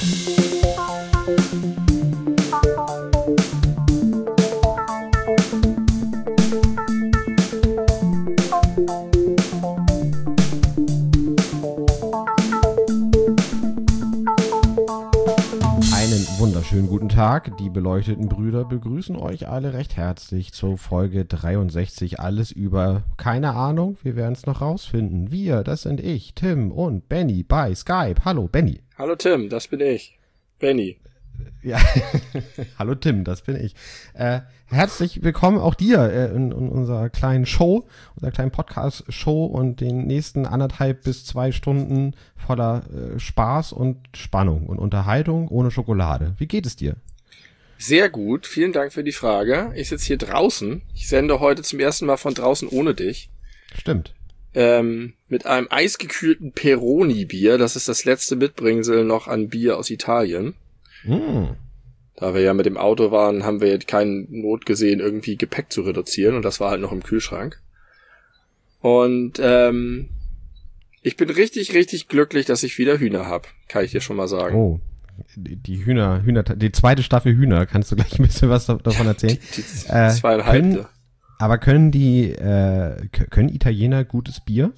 Wunderschönen guten Tag, die beleuchteten Brüder begrüßen euch alle recht herzlich zur Folge 63, alles über, keine Ahnung, wir werden es noch rausfinden. Wir, das sind ich, Tim und Benny bei Skype. Hallo Benny. Hallo Tim, das bin ich, Benny. Ja, hallo Tim, das bin ich. Herzlich willkommen auch dir in unserer kleinen Show, unserer kleinen Podcast-Show und den nächsten 1,5 bis 2 Stunden voller Spaß und Spannung und Unterhaltung ohne Schokolade. Wie geht es dir? Sehr gut, vielen Dank für die Frage. Ich sitze hier draußen. Ich sende heute zum ersten Mal von draußen ohne dich. Stimmt. Mit einem eisgekühlten Peroni-Bier. Das ist das letzte Mitbringsel noch an Bier aus Italien. Da wir ja mit dem Auto waren, haben wir keine Not gesehen, irgendwie Gepäck zu reduzieren. Und das war halt noch im Kühlschrank. Und ich bin richtig, richtig glücklich, dass ich wieder Hühner habe. Kann ich dir schon mal sagen. Oh, die Hühner, die zweite Staffel Hühner. Kannst du gleich ein bisschen was davon erzählen? Die 2,5. Können Italiener gutes Bier?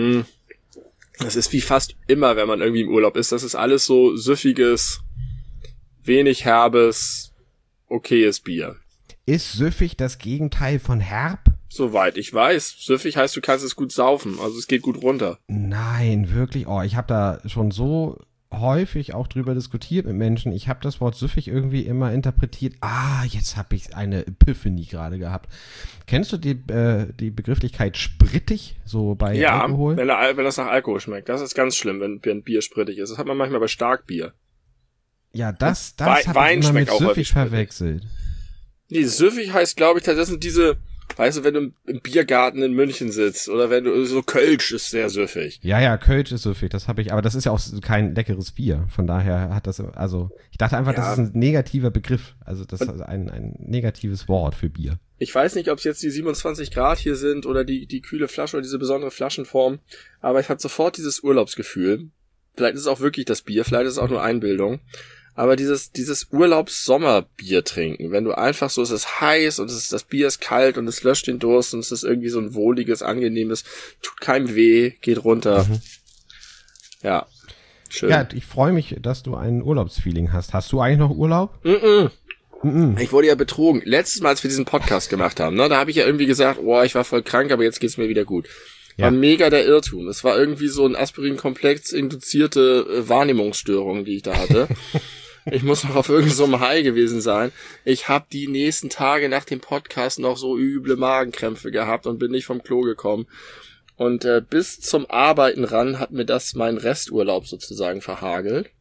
Das ist wie fast immer, wenn man irgendwie im Urlaub ist. Das ist alles so süffiges, wenig herbes, okayes Bier. Ist süffig das Gegenteil von herb? Soweit ich weiß. Süffig heißt, du kannst es gut saufen. Also es geht gut runter. Nein, wirklich. Oh, ich habe da schon so häufig auch drüber diskutiert mit Menschen. Ich habe das Wort süffig irgendwie immer interpretiert. Jetzt habe ich eine Epiphanie gerade gehabt. Kennst du die Begrifflichkeit sprittig, so bei Alkohol? Ja, wenn das nach Alkohol schmeckt. Das ist ganz schlimm, wenn Bier sprittig ist. Das hat man manchmal bei Starkbier. Ja, das habe ich immer mit süffig verwechselt. Nee, süffig heißt, glaube ich, das sind diese, weißt du, wenn du im Biergarten in München sitzt oder wenn du so Kölsch ist sehr süffig. Ja, Kölsch ist süffig, das habe ich, aber das ist ja auch kein leckeres Bier. Von daher hat das, also ich dachte einfach, das ist ein negativer Begriff, also das ist ein negatives Wort für Bier. Ich weiß nicht, ob es jetzt die 27 Grad hier sind oder die kühle Flasche oder diese besondere Flaschenform, aber ich hatte sofort dieses Urlaubsgefühl. Vielleicht ist es auch wirklich das Bier, vielleicht ist es auch nur Einbildung. Aber dieses Urlaubs-Sommerbier trinken, wenn du einfach so, es ist heiß und das Bier ist kalt und es löscht den Durst und es ist irgendwie so ein wohliges, angenehmes, tut keinem weh, geht runter. Ja, schön. Ja, ich freue mich, dass du ein Urlaubsfeeling hast. Hast du eigentlich noch Urlaub? Ich wurde ja betrogen. Letztes Mal, als wir diesen Podcast gemacht haben, ne, da habe ich ja irgendwie gesagt, ich war voll krank, aber jetzt geht's mir wieder gut. War mega der Irrtum. Es war irgendwie so ein Aspirin-Komplex induzierte Wahrnehmungsstörung, die ich da hatte. Ich muss noch auf irgendeinem so einem High gewesen sein. Ich habe die nächsten Tage nach dem Podcast noch so üble Magenkrämpfe gehabt und bin nicht vom Klo gekommen. Und bis zum Arbeiten ran hat mir das meinen Resturlaub sozusagen verhagelt.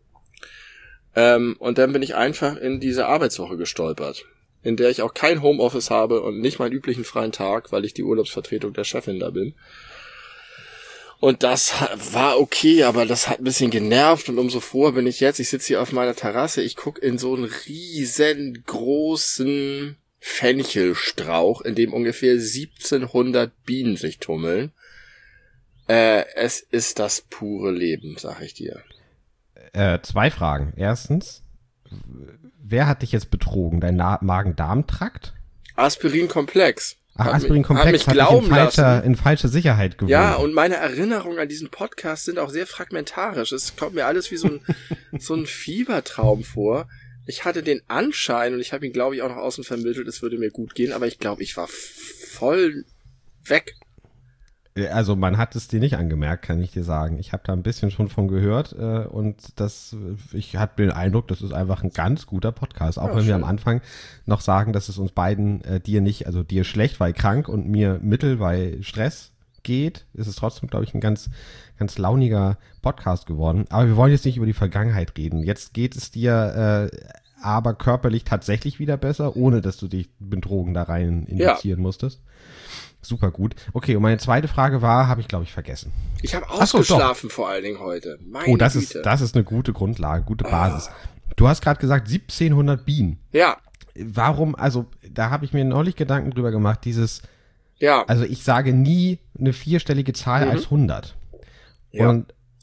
Und dann bin ich einfach in diese Arbeitswoche gestolpert, in der ich auch kein Homeoffice habe und nicht meinen üblichen freien Tag, weil ich die Urlaubsvertretung der Chefin da bin. Und das war okay, aber das hat ein bisschen genervt und umso froher bin ich jetzt. Ich sitze hier auf meiner Terrasse, ich gucke in so einen riesengroßen Fenchelstrauch, in dem ungefähr 1700 Bienen sich tummeln. Es ist das pure Leben, sag ich dir. 2 Fragen. Erstens, wer hat dich jetzt betrogen? Dein Magen-Darm-Trakt? Aspirin-Komplex. Aspirin-Komplex hat dich in falsche Sicherheit gewonnen. Ja, und meine Erinnerungen an diesen Podcast sind auch sehr fragmentarisch. Es kommt mir alles wie so ein Fiebertraum vor. Ich hatte den Anschein, und ich habe ihn, glaube ich, auch nach außen vermittelt, es würde mir gut gehen, aber ich glaube, ich war voll weg. Also man hat es dir nicht angemerkt, kann ich dir sagen. Ich habe da ein bisschen schon von gehört und ich hatte den Eindruck, das ist einfach ein ganz guter Podcast. Auch wenn wir am Anfang noch sagen, dass es uns beiden, dir schlecht, weil krank und mir mittel, weil Stress geht, ist es trotzdem, glaube ich, ein ganz, ganz launiger Podcast geworden. Aber wir wollen jetzt nicht über die Vergangenheit reden. Jetzt geht es dir aber körperlich tatsächlich wieder besser, ohne dass du dich mit Drogen da rein injizieren musstest. Super gut. Okay, und meine zweite Frage war, habe ich, glaube ich, vergessen. Ich habe ausgeschlafen vor allen Dingen heute. Meine das Güte. Das ist eine gute Grundlage, gute Basis. Du hast gerade gesagt, 1700 Bienen. Ja. Warum, also da habe ich mir neulich Gedanken drüber gemacht, Ja. Also ich sage nie eine vierstellige Zahl als 100. Ja. Und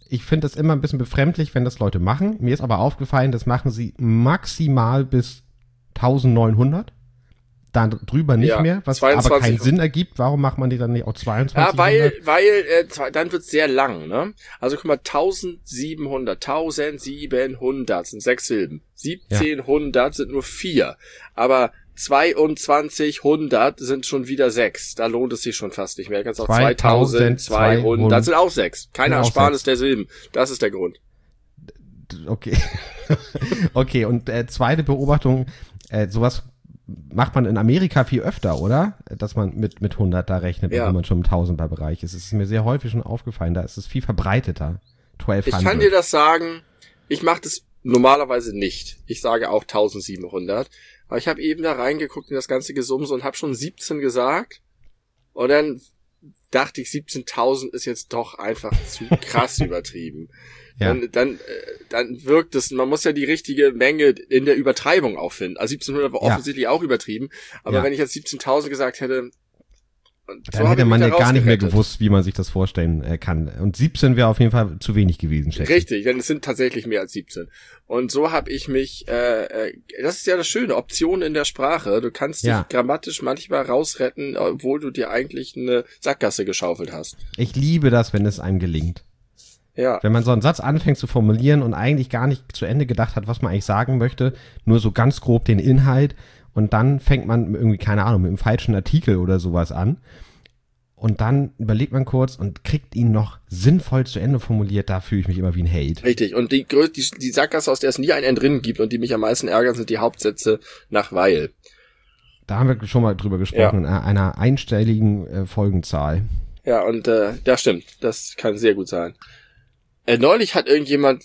Ich finde das immer ein bisschen befremdlich, wenn das Leute machen. Mir ist aber aufgefallen, das machen sie maximal bis 1900. Dann drüber nicht mehr, was aber keinen Sinn ergibt. Warum macht man die dann nicht auch 22? Ja, weil dann wird's sehr lang, ne? Also guck mal, 1700 sind 6 Silben. 1700 sind nur 4. Aber 2200 sind schon wieder 6. Da lohnt es sich schon fast nicht mehr. Du kannst auch 2200 sind auch 6. Keine Ersparnis der Silben. Das ist der Grund. Okay. Okay, und zweite Beobachtung, sowas macht man in Amerika viel öfter, oder? Dass man mit 100 da rechnet, wenn man schon im Tausenderbereich ist. Es ist mir sehr häufig schon aufgefallen, da ist es viel verbreiteter. 1200. Ich kann dir das sagen, ich mache das normalerweise nicht. Ich sage auch 1700. Aber ich habe eben da reingeguckt in das ganze Gesumse und habe schon 17 gesagt. Und dann dachte ich, 17.000 ist jetzt doch einfach zu krass übertrieben. Ja. Dann wirkt es, man muss ja die richtige Menge in der Übertreibung auch finden. Also 1700 war offensichtlich auch übertrieben, aber wenn ich jetzt 17.000 gesagt hätte, dann hätte man ja gar nicht mehr gewusst, wie man sich das vorstellen kann. Und 17 wäre auf jeden Fall zu wenig gewesen, schätze ich. Richtig, denn es sind tatsächlich mehr als 17. Und so habe ich mich, das ist ja das Schöne, Optionen in der Sprache. Du kannst dich grammatisch manchmal rausretten, obwohl du dir eigentlich eine Sackgasse geschaufelt hast. Ich liebe das, wenn es einem gelingt. Ja. Wenn man so einen Satz anfängt zu formulieren und eigentlich gar nicht zu Ende gedacht hat, was man eigentlich sagen möchte, nur so ganz grob den Inhalt und dann fängt man irgendwie, keine Ahnung, mit einem falschen Artikel oder sowas an und dann überlegt man kurz und kriegt ihn noch sinnvoll zu Ende formuliert, da fühle ich mich immer wie ein Held. Richtig, und die Sackgasse, aus der es nie ein Ende drin gibt und die mich am meisten ärgern, sind die Hauptsätze nach weil. Da haben wir schon mal drüber gesprochen, in einer einstelligen Folgenzahl. Ja, und ja, stimmt, das kann sehr gut sein. Neulich hat irgendjemand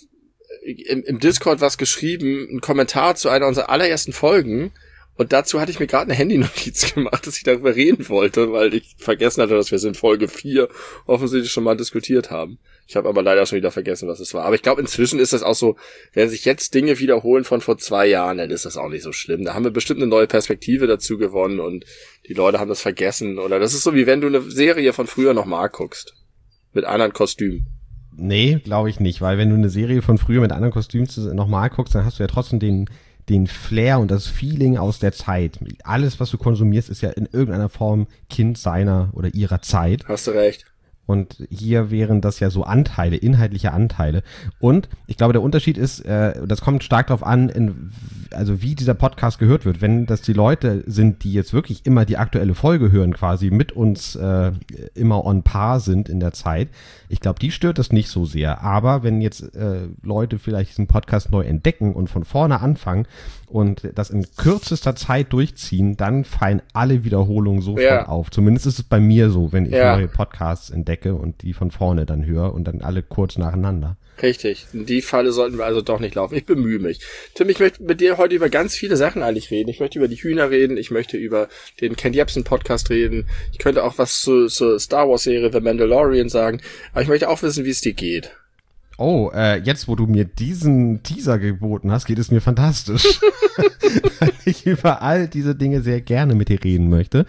im Discord was geschrieben, einen Kommentar zu einer unserer allerersten Folgen und dazu hatte ich mir gerade eine Handynotiz gemacht, dass ich darüber reden wollte, weil ich vergessen hatte, dass wir es in Folge 4 offensichtlich schon mal diskutiert haben. Ich habe aber leider schon wieder vergessen, was es war. Aber ich glaube, inzwischen ist das auch so, wenn sich jetzt Dinge wiederholen von vor 2 Jahren, dann ist das auch nicht so schlimm. Da haben wir bestimmt eine neue Perspektive dazu gewonnen und die Leute haben das vergessen. Oder das ist so, wie wenn du eine Serie von früher nochmal guckst. Mit anderen Kostümen. Nee, glaube ich nicht, weil wenn du eine Serie von früher mit anderen Kostümen nochmal guckst, dann hast du ja trotzdem den Flair und das Feeling aus der Zeit. Alles, was du konsumierst, ist ja in irgendeiner Form Kind seiner oder ihrer Zeit. Hast du recht. Und hier wären das ja so Anteile, inhaltliche Anteile. Und ich glaube, der Unterschied ist, das kommt stark darauf an, also wie dieser Podcast gehört wird. Wenn das die Leute sind, die jetzt wirklich immer die aktuelle Folge hören, quasi mit uns immer on par sind in der Zeit, ich glaube, die stört das nicht so sehr. Aber wenn jetzt Leute vielleicht diesen Podcast neu entdecken und von vorne anfangen und das in kürzester Zeit durchziehen, dann fallen alle Wiederholungen sofort auf. Zumindest ist es bei mir so, wenn ich neue Podcasts entdecke und die von vorne dann höre und dann alle kurz nacheinander. Richtig. In die Falle sollten wir also doch nicht laufen. Ich bemühe mich. Tim, ich möchte mit dir heute über ganz viele Sachen eigentlich reden. Ich möchte über die Hühner reden. Ich möchte über den Ken Jebsen Podcast reden. Ich könnte auch was zur Star Wars Serie The Mandalorian sagen. Aber ich möchte auch wissen, wie es dir geht. Oh, jetzt, wo du mir diesen Teaser geboten hast, geht es mir fantastisch. Weil ich über all diese Dinge sehr gerne mit dir reden möchte.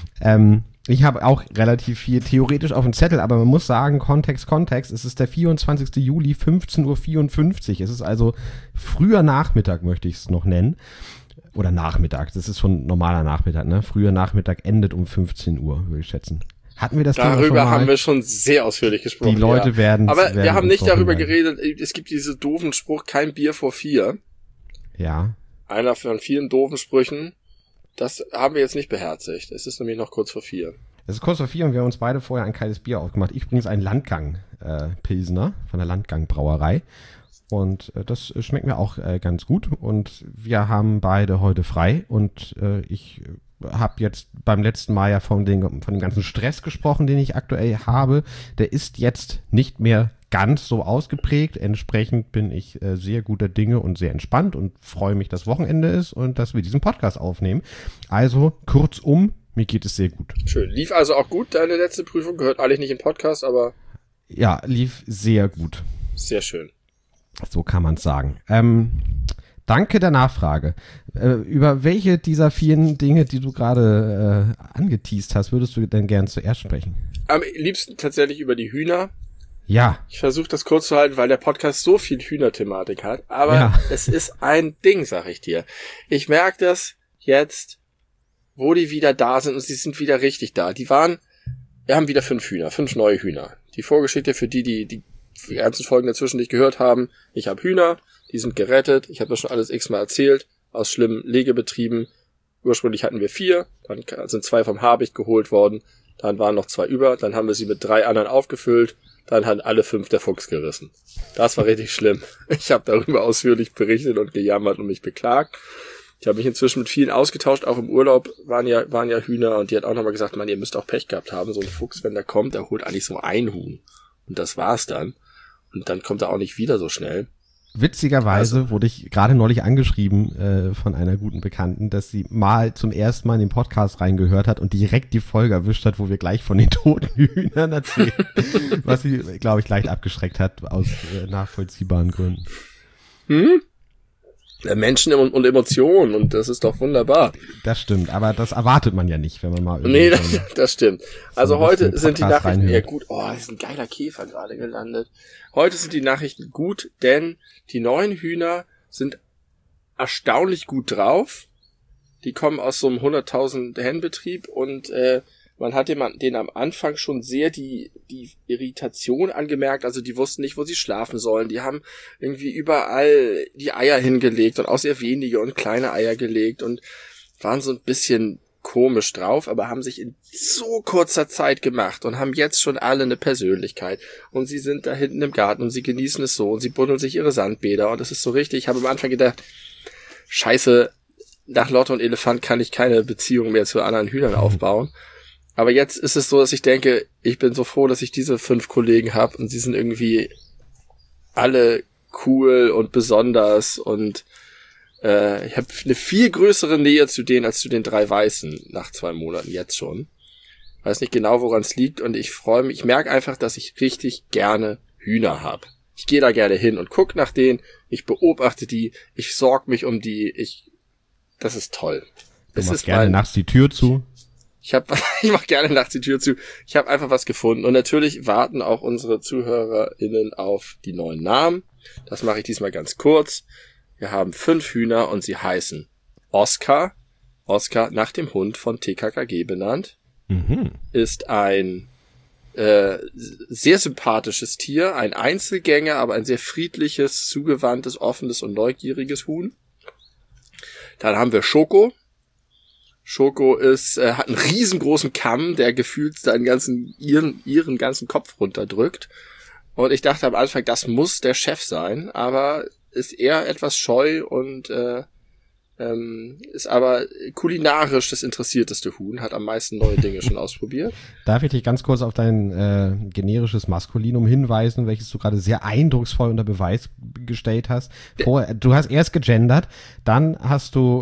Ich habe auch relativ viel theoretisch auf dem Zettel, aber man muss sagen, Kontext, es ist der 24. Juli, 15:54 Uhr. Es ist also früher Nachmittag, möchte ich es noch nennen. Oder Nachmittag, das ist schon normaler Nachmittag, ne? Früher Nachmittag endet um 15 Uhr, würde ich schätzen. Hatten wir das darüber schon mal? Haben wir schon sehr ausführlich gesprochen. Die Leute werden. Aber wir haben nicht darüber geredet, es gibt diesen doofen Spruch, kein Bier vor 4. Ja. Einer von vielen doofen Sprüchen. Das haben wir jetzt nicht beherzigt. Es ist nämlich noch kurz vor 4. Es ist kurz vor 4 und wir haben uns beide vorher ein kaltes Bier aufgemacht. Ich übrigens einen Landgang-Pilsner von der Landgang-Brauerei. Und das schmeckt mir auch ganz gut. Und wir haben beide heute frei. Und ich habe jetzt beim letzten Mal ja von dem ganzen Stress gesprochen, den ich aktuell habe. Der ist jetzt nicht mehr ganz so ausgeprägt. Entsprechend bin ich sehr guter Dinge und sehr entspannt und freue mich, dass Wochenende ist und dass wir diesen Podcast aufnehmen. Also kurzum, mir geht es sehr gut. Schön. Lief also auch gut, deine letzte Prüfung? Gehört eigentlich nicht im Podcast, aber... Ja, lief sehr gut. Sehr schön. So kann man es sagen. Danke der Nachfrage. Über welche dieser vielen Dinge, die du gerade angeteast hast, würdest du denn gern zuerst sprechen? Am liebsten tatsächlich über die Hühner. Ja. Ich versuche das kurz zu halten, weil der Podcast so viel Hühnerthematik hat. Aber es ist ein Ding, sag ich dir. Ich merke das jetzt, wo die wieder da sind und sie sind wieder richtig da. Wir haben wieder 5 neue Hühner. Die Vorgeschichte für die ganzen Folgen dazwischen nicht gehört haben. Ich habe Hühner, die sind gerettet. Ich habe das schon alles x-mal erzählt. Aus schlimmen Legebetrieben. Ursprünglich hatten wir 4, dann sind 2 vom Habicht geholt worden. Dann waren noch 2 über. Dann haben wir sie mit 3 anderen aufgefüllt. Dann hat alle 5 der Fuchs gerissen. Das war richtig schlimm. Ich habe darüber ausführlich berichtet und gejammert und mich beklagt. Ich habe mich inzwischen mit vielen ausgetauscht, auch im Urlaub waren ja Hühner und die hat auch nochmal gesagt, Mann, ihr müsst auch Pech gehabt haben. So ein Fuchs, wenn der kommt, der holt eigentlich so ein Huhn. Und das war's dann. Und dann kommt er auch nicht wieder so schnell. Witzigerweise wurde ich gerade neulich angeschrieben von einer guten Bekannten, dass sie mal zum ersten Mal in den Podcast reingehört hat und direkt die Folge erwischt hat, wo wir gleich von den toten Hühnern erzählen, was sie, glaube ich, leicht abgeschreckt hat aus nachvollziehbaren Gründen. Menschen und Emotionen und das ist doch wunderbar. Das stimmt, aber das erwartet man ja nicht, wenn man mal Nee, das stimmt. Also so heute sind die Nachrichten reinhört. eher gut. Oh, ist ein geiler Käfer gerade gelandet. Heute sind die Nachrichten gut, denn die neuen Hühner sind erstaunlich gut drauf. Die kommen aus so einem 100.000 Hennenbetrieb und man hat denen am Anfang schon sehr die Irritation angemerkt, also die wussten nicht, wo sie schlafen sollen. Die haben irgendwie überall die Eier hingelegt und auch sehr wenige und kleine Eier gelegt und waren so ein bisschen komisch drauf, aber haben sich in so kurzer Zeit gemacht und haben jetzt schon alle eine Persönlichkeit. Und sie sind da hinten im Garten und sie genießen es so und sie buddeln sich ihre Sandbäder und das ist so richtig. Ich habe am Anfang gedacht, Scheiße, nach Lotte und Elefant kann ich keine Beziehung mehr zu anderen Hühnern aufbauen. Aber jetzt ist es so, dass ich denke, ich bin so froh, dass ich diese 5 Kollegen habe und sie sind irgendwie alle cool und besonders und ich habe eine viel größere Nähe zu denen als zu den 3 Weißen nach 2 Monaten jetzt schon. Weiß nicht genau, woran es liegt und ich freue mich. Ich merke einfach, dass ich richtig gerne Hühner habe. Ich gehe da gerne hin und gucke nach denen. Ich beobachte die. Ich sorge mich um die. Das ist toll. Du machst gerne nachts die Tür zu. Ich mach gerne nachts die Tür zu. Ich habe einfach was gefunden. Und natürlich warten auch unsere ZuhörerInnen auf die neuen Namen. Das mache ich diesmal ganz kurz. Wir haben 5 Hühner und sie heißen Oscar. Oscar nach dem Hund von TKKG benannt. Ist ein sehr sympathisches Tier. Ein Einzelgänger, aber ein sehr friedliches, zugewandtes, offenes und neugieriges Huhn. Dann haben wir Schoko. Schoko hat einen riesengroßen Kamm, der gefühlt ihren ganzen Kopf runterdrückt. Und ich dachte am Anfang, das muss der Chef sein, aber ist eher etwas scheu und ist aber kulinarisch das interessierteste Huhn, hat am meisten neue Dinge schon ausprobiert. Darf ich dich ganz kurz auf dein generisches Maskulinum hinweisen, welches du gerade sehr eindrucksvoll unter Beweis gestellt hast. Du hast erst gegendert, dann hast du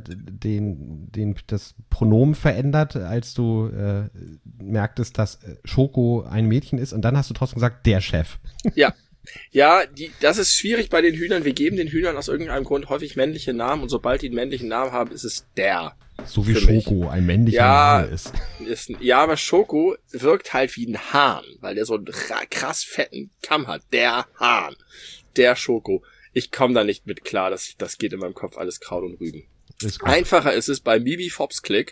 das Pronomen verändert, als du merktest, dass Schoko ein Mädchen ist und dann hast du trotzdem gesagt, der Chef. Ja. Ja, das ist schwierig bei den Hühnern. Wir geben den Hühnern aus irgendeinem Grund häufig männliche Namen und sobald die einen männlichen Namen haben, ist es der. So wie Schoko ein männlicher Name ist. Ja, aber Schoko wirkt halt wie ein Hahn, weil der so einen krass fetten Kamm hat. Der Hahn. Der Schoko. Ich komme da nicht mit klar. Das geht in meinem Kopf alles Kraut und Rüben. Einfacher ist es bei Mimi Fops Click.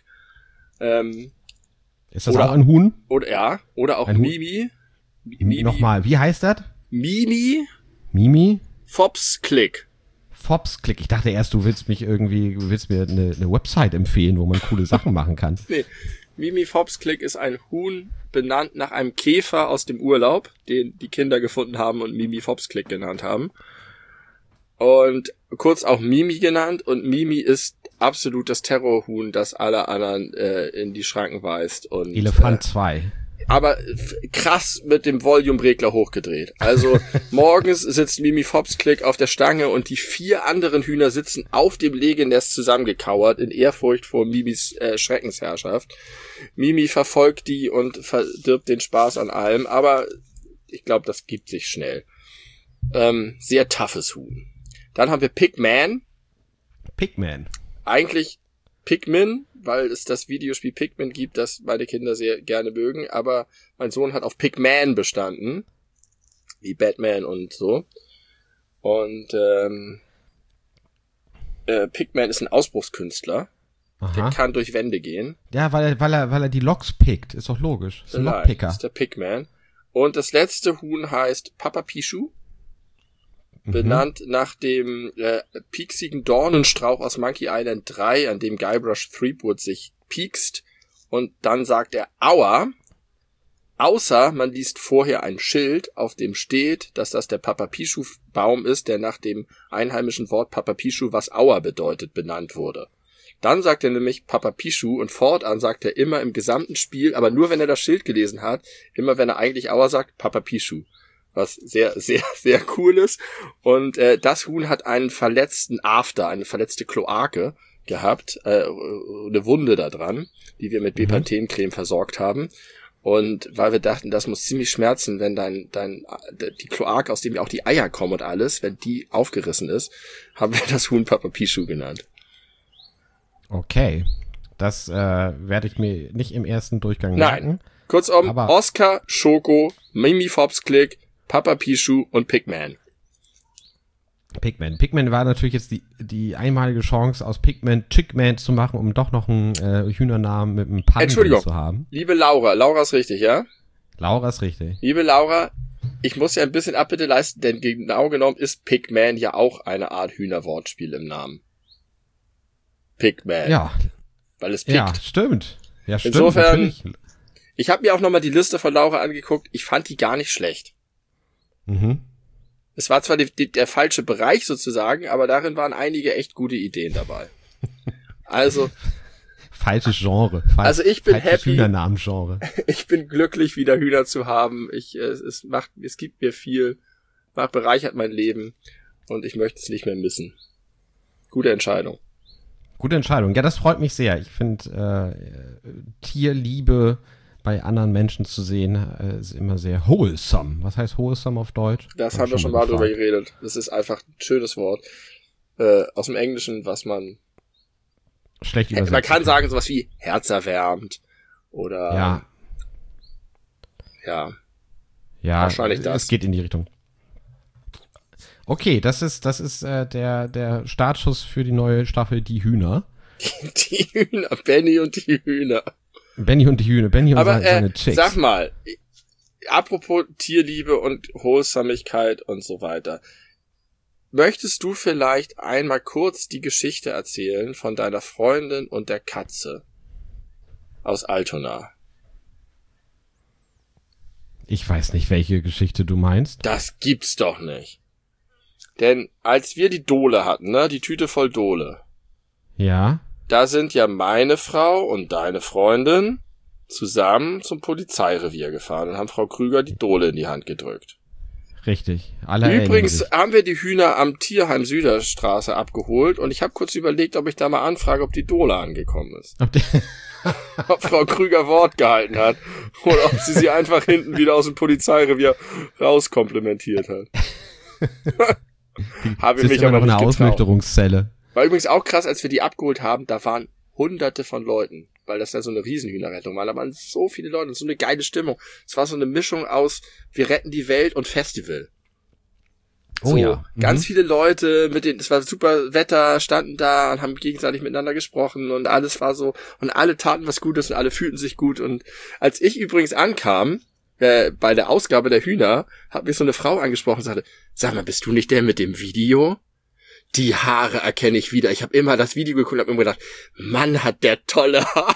Ist das auch ein Huhn? Oder auch ein Mimi. Mimi. Nochmal, wie heißt das? Mimi? Fops Click. Fops Click. Ich dachte erst, du willst mir eine Website empfehlen, wo man coole Sachen machen kann. Nee. Mimi Fops Click ist ein Huhn benannt nach einem Käfer aus dem Urlaub, den die Kinder gefunden haben und Mimi Fops Click genannt haben. Und kurz auch Mimi genannt und Mimi ist absolut das Terrorhuhn, das alle anderen in die Schranken weist. Und Elefant 2. Aber krass mit dem Volume-Regler hochgedreht. Also morgens sitzt Mimi Fops Click auf der Stange und die 4 anderen Hühner sitzen auf dem Legenest zusammengekauert in Ehrfurcht vor Mimis Schreckensherrschaft. Mimi verfolgt die und verdirbt den Spaß an allem, aber ich glaube, das gibt sich schnell. Sehr toughes Huhn. Dann haben wir Pigman. Eigentlich Pikmin, weil es das Videospiel Pikmin gibt, das meine Kinder sehr gerne mögen, aber mein Sohn hat auf Pigman bestanden. wie Batman und so. Und Pigman ist ein Ausbruchskünstler. Aha. Der kann durch Wände gehen. Ja, weil er die Loks pickt. Ist doch logisch. Ist ein Lockpicker. Ist der Pigman. Und das letzte Huhn heißt Papa Pichu. Benannt nach dem pieksigen Dornenstrauch aus Monkey Island 3, an dem Guybrush Threepwood sich piekst. Und dann sagt er Aua. Außer man liest vorher ein Schild, auf dem steht, dass das der Papa-Pichu-Baum ist, der nach dem einheimischen Wort Papa-Pichu, was Aua bedeutet, benannt wurde. Dann sagt er nämlich Papa-Pichu und fortan sagt er immer im gesamten Spiel, aber nur wenn er das Schild gelesen hat, immer wenn er eigentlich Aua sagt, Papa-Pichu. Was sehr, sehr, sehr cool ist. Und das Huhn hat einen verletzten After, eine verletzte Kloake gehabt, eine Wunde da dran, die wir mit Bepanthen-Creme versorgt haben. Und weil wir dachten, das muss ziemlich schmerzen, wenn die Kloake, aus dem ja auch die Eier kommen und alles, wenn die aufgerissen ist, haben wir das Huhn Papa Pichu genannt. Okay. Das werde ich mir nicht im ersten Durchgang merken. Nein. Kurzum, aber Oscar, Schoko, Mimi Fops Click, Papa Pichu und Pigman. Pigman war natürlich jetzt die einmalige Chance, aus Pigman Chickman zu machen, um doch noch einen Hühnernamen mit einem Pun zu haben. Liebe Laura ist richtig, ja? Laura ist richtig. Liebe Laura, ich muss ja ein bisschen Abbitte leisten, denn genau genommen ist Pigman ja auch eine Art Hühnerwortspiel im Namen. Pigman. Ja. Weil es pickt. Ja, stimmt. Ja, stimmt. Insofern, natürlich. Ich habe mir auch nochmal die Liste von Laura angeguckt. Ich fand die gar nicht schlecht. Mhm. Es war zwar der falsche Bereich sozusagen, aber darin waren einige echt gute Ideen dabei. Also falsches Genre. Also ich bin happy. Hühnernamen-Genre. Ich bin glücklich, wieder Hühner zu haben. Es gibt mir viel, bereichert mein Leben und ich möchte es nicht mehr missen. Gute Entscheidung. Gute Entscheidung. Ja, das freut mich sehr. Ich finde Tierliebe bei anderen Menschen zu sehen, ist immer sehr wholesome. Was heißt wholesome auf Deutsch? Das haben wir schon mal drüber geredet. Das ist einfach ein schönes Wort. Aus dem Englischen, was man schlecht übersetzt. Man kann sagen sowas wie herzerwärmend oder ja. Wahrscheinlich das. Es geht in die Richtung. Okay, das ist der Startschuss für die neue Staffel Die Hühner. Die Hühner, Benny und die Hühner. Benny und die Hühner, Benny und aber, seine Chicks. Sag mal, apropos Tierliebe und Wholesamigkeit und so weiter. Möchtest du vielleicht einmal kurz die Geschichte erzählen von deiner Freundin und der Katze aus Altona? Ich weiß nicht, welche Geschichte du meinst. Das gibt's doch nicht. Denn als wir die Dole hatten, ne, die Tüte voll Dole. Ja. Da sind ja meine Frau und deine Freundin zusammen zum Polizeirevier gefahren und haben Frau Krüger die Dole in die Hand gedrückt. Richtig. Übrigens haben wir die Hühner am Tierheim Süderstraße abgeholt und ich habe kurz überlegt, ob ich da mal anfrage, ob die Dole angekommen ist. Ob Frau Krüger Wort gehalten hat oder ob sie einfach hinten wieder aus dem Polizeirevier rauskomplimentiert hat. Habe ich mich aber noch eine Ausnüchterungszelle. War übrigens auch krass, als wir die abgeholt haben, da waren Hunderte von Leuten, weil das ja so eine Riesenhühnerrettung war. Da waren so viele Leute und so eine geile Stimmung. Es war so eine Mischung aus wir retten die Welt und Festival. Oh so, ja. Ganz viele Leute es war super Wetter, standen da und haben gegenseitig miteinander gesprochen und alles war so und alle taten was Gutes und alle fühlten sich gut. Und als ich übrigens ankam, bei der Ausgabe der Hühner, hat mich so eine Frau angesprochen und sagte, sag mal, bist du nicht der mit dem Video? Die Haare erkenne ich wieder. Ich habe immer das Video geguckt und habe immer gedacht, Mann, hat der tolle Haare.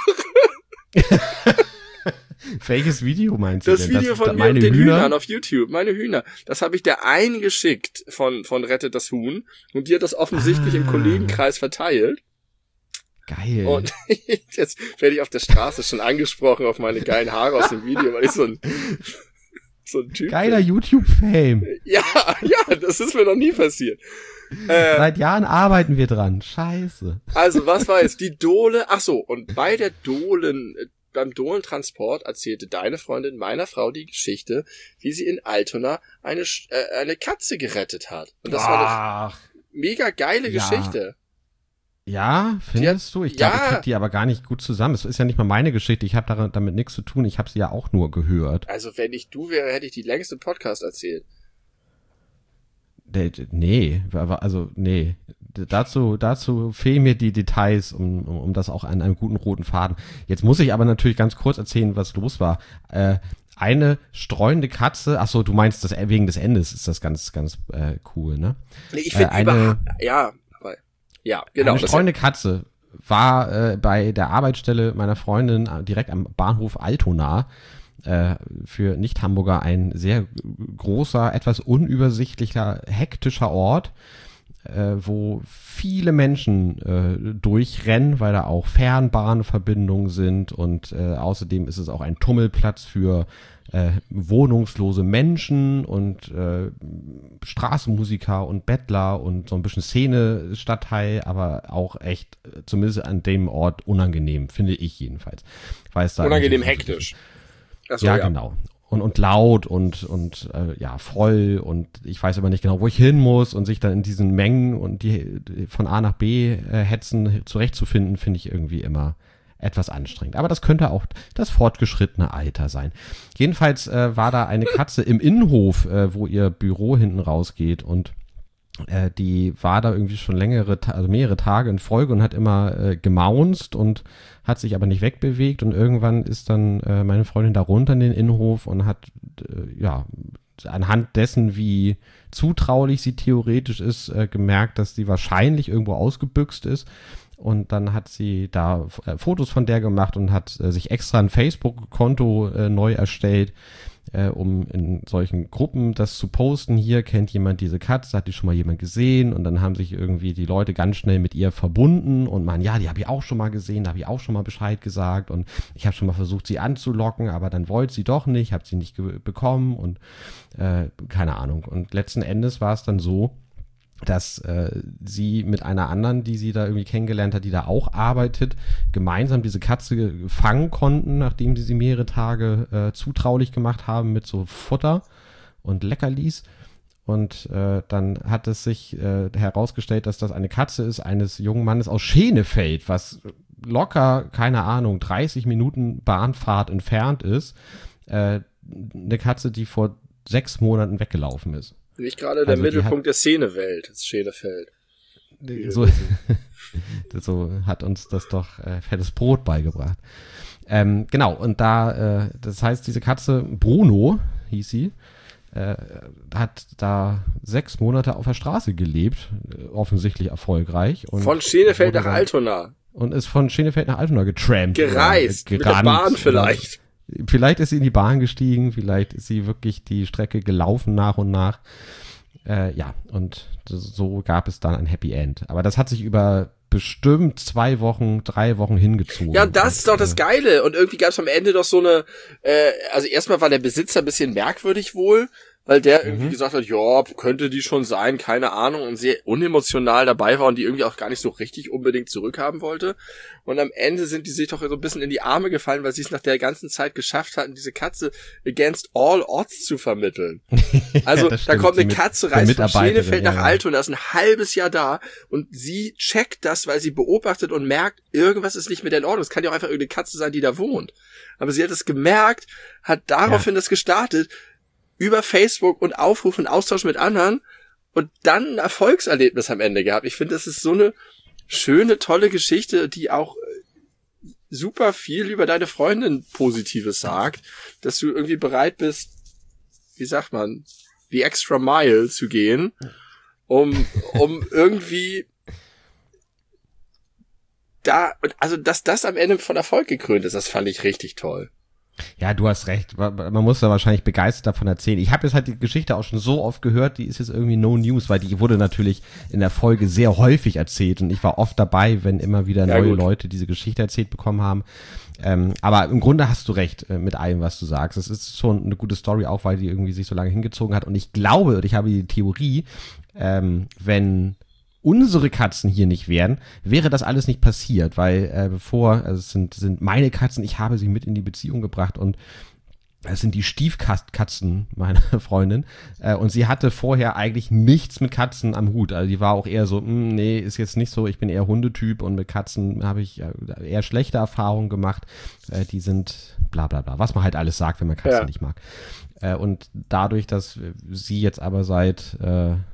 Welches Video meinst du das denn? Das Video von mir und den Hühnern auf YouTube. Meine Hühner. Das habe ich der einen geschickt von Rettet das Huhn. Und die hat das offensichtlich im Kollegenkreis verteilt. Geil. Und jetzt werde ich auf der Straße schon angesprochen auf meine geilen Haare aus dem Video, weil ich so ein Typ geiler YouTube-Fame. Ja, das ist mir noch nie passiert. Seit Jahren arbeiten wir dran. Scheiße. Also, was war jetzt? Die Dole, ach so, und beim Dolentransport erzählte deine Freundin meiner Frau die Geschichte, wie sie in Altona eine Katze gerettet hat. Und das war eine mega geile Geschichte. Ja, findest du? Ich glaube, ich krieg die aber gar nicht gut zusammen. Es ist ja nicht mal meine Geschichte. Ich habe damit nichts zu tun. Ich habe sie ja auch nur gehört. Also, wenn ich du wäre, hätte ich die längste Podcast erzählt. Nee, also nee. Dazu fehlen mir die Details, um das auch an einem guten roten Faden. Jetzt muss ich aber natürlich ganz kurz erzählen, was los war. Eine streunende Katze, ach so, du meinst, wegen des Endes ist das ganz, ganz cool, ne? Nee, ich finde genau. Eine streunende Katze war bei der Arbeitsstelle meiner Freundin direkt am Bahnhof Altona, für Nicht-Hamburger ein sehr großer, etwas unübersichtlicher, hektischer Ort, wo viele Menschen durchrennen, weil da auch Fernbahnverbindungen sind und außerdem ist es auch ein Tummelplatz für wohnungslose Menschen und Straßenmusiker und Bettler und so ein bisschen Szene-Stadtteil, aber auch echt, zumindest an dem Ort, unangenehm, finde ich jedenfalls. Weil es da unangenehm hektisch. So, ja, genau. Und laut und voll und ich weiß aber nicht genau, wo ich hin muss und sich dann in diesen Mengen und die von A nach B hetzen zurechtzufinden, finde ich irgendwie immer etwas anstrengend. Aber das könnte auch das fortgeschrittene Alter sein. Jedenfalls war da eine Katze im Innenhof, wo ihr Büro hinten rausgeht und die war da irgendwie schon mehrere Tage in Folge und hat immer gemaunzt und hat sich aber nicht wegbewegt und irgendwann ist dann meine Freundin da runter in den Innenhof und hat anhand dessen, wie zutraulich sie theoretisch ist, gemerkt, dass sie wahrscheinlich irgendwo ausgebüxt ist. Und dann hat sie da Fotos von der gemacht und hat sich extra ein Facebook-Konto neu erstellt, um in solchen Gruppen das zu posten. Hier kennt jemand diese Katze, hat die schon mal jemand gesehen? Und dann haben sich irgendwie die Leute ganz schnell mit ihr verbunden und meinen, ja, die habe ich auch schon mal gesehen, da habe ich auch schon mal Bescheid gesagt und ich habe schon mal versucht, sie anzulocken, aber dann wollte sie doch nicht, habe sie nicht bekommen und keine Ahnung. Und letzten Endes war es dann so, dass sie mit einer anderen, die sie da irgendwie kennengelernt hat, die da auch arbeitet, gemeinsam diese Katze fangen konnten, nachdem sie mehrere Tage zutraulich gemacht haben mit so Futter und Leckerlis. Und dann hat es sich herausgestellt, dass das eine Katze ist eines jungen Mannes aus Schenefeld, was locker, keine Ahnung, 30 Minuten Bahnfahrt entfernt ist. Eine Katze, die vor 6 Monaten weggelaufen ist. Nicht gerade der Mittelpunkt der Szenewelt, das Schenefeld. So hat uns das doch fettes Brot beigebracht. Genau, und das heißt, diese Katze, Bruno hieß sie, hat da 6 Monate auf der Straße gelebt, offensichtlich erfolgreich. Und von Schenefeld nach Altona. Und ist von Schenefeld nach Altona getrampt. Gereist, mit der Bahn vielleicht. Vielleicht ist sie in die Bahn gestiegen, vielleicht ist sie wirklich die Strecke gelaufen nach und nach. Und so gab es dann ein Happy End. Aber das hat sich über bestimmt 2 Wochen, 3 Wochen hingezogen. Ja, das ist doch das Geile. Und irgendwie gab es am Ende doch so eine, also erstmal war der Besitzer ein bisschen merkwürdig wohl, weil der irgendwie gesagt hat, ja, könnte die schon sein, keine Ahnung, und sehr unemotional dabei war und die irgendwie auch gar nicht so richtig unbedingt zurückhaben wollte. Und am Ende sind die sich doch so ein bisschen in die Arme gefallen, weil sie es nach der ganzen Zeit geschafft hatten, diese Katze against all odds zu vermitteln. Also ja, da kommt eine Katze, reist von Schenefeld nach Altona, ist ein halbes Jahr da und sie checkt das, weil sie beobachtet und merkt, irgendwas ist nicht mit der in Ordnung. Es kann ja auch einfach irgendeine Katze sein, die da wohnt. Aber sie hat es gemerkt, hat daraufhin das gestartet, über Facebook und Aufruf und Austausch mit anderen und dann ein Erfolgserlebnis am Ende gehabt. Ich finde, das ist so eine schöne, tolle Geschichte, die auch super viel über deine Freundin Positives sagt, dass du irgendwie bereit bist, wie sagt man, the extra mile zu gehen, um irgendwie also dass das am Ende von Erfolg gekrönt ist, das fand ich richtig toll. Ja, du hast recht. Man muss da wahrscheinlich begeistert davon erzählen. Ich habe jetzt halt die Geschichte auch schon so oft gehört, die ist jetzt irgendwie no news, weil die wurde natürlich in der Folge sehr häufig erzählt und ich war oft dabei, wenn immer wieder neue Leute diese Geschichte erzählt bekommen haben. Aber im Grunde hast du recht mit allem, was du sagst. Es ist schon eine gute Story, auch weil die irgendwie sich so lange hingezogen hat. Und ich glaube, und ich habe die Theorie, wenn unsere Katzen hier nicht wären, wäre das alles nicht passiert, weil es sind meine Katzen, ich habe sie mit in die Beziehung gebracht und es sind die Stiefkatzen meiner Freundin und sie hatte vorher eigentlich nichts mit Katzen am Hut, also die war auch eher so, nee, ist jetzt nicht so, ich bin eher Hundetyp und mit Katzen habe ich eher schlechte Erfahrungen gemacht, die sind bla bla bla, was man halt alles sagt, wenn man Katzen nicht mag. Und dadurch, dass sie jetzt aber seit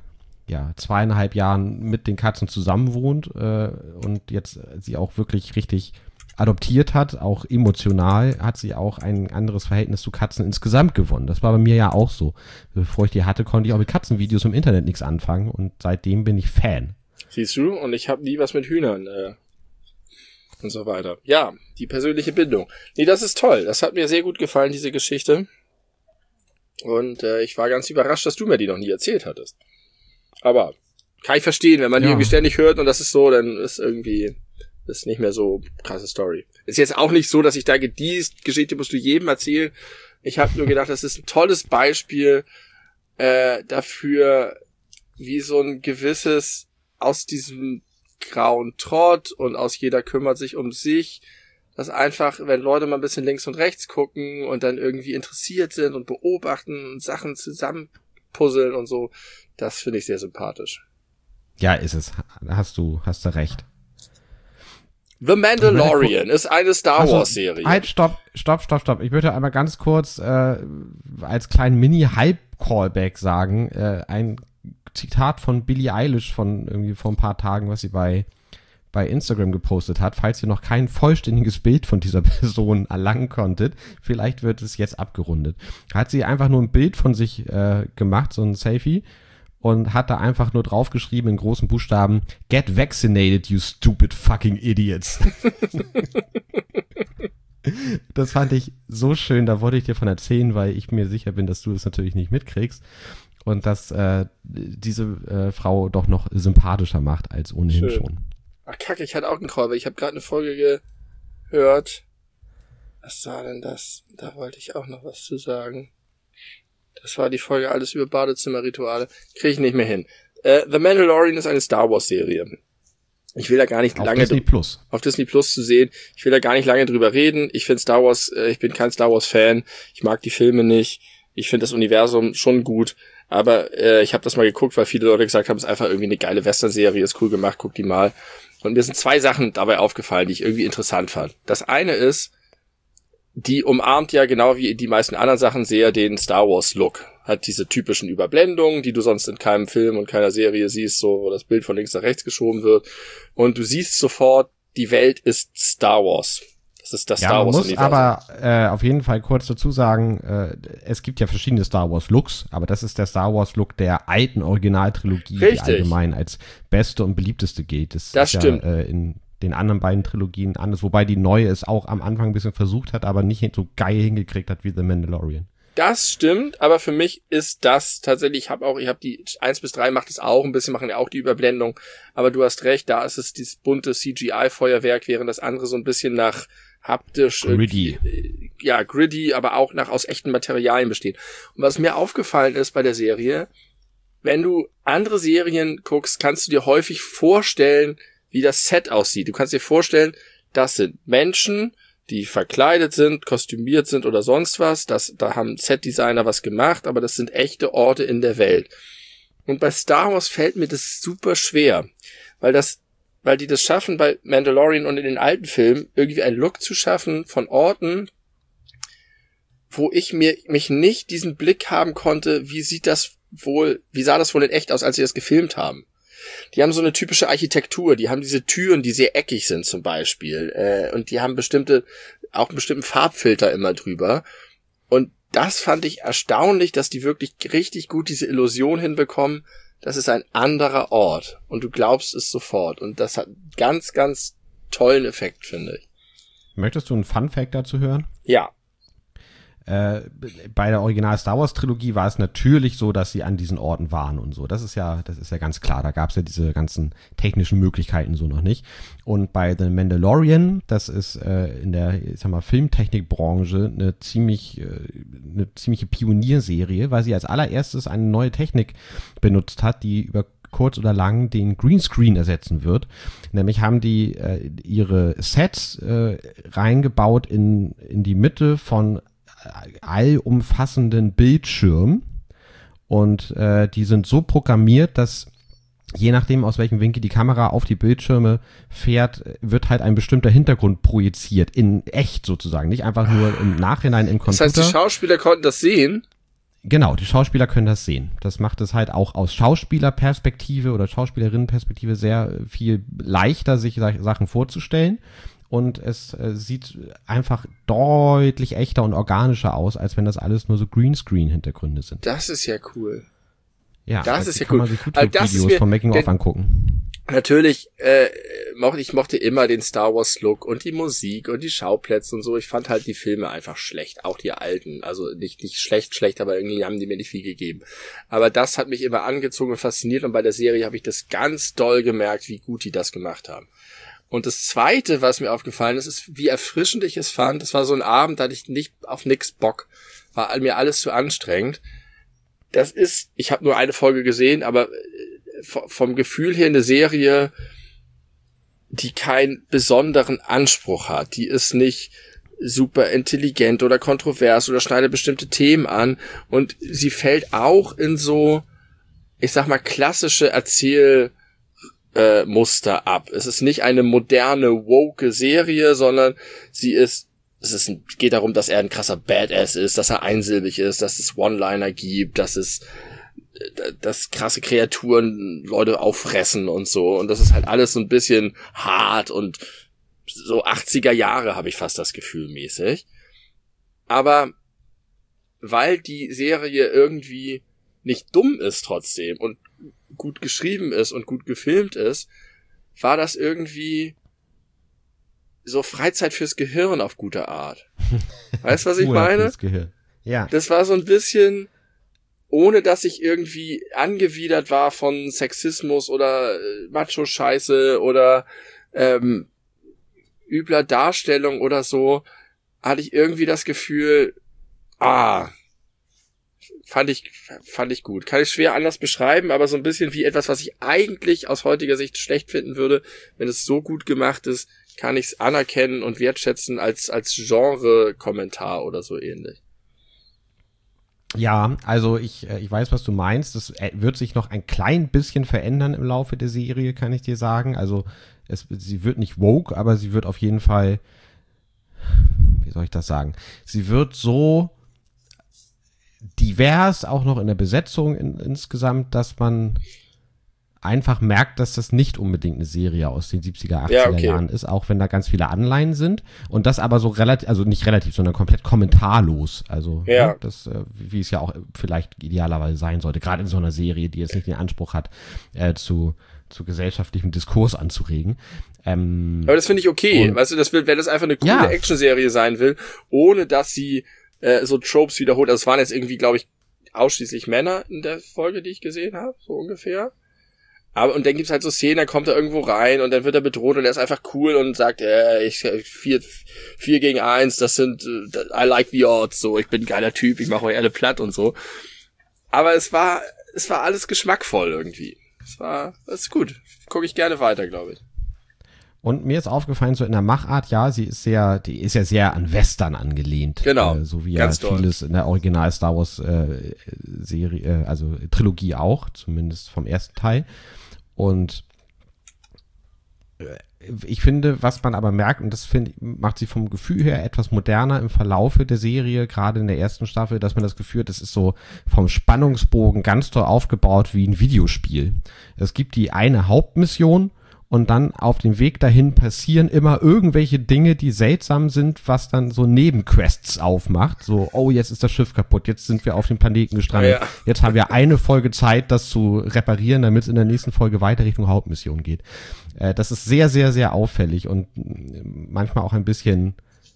ja 2,5 Jahren mit den Katzen zusammen wohnt und jetzt sie auch wirklich richtig adoptiert hat, auch emotional, hat sie auch ein anderes Verhältnis zu Katzen insgesamt gewonnen. Das war bei mir ja auch so. Bevor ich die hatte, konnte ich auch mit Katzenvideos im Internet nichts anfangen und seitdem bin ich Fan. Siehst du? Und ich habe nie was mit Hühnern und so weiter. Ja, die persönliche Bindung. Nee, das ist toll. Das hat mir sehr gut gefallen, diese Geschichte. Und ich war ganz überrascht, dass du mir die noch nie erzählt hattest. Aber kann ich verstehen, wenn man die irgendwie ständig hört und das ist so, dann ist irgendwie ist nicht mehr so krasse Story. Ist jetzt auch nicht so, dass ich denke, die Geschichte musst du jedem erzählen. Ich habe nur gedacht, das ist ein tolles Beispiel dafür, wie so ein gewisses aus diesem grauen Trott und aus jeder kümmert sich um sich, dass einfach, wenn Leute mal ein bisschen links und rechts gucken und dann irgendwie interessiert sind und beobachten und Sachen zusammenpuzzeln und so, das finde ich sehr sympathisch. Ja, ist es. Hast du recht. The Mandalorian ist eine Star Wars Serie. Halt, stopp. Ich würde einmal ganz kurz als kleinen Mini-Hype-Callback sagen, ein Zitat von Billie Eilish von irgendwie vor ein paar Tagen, was sie bei Instagram gepostet hat. Falls ihr noch kein vollständiges Bild von dieser Person erlangen konntet, vielleicht wird es jetzt abgerundet. Hat sie einfach nur ein Bild von sich gemacht, so ein Selfie, und hat da einfach nur draufgeschrieben in großen Buchstaben: Get vaccinated, you stupid fucking idiots. Das fand ich so schön, da wollte ich dir von erzählen, weil ich mir sicher bin, dass du es natürlich nicht mitkriegst und dass diese Frau doch noch sympathischer macht als ohnehin schon. Ach kacke, ich hatte auch einen Callback. Ich habe gerade eine Folge gehört. Was war denn das? Da wollte ich auch noch was zu sagen. Das war die Folge Alles über Badezimmerrituale. Kriege ich nicht mehr hin. The Mandalorian ist eine Star Wars Serie. Ich will da gar nicht lange... Auf Disney Plus zu sehen. Ich will da gar nicht lange drüber reden. Ich finde Star Wars, ich bin kein Star Wars Fan. Ich mag die Filme nicht. Ich finde das Universum schon gut. Aber ich habe das mal geguckt, weil viele Leute gesagt haben, es ist einfach irgendwie eine geile Western-Serie, ist cool gemacht, guck die mal. Und mir sind 2 Sachen dabei aufgefallen, die ich irgendwie interessant fand. Das eine ist, die umarmt ja genau wie die meisten anderen Sachen sehr den Star Wars Look. Hat diese typischen Überblendungen, die du sonst in keinem Film und keiner Serie siehst, so wo das Bild von links nach rechts geschoben wird. Und du siehst sofort, die Welt ist Star Wars. Das ist das Star Wars Universum. Aber auf jeden Fall kurz dazu sagen, es gibt ja verschiedene Star Wars Looks, aber das ist der Star Wars Look der alten Originaltrilogie, die allgemein als beste und beliebteste gilt. Das stimmt. Ja, in den anderen beiden Trilogien anders, wobei die neue es auch am Anfang ein bisschen versucht hat, aber nicht so geil hingekriegt hat wie The Mandalorian. Das stimmt, aber für mich ist das tatsächlich, ich habe die 1 bis 3 macht es auch ein bisschen, machen ja auch die Überblendung, aber du hast recht, da ist es dieses bunte CGI-Feuerwerk, während das andere so ein bisschen nach haptisch, gritty, aber auch nach aus echten Materialien besteht. Und was mir aufgefallen ist bei der Serie, wenn du andere Serien guckst, kannst du dir häufig vorstellen, wie das Set aussieht. Du kannst dir vorstellen, das sind Menschen, die verkleidet sind, kostümiert sind oder sonst was. Da haben Set-Designer was gemacht, aber das sind echte Orte in der Welt. Und bei Star Wars fällt mir das super schwer, weil die das schaffen bei Mandalorian und in den alten Filmen irgendwie einen Look zu schaffen von Orten, wo ich mich nicht diesen Blick haben konnte, wie sah das wohl in echt aus, als sie das gefilmt haben. Die haben so eine typische Architektur, die haben diese Türen, die sehr eckig sind zum Beispiel, und die haben auch einen bestimmten Farbfilter immer drüber. Und das fand ich erstaunlich, dass die wirklich richtig gut diese Illusion hinbekommen, das ist ein anderer Ort und du glaubst es sofort. Und das hat einen ganz, ganz tollen Effekt, finde ich. Möchtest du einen Fun-Fact dazu hören? Ja. Bei der Original Star Wars Trilogie war es natürlich so, dass sie an diesen Orten waren und so. Das ist ja ganz klar. Da gab es ja diese ganzen technischen Möglichkeiten so noch nicht. Und bei The Mandalorian, das ist in der, ich sag mal, Filmtechnikbranche eine ziemliche Pionierserie, weil sie als allererstes eine neue Technik benutzt hat, die über kurz oder lang den Greenscreen ersetzen wird. Nämlich haben die ihre Sets reingebaut in die Mitte von allumfassenden Bildschirm und die sind so programmiert, dass je nachdem, aus welchem Winkel die Kamera auf die Bildschirme fährt, wird halt ein bestimmter Hintergrund projiziert, in echt sozusagen, nicht einfach nur im Nachhinein im Computer. Das heißt, die Schauspieler konnten das sehen? Genau, die Schauspieler können das sehen. Das macht es halt auch aus Schauspielerperspektive oder Schauspielerinnenperspektive sehr viel leichter, sich Sachen vorzustellen. Und es sieht einfach deutlich echter und organischer aus, als wenn das alles nur so Greenscreen-Hintergründe sind. Das ist ja cool. Ja, das ist ja kann cool. Man sich YouTube-Videos vom Making-of angucken. Natürlich, ich mochte immer den Star Wars Look und die Musik und die Schauplätze und so. Ich fand halt die Filme einfach schlecht, auch die alten. Also nicht schlecht, aber irgendwie haben die mir nicht viel gegeben. Aber das hat mich immer angezogen und fasziniert und bei der Serie habe ich das ganz doll gemerkt, wie gut die das gemacht haben. Und das Zweite, was mir aufgefallen ist, ist, wie erfrischend ich es fand. Das war so ein Abend, da hatte ich nicht auf nix Bock. War mir alles zu anstrengend. Ich habe nur eine Folge gesehen, aber vom Gefühl her eine Serie, die keinen besonderen Anspruch hat. Die ist nicht super intelligent oder kontrovers oder schneidet bestimmte Themen an. Und sie fällt auch in so, ich sag mal, klassische Erzählmuster ab. Es ist nicht eine moderne, woke Serie, sondern es geht darum, dass er ein krasser Badass ist, dass er einsilbig ist, dass es One-Liner gibt, dass krasse Kreaturen Leute auffressen und so. Und das ist halt alles so ein bisschen hart und so 80er Jahre, habe ich fast das Gefühl, mäßig. Aber weil die Serie irgendwie nicht dumm ist trotzdem und gut geschrieben ist und gut gefilmt ist, war das irgendwie so Freizeit fürs Gehirn auf gute Art. Weißt du, was ich meine? Fürs Gehirn. Ja. Das war so ein bisschen, ohne dass ich irgendwie angewidert war von Sexismus oder Macho-Scheiße oder übler Darstellung oder so, hatte ich irgendwie das Gefühl, fand ich gut. Kann ich schwer anders beschreiben, aber so ein bisschen wie etwas, was ich eigentlich aus heutiger Sicht schlecht finden würde, wenn es so gut gemacht ist, kann ich es anerkennen und wertschätzen als Genre-Kommentar oder so ähnlich. Ja, also ich weiß, was du meinst. Das wird sich noch ein klein bisschen verändern im Laufe der Serie, kann ich dir sagen. Also sie wird nicht woke, aber sie wird auf jeden Fall, wie soll ich das sagen? Sie wird so divers, auch noch in der Besetzung insgesamt, dass man einfach merkt, dass das nicht unbedingt eine Serie aus den 70er, 80er Jahren ist, auch wenn da ganz viele Anleihen sind. Und das aber so relativ, also nicht relativ, sondern komplett kommentarlos. Also ne, das, wie es ja auch vielleicht idealerweise sein sollte, gerade in so einer Serie, die jetzt nicht den Anspruch hat, zu gesellschaftlichem Diskurs anzuregen. Aber das finde ich okay. Weißt du, wenn das einfach eine coole Actionserie sein will, ohne dass sie so Tropes wiederholt. Also es waren jetzt irgendwie, glaube ich, ausschließlich Männer in der Folge, die ich gesehen habe, so ungefähr. Und dann gibt's halt so Szenen, dann kommt er irgendwo rein und dann wird er bedroht und er ist einfach cool und sagt, 4 gegen 1, das sind, I like the odds, so, ich bin ein geiler Typ, ich mache euch alle platt und so. Aber es war alles geschmackvoll irgendwie. Das ist gut. Gucke ich gerne weiter, glaube ich. Und mir ist aufgefallen, so in der Machart, die ist ja sehr an Western angelehnt. Genau. So wie ja vieles in der Original Star Wars Serie, also Trilogie auch, zumindest vom ersten Teil. Und ich finde, was man aber merkt, und das macht sie vom Gefühl her etwas moderner im Verlaufe der Serie, gerade in der ersten Staffel, dass man das Gefühl hat, das ist so vom Spannungsbogen ganz toll aufgebaut wie ein Videospiel. Es gibt die eine Hauptmission und dann auf dem Weg dahin passieren immer irgendwelche Dinge, die seltsam sind, was dann so Nebenquests aufmacht. So, oh, jetzt ist das Schiff kaputt, jetzt sind wir auf dem Planeten gestrandet. Ja. Jetzt haben wir eine Folge Zeit, das zu reparieren, damit es in der nächsten Folge weiter Richtung Hauptmission geht. Das ist sehr, sehr, sehr auffällig und manchmal auch ein bisschen,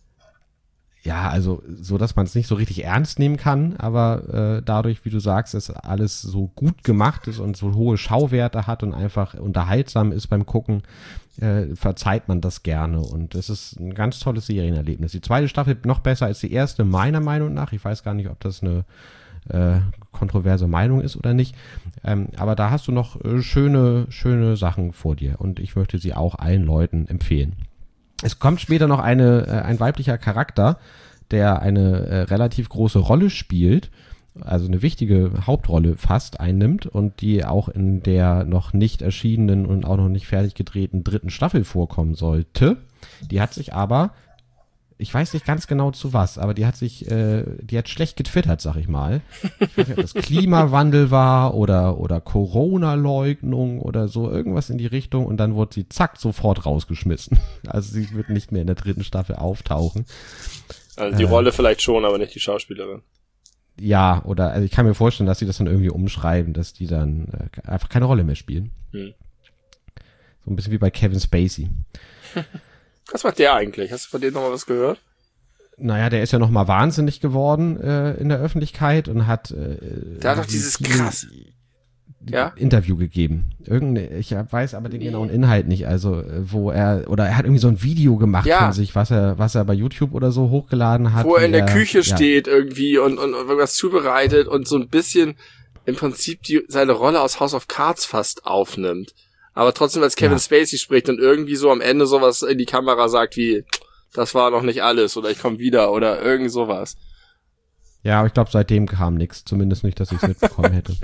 also so, dass man es nicht so richtig ernst nehmen kann, aber dadurch, wie du sagst, dass alles so gut gemacht ist und so hohe Schauwerte hat und einfach unterhaltsam ist beim Gucken, verzeiht man das gerne und es ist ein ganz tolles Serienerlebnis. Die zweite Staffel noch besser als die erste, meiner Meinung nach. Ich weiß gar nicht, ob das eine kontroverse Meinung ist oder nicht, aber da hast du noch schöne Sachen vor dir und ich möchte sie auch allen Leuten empfehlen. Es kommt später noch ein weiblicher Charakter, der eine relativ große Rolle spielt, also eine wichtige Hauptrolle fast einnimmt und die auch in der noch nicht erschienenen und auch noch nicht fertig gedrehten 3. Staffel vorkommen sollte. Die hat sich aber ich weiß nicht ganz genau zu was, aber die hat schlecht getwittert, sag ich mal. Ich weiß nicht, ob das Klimawandel war oder Corona-Leugnung oder so, irgendwas in die Richtung und dann wurde sie zack sofort rausgeschmissen. Also sie wird nicht mehr in der 3. Staffel auftauchen. Also die Rolle vielleicht schon, aber nicht die Schauspielerin. Ja, also ich kann mir vorstellen, dass sie das dann irgendwie umschreiben, dass die dann einfach keine Rolle mehr spielen. So ein bisschen wie bei Kevin Spacey. Was macht der eigentlich? Hast du von dem noch mal was gehört? Naja, der ist ja noch mal wahnsinnig geworden in der Öffentlichkeit und hat der hat doch dieses krass Interview gegeben. Ich weiß aber den genauen Inhalt nicht, also er hat irgendwie so ein Video gemacht von sich, was er bei YouTube oder so hochgeladen hat. Wo er in der Küche steht irgendwie und irgendwas zubereitet und so ein bisschen im Prinzip seine Rolle aus House of Cards fast aufnimmt. Aber trotzdem als Kevin Spacey spricht und irgendwie so am Ende sowas in die Kamera sagt wie, das war noch nicht alles oder ich komme wieder oder irgend sowas. Ja, aber ich glaube, seitdem kam nichts. Zumindest nicht, dass ich es mitbekommen hätte.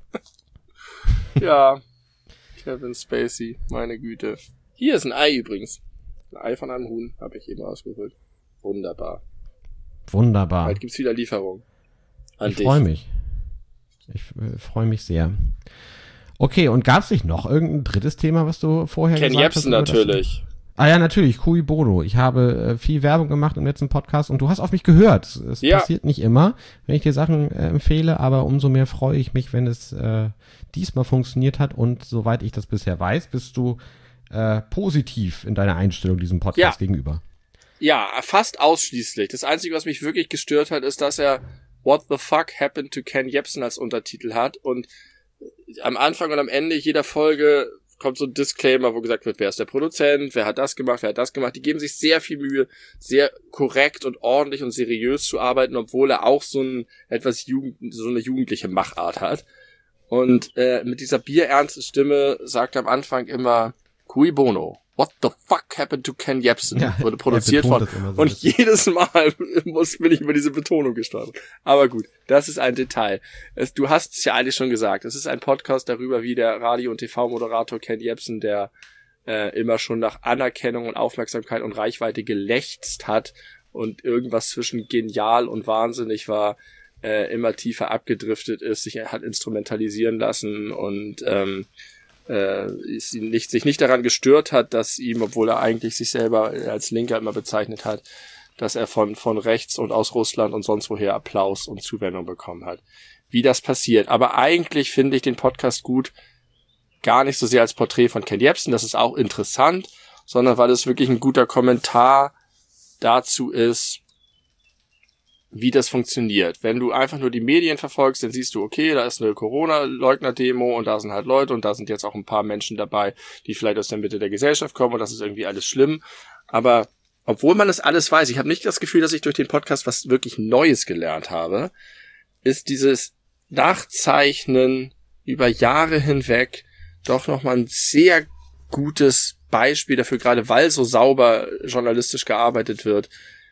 Ja, Kevin Spacey, meine Güte. Hier ist ein Ei übrigens. Ein Ei von einem Huhn habe ich eben ausgeholt. Wunderbar. Bald gibt's wieder Lieferung. Ich freue mich. Ich freue mich sehr. Okay, und gab's nicht noch irgendein drittes Thema, was du vorher gesagt hast? Ken Jebsen natürlich. Ja, natürlich, Cui Bono. Ich habe viel Werbung gemacht im letzten Podcast und du hast auf mich gehört. Es passiert nicht immer, wenn ich dir Sachen empfehle, aber umso mehr freue ich mich, wenn es diesmal funktioniert hat und soweit ich das bisher weiß, bist du positiv in deiner Einstellung diesem Podcast gegenüber. Ja, fast ausschließlich. Das Einzige, was mich wirklich gestört hat, ist, dass er What the fuck happened to Ken Jebsen als Untertitel hat und am Anfang und am Ende jeder Folge kommt so ein Disclaimer, wo gesagt wird, wer ist der Produzent, wer hat das gemacht. Die geben sich sehr viel Mühe, sehr korrekt und ordentlich und seriös zu arbeiten, obwohl er auch so eine jugendliche Machart hat. Und mit dieser bierernsten Stimme sagt er am Anfang immer Cui Bono. What the fuck happened to Ken Jebsen? Wurde produziert von. So und jedes Mal bin ich über diese Betonung gestolpert. Aber gut, das ist ein Detail. Du hast es ja eigentlich schon gesagt. Es ist ein Podcast darüber, wie der Radio- und TV-Moderator Ken Jebsen, der immer schon nach Anerkennung und Aufmerksamkeit und Reichweite gelächzt hat und irgendwas zwischen genial und wahnsinnig war, immer tiefer abgedriftet ist, sich hat instrumentalisieren lassen und sich nicht daran gestört hat, dass ihm, obwohl er eigentlich sich selber als Linker immer bezeichnet hat, dass er von rechts und aus Russland und sonst woher Applaus und Zuwendung bekommen hat. Wie das passiert. Aber eigentlich finde ich den Podcast gut, gar nicht so sehr als Porträt von Ken Jebsen, das ist auch interessant, sondern weil es wirklich ein guter Kommentar dazu ist, wie das funktioniert. Wenn du einfach nur die Medien verfolgst, dann siehst du, okay, da ist eine Corona-Leugner-Demo und da sind halt Leute und da sind jetzt auch ein paar Menschen dabei, die vielleicht aus der Mitte der Gesellschaft kommen und das ist irgendwie alles schlimm. Aber obwohl man das alles weiß, ich habe nicht das Gefühl, dass ich durch den Podcast was wirklich Neues gelernt habe, ist dieses Nachzeichnen über Jahre hinweg doch nochmal ein sehr gutes Beispiel dafür, gerade weil so sauber journalistisch gearbeitet wird,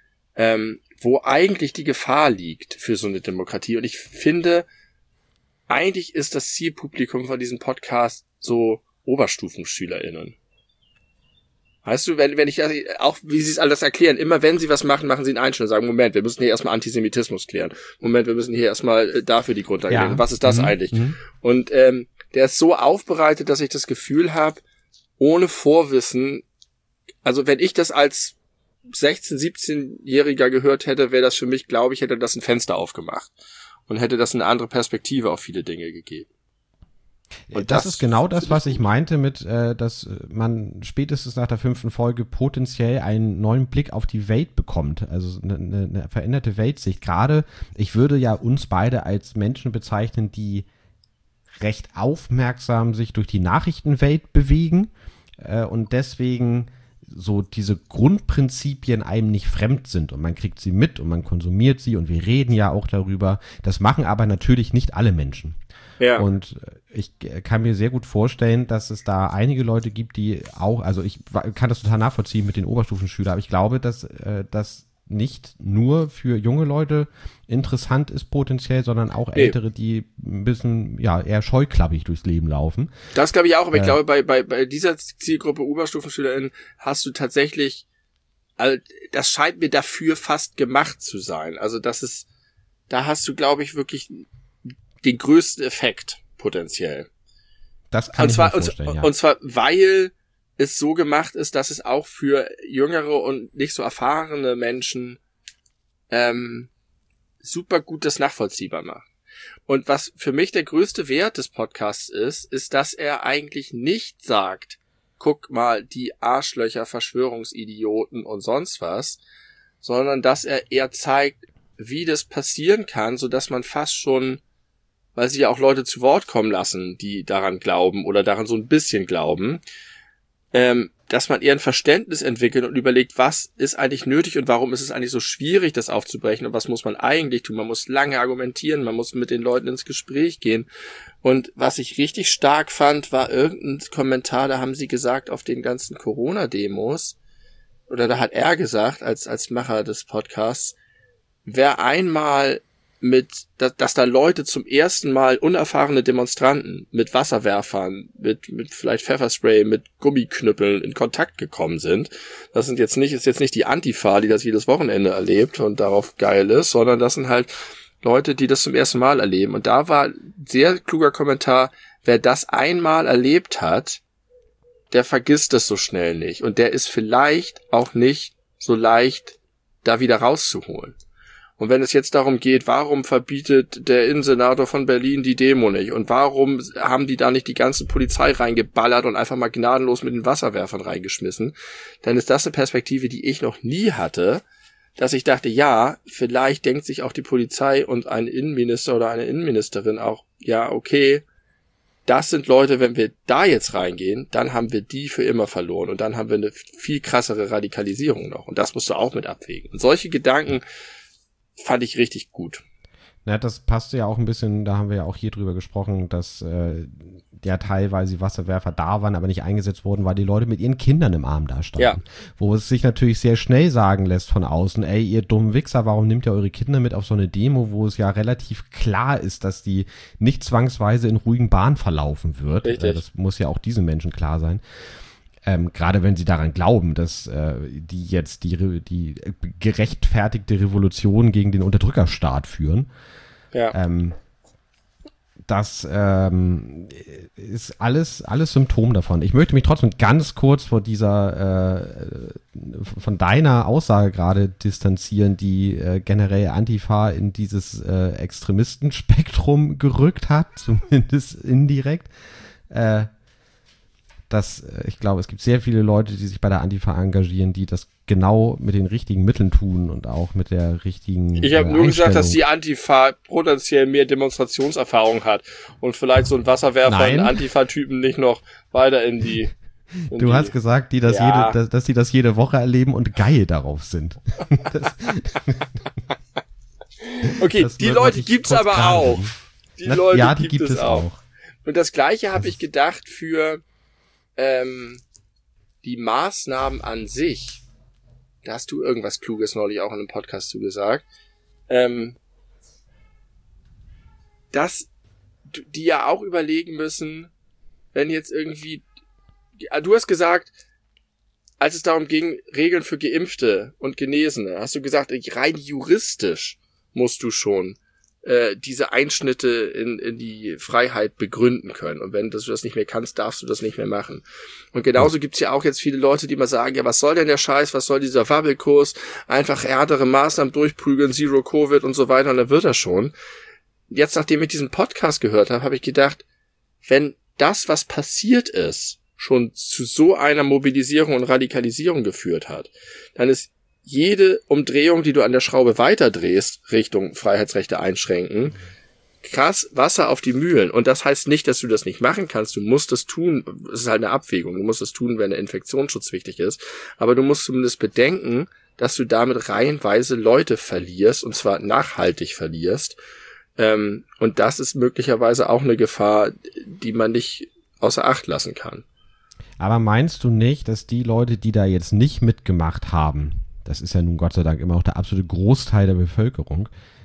wo eigentlich die Gefahr liegt für so eine Demokratie. Und ich finde, eigentlich ist das Zielpublikum von diesem Podcast so OberstufenschülerInnen. Weißt du, wenn ich auch, wie sie es alles erklären, immer wenn sie was machen, machen sie einen Einschnitt und sagen, Moment, wir müssen hier erstmal Antisemitismus klären. Moment, wir müssen hier erstmal dafür die Grundlage klären. Was ist das eigentlich? Und der ist so aufbereitet, dass ich das Gefühl habe, ohne Vorwissen, also wenn ich das als 16-, 17-Jähriger gehört hätte, wäre das für mich, glaube ich, hätte das ein Fenster aufgemacht und hätte das eine andere Perspektive auf viele Dinge gegeben. Und das ist genau das, was ich meinte mit, dass man spätestens nach der 5. Folge potenziell einen neuen Blick auf die Welt bekommt, also eine veränderte Weltsicht. Gerade, ich würde ja uns beide als Menschen bezeichnen, die recht aufmerksam sich durch die Nachrichtenwelt bewegen und deswegen so diese Grundprinzipien einem nicht fremd sind und man kriegt sie mit und man konsumiert sie und wir reden ja auch darüber. Das machen aber natürlich nicht alle Menschen. Ja. Und ich kann mir sehr gut vorstellen, dass es da einige Leute gibt, die auch, also ich kann das total nachvollziehen mit den Oberstufenschülern, aber ich glaube, dass das nicht nur für junge Leute interessant ist potenziell, sondern auch Ältere, die ein bisschen eher scheuklappig durchs Leben laufen. Das glaube ich auch, aber ich glaube, bei dieser Zielgruppe OberstufenschülerInnen hast du tatsächlich Also das scheint mir dafür fast gemacht zu sein. Also da hast du, glaube ich, wirklich den größten Effekt potenziell. Das kann ich mir vorstellen, ja. Und zwar, weil es so gemacht ist, dass es auch für jüngere und nicht so erfahrene Menschen super gut das nachvollziehbar macht. Und was für mich der größte Wert des Podcasts ist, dass er eigentlich nicht sagt, guck mal, die Arschlöcher, Verschwörungsidioten und sonst was, sondern dass er eher zeigt, wie das passieren kann, sodass man fast schon, weil sie ja auch Leute zu Wort kommen lassen, die daran glauben oder daran so ein bisschen glauben, dass man eher ein Verständnis entwickelt und überlegt, was ist eigentlich nötig und warum ist es eigentlich so schwierig, das aufzubrechen und was muss man eigentlich tun. Man muss lange argumentieren, man muss mit den Leuten ins Gespräch gehen. Und was ich richtig stark fand, war irgendein Kommentar, da haben sie gesagt, auf den ganzen Corona-Demos, oder da hat er gesagt, als Macher des Podcasts, wer einmal dass da Leute zum ersten Mal unerfahrene Demonstranten mit Wasserwerfern, mit vielleicht Pfefferspray, mit Gummiknüppeln in Kontakt gekommen sind. Ist jetzt nicht die Antifa, die das jedes Wochenende erlebt und darauf geil ist, sondern das sind halt Leute, die das zum ersten Mal erleben. Und da war ein sehr kluger Kommentar, wer das einmal erlebt hat, der vergisst das so schnell nicht. Und der ist vielleicht auch nicht so leicht, da wieder rauszuholen. Und wenn es jetzt darum geht, warum verbietet der Innensenator von Berlin die Demo nicht? Und warum haben die da nicht die ganze Polizei reingeballert und einfach mal gnadenlos mit den Wasserwerfern reingeschmissen? Dann ist das eine Perspektive, die ich noch nie hatte, dass ich dachte, ja, vielleicht denkt sich auch die Polizei und ein Innenminister oder eine Innenministerin auch, ja, okay, das sind Leute, wenn wir da jetzt reingehen, dann haben wir die für immer verloren und dann haben wir eine viel krassere Radikalisierung noch. Und das musst du auch mit abwägen. Und solche Gedanken fand ich richtig gut. Na, das passt ja auch ein bisschen, da haben wir ja auch hier drüber gesprochen, dass ja teilweise Wasserwerfer da waren, aber nicht eingesetzt wurden, weil die Leute mit ihren Kindern im Arm da standen. Ja. Wo es sich natürlich sehr schnell sagen lässt von außen, ey, ihr dummen Wichser, warum nehmt ihr eure Kinder mit auf so eine Demo, wo es ja relativ klar ist, dass die nicht zwangsweise in ruhigen Bahnen verlaufen wird. Das muss ja auch diesen Menschen klar sein. Gerade wenn sie daran glauben, dass die jetzt die gerechtfertigte Revolution gegen den Unterdrückerstaat führen. Ja. Das ist alles Symptom davon. Ich möchte mich trotzdem ganz kurz von von deiner Aussage gerade distanzieren, die generell Antifa in dieses Extremistenspektrum gerückt hat, zumindest indirekt. Ich glaube, es gibt sehr viele Leute, die sich bei der Antifa engagieren, die das genau mit den richtigen Mitteln tun und auch mit der richtigen Ich habe nur gesagt, dass die Antifa potenziell mehr Demonstrationserfahrung hat und vielleicht so ein Wasserwerfer einen Antifa-Typen nicht noch weiter in die... Du hast gesagt, dass die das jede Woche erleben und geil darauf sind. Okay, die Leute gibt's aber auch. Die Leute gibt es auch. Und das Gleiche habe ich gedacht für die Maßnahmen an sich. Da hast du irgendwas Kluges neulich auch in einem Podcast zugesagt. Dass die ja auch überlegen müssen, wenn jetzt irgendwie... Du hast gesagt, als es darum ging, Regeln für Geimpfte und Genesene, hast du gesagt, rein juristisch musst du schon diese Einschnitte in die Freiheit begründen können. Und wenn du das nicht mehr kannst, darfst du das nicht mehr machen. Und genauso gibt's ja auch jetzt viele Leute, die mal sagen, ja, was soll denn der Scheiß, was soll dieser Wabbelkurs, einfach härtere Maßnahmen durchprügeln, Zero Covid und so weiter, und dann wird das schon. Jetzt, nachdem ich diesen Podcast gehört habe, habe ich gedacht, wenn das, was passiert ist, schon zu so einer Mobilisierung und Radikalisierung geführt hat, dann ist jede Umdrehung, die du an der Schraube weiterdrehst, Richtung Freiheitsrechte einschränken, krass Wasser auf die Mühlen. Und das heißt nicht, dass du das nicht machen kannst. Du musst das tun. Es ist halt eine Abwägung. Du musst das tun, wenn der Infektionsschutz wichtig ist. Aber du musst zumindest bedenken, dass du damit reihenweise Leute verlierst, und zwar nachhaltig verlierst. Und das ist möglicherweise auch eine Gefahr, die man nicht außer Acht lassen kann. Aber meinst du nicht, dass die Leute, die da jetzt nicht mitgemacht haben, das ist ja nun Gott sei Dank immer noch der absolute Großteil der Bevölkerung,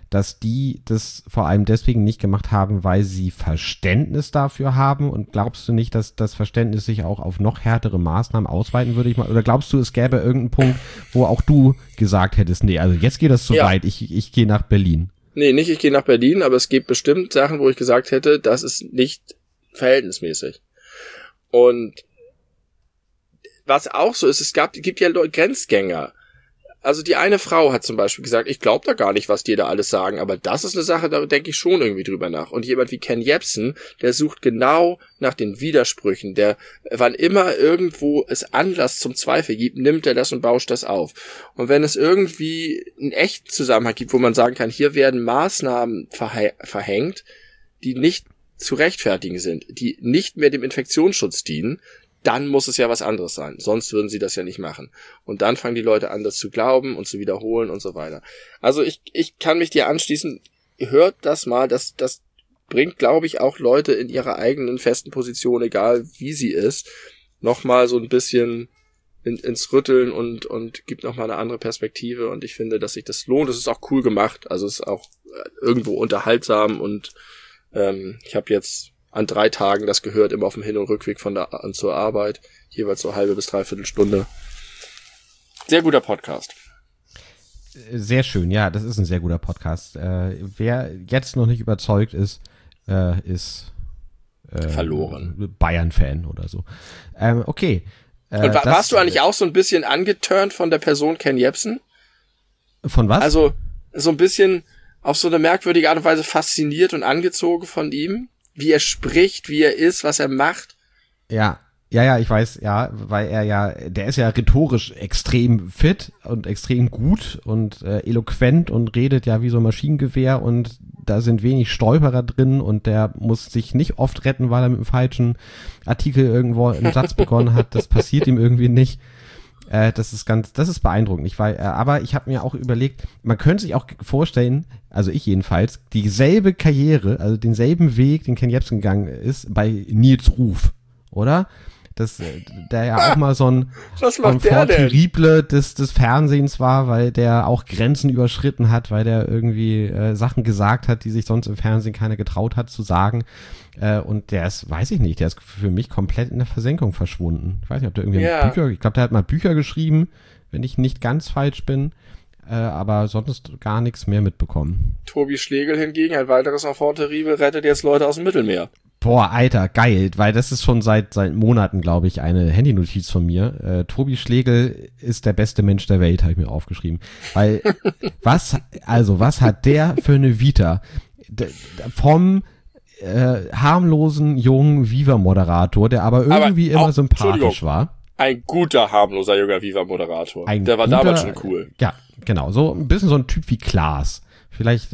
dass die das vor allem deswegen nicht gemacht haben, weil sie Verständnis dafür haben? Und glaubst du nicht, dass das Verständnis sich auch auf noch härtere Maßnahmen ausweiten würde? Oder glaubst du, es gäbe irgendeinen Punkt, wo auch du gesagt hättest, nee, also jetzt geht das zu weit, ich gehe nach Berlin? Nee, nicht ich gehe nach Berlin, aber es gibt bestimmt Sachen, wo ich gesagt hätte, das ist nicht verhältnismäßig. Und was auch so ist, gibt ja Grenzgänger. Also die eine Frau hat zum Beispiel gesagt, ich glaube da gar nicht, was die da alles sagen, aber das ist eine Sache, da denke ich schon irgendwie drüber nach. Und jemand wie Ken Jebsen, der sucht genau nach den Widersprüchen, der, wann immer irgendwo es Anlass zum Zweifel gibt, nimmt er das und bauscht das auf. Und wenn es irgendwie einen echten Zusammenhang gibt, wo man sagen kann, hier werden Maßnahmen verhängt, die nicht zu rechtfertigen sind, die nicht mehr dem Infektionsschutz dienen, dann muss es ja was anderes sein. Sonst würden sie das ja nicht machen. Und dann fangen die Leute an, das zu glauben und zu wiederholen und so weiter. Also ich kann mich dir anschließen, hört das mal, das bringt, glaube ich, auch Leute in ihrer eigenen festen Position, egal wie sie ist, nochmal so ein bisschen ins Rütteln und gibt nochmal eine andere Perspektive. Und ich finde, dass sich das lohnt. Es ist auch cool gemacht. Also es ist auch irgendwo unterhaltsam und ich habe jetzt an 3 Tagen das gehört, immer auf dem Hin- und Rückweg zur Arbeit, jeweils so halbe bis dreiviertel Stunde. Sehr guter Podcast. Sehr schön, ja, das ist ein sehr guter Podcast. Wer jetzt noch nicht überzeugt ist verloren. Bayern-Fan oder so. Okay. Und warst du eigentlich auch so ein bisschen angeturnt von der Person Ken Jebsen? Von was? Also so ein bisschen auf so eine merkwürdige Art und Weise fasziniert und angezogen von ihm? Wie er spricht, wie er ist, was er macht. Ja, ich weiß, ja, weil der ist ja rhetorisch extrem fit und extrem gut und eloquent und redet ja wie so ein Maschinengewehr und da sind wenig Stolperer drin und der muss sich nicht oft retten, weil er mit dem falschen Artikel irgendwo einen Satz begonnen hat. Das passiert ihm irgendwie nicht. Das ist beeindruckend. Aber ich habe mir auch überlegt, man könnte sich auch vorstellen, also ich jedenfalls, dieselbe Karriere, also denselben Weg, den Ken Jebsen gegangen ist, bei Nils Ruf, oder? Der ja auch mal so ein Enfant terrible des Fernsehens war, weil der auch Grenzen überschritten hat, weil der irgendwie Sachen gesagt hat, die sich sonst im Fernsehen keiner getraut hat zu sagen. Und der ist, weiß ich nicht, der ist für mich komplett in der Versenkung verschwunden. Ich weiß nicht, ob der irgendwie ich glaube, der hat mal Bücher geschrieben, wenn ich nicht ganz falsch bin, aber sonst gar nichts mehr mitbekommen. Tobi Schlegel hingegen, ein weiteres Enfant terrible, rettet jetzt Leute aus dem Mittelmeer. Boah, Alter, geil, weil das ist schon seit Monaten, glaube ich, eine Handynotiz von mir. Tobi Schlegel ist der beste Mensch der Welt, habe ich mir aufgeschrieben. Weil, was hat der für eine Vita? Vom harmlosen, jungen Viva-Moderator, der aber irgendwie immer sympathisch war. Ein guter, harmloser, junger Viva-Moderator. Der war damals schon cool. Ja, genau, so ein bisschen so ein Typ wie Klaas. Vielleicht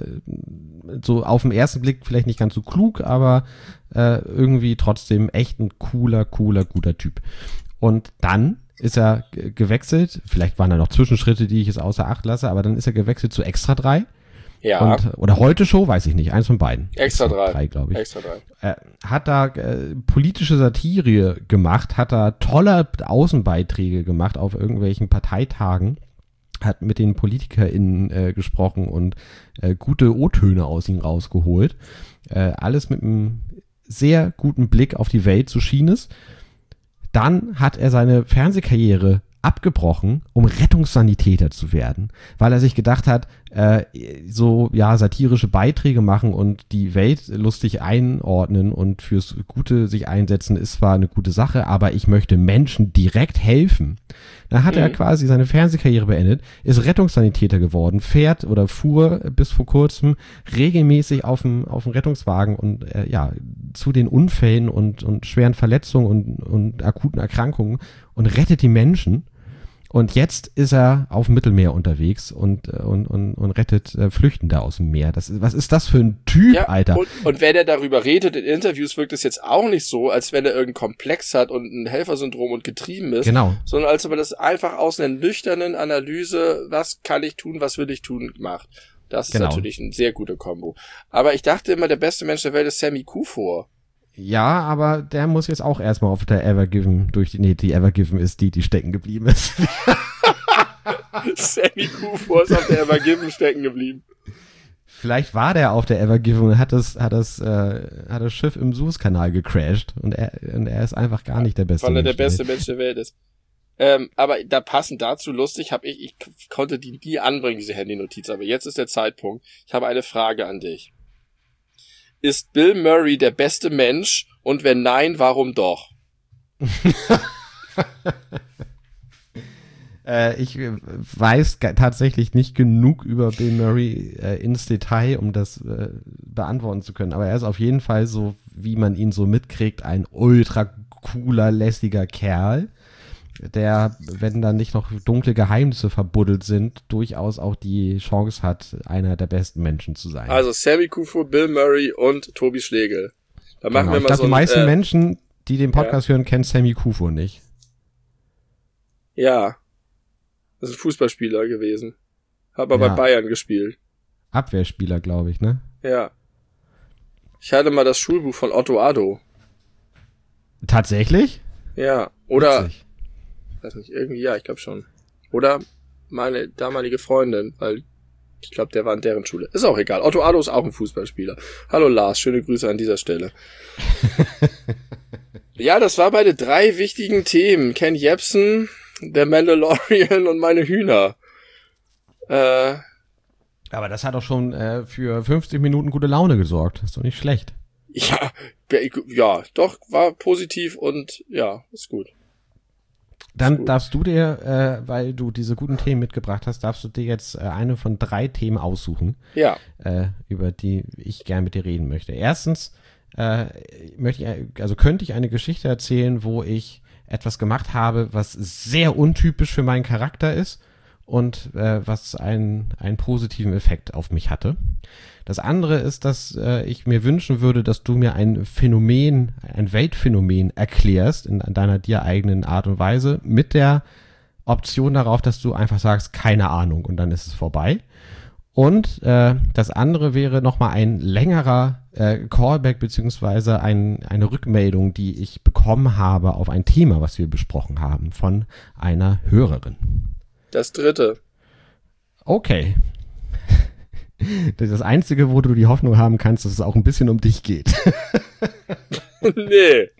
so auf den ersten Blick vielleicht nicht ganz so klug, aber irgendwie trotzdem echt ein cooler, guter Typ. Und dann ist er gewechselt, vielleicht waren da noch Zwischenschritte, die ich jetzt außer Acht lasse, aber dann ist er gewechselt zu Extra 3. Ja. Oder Heute Show, weiß ich nicht, eins von beiden. Extra 3, glaube ich. Extra 3. Hat da politische Satire gemacht, hat da tolle Außenbeiträge gemacht auf irgendwelchen Parteitagen, hat mit den PolitikerInnen gesprochen und gute O-Töne aus ihm rausgeholt. Alles mit einem sehr guten Blick auf die Welt, so schien es. Dann hat er seine Fernsehkarriere abgebrochen, um Rettungssanitäter zu werden, weil er sich gedacht hat, satirische Beiträge machen und die Welt lustig einordnen und fürs Gute sich einsetzen, ist zwar eine gute Sache, aber ich möchte Menschen direkt helfen. Dann hat er quasi seine Fernsehkarriere beendet, ist Rettungssanitäter geworden, fuhr bis vor kurzem regelmäßig auf dem Rettungswagen und zu den Unfällen und schweren Verletzungen und akuten Erkrankungen und rettet die Menschen. Und jetzt ist er auf dem Mittelmeer unterwegs und rettet Flüchtende aus dem Meer. Was ist das für ein Typ, ja, Alter? Und wenn er darüber redet in Interviews, wirkt es jetzt auch nicht so, als wenn er irgendeinen Komplex hat und ein Helfersyndrom und getrieben ist. Genau. Sondern als ob er das einfach aus einer nüchternen Analyse, was kann ich tun, was will ich tun, macht. Das ist natürlich ein sehr guter Kombo. Aber ich dachte immer, der beste Mensch der Welt ist Sammy Kufor. Ja, aber der muss jetzt auch erstmal auf der Evergiven die Evergiven ist die stecken geblieben ist. Sammy Kufor ist auf der Evergiven stecken geblieben. Vielleicht war der auf der Ever Given und hat das Schiff im Suezkanal gecrashed und er ist einfach gar nicht der beste Weil er Mensch. der beste Mensch der Welt ist. Aber da passend dazu, lustig, ich konnte die nie anbringen, diese Handy-Notiz, aber jetzt ist der Zeitpunkt. Ich habe eine Frage an dich. Ist Bill Murray der beste Mensch? Und wenn nein, warum doch? Ich weiß tatsächlich nicht genug über Bill Murray ins Detail, um das beantworten zu können. Aber er ist auf jeden Fall so, wie man ihn so mitkriegt, ein ultra cooler, lässiger Kerl, der, wenn da nicht noch dunkle Geheimnisse verbuddelt sind, durchaus auch die Chance hat, einer der besten Menschen zu sein. Also Sammy Kufo, Bill Murray und Tobi Schlegel. Da machen wir mal ich glaube, die meisten Menschen, die den Podcast hören, kennen Sammy Kufo nicht. Ja. Das ist ein Fußballspieler gewesen. Hab aber bei Bayern gespielt. Abwehrspieler, glaube ich, ne? Ja. Ich hatte mal das Schulbuch von Otto Addo. Tatsächlich? Ja. Oder... Witzig. Weiß nicht, irgendwie, ja, ich glaube schon. Oder meine damalige Freundin, weil ich glaube, der war in deren Schule. Ist auch egal. Otto Addo ist auch ein Fußballspieler. Hallo Lars, schöne Grüße an dieser Stelle. Ja, das war bei den 3 wichtigen Themen. Ken Jebsen, der Mandalorian und meine Hühner. Aber das hat doch schon für 50 Minuten gute Laune gesorgt. Ist doch nicht schlecht. Ja, doch, war positiv und ja, ist gut. Dann darfst du dir, weil du diese guten Themen mitgebracht hast, darfst du dir jetzt eine von 3 Themen aussuchen, über die ich gern mit dir reden möchte. Erstens könnte ich eine Geschichte erzählen, wo ich etwas gemacht habe, was sehr untypisch für meinen Charakter ist und was einen positiven Effekt auf mich hatte. Das andere ist, dass ich mir wünschen würde, dass du mir ein Weltphänomen erklärst in deiner dir eigenen Art und Weise mit der Option darauf, dass du einfach sagst, keine Ahnung und dann ist es vorbei. Und das andere wäre nochmal ein längerer Callback beziehungsweise eine Rückmeldung, die ich bekommen habe auf ein Thema, was wir besprochen haben von einer Hörerin. Das dritte. Okay. Das Einzige, wo du die Hoffnung haben kannst, dass es auch ein bisschen um dich geht. Nee.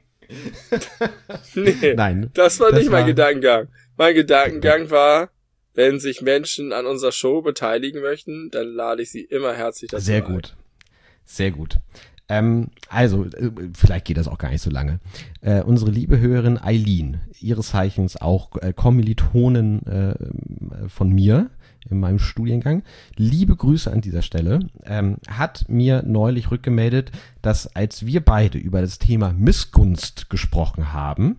Nein. Das war nicht mein Gedankengang. Mein Gedankengang war, wenn sich Menschen an unserer Show beteiligen möchten, dann lade ich sie immer herzlich dazu Sehr ein. gut. Sehr gut. Vielleicht geht das auch gar nicht so lange. Unsere liebe Hörerin Eileen, ihres Zeichens auch Kommilitonin von mir in meinem Studiengang, liebe Grüße an dieser Stelle, hat mir neulich rückgemeldet, dass als wir beide über das Thema Missgunst gesprochen haben,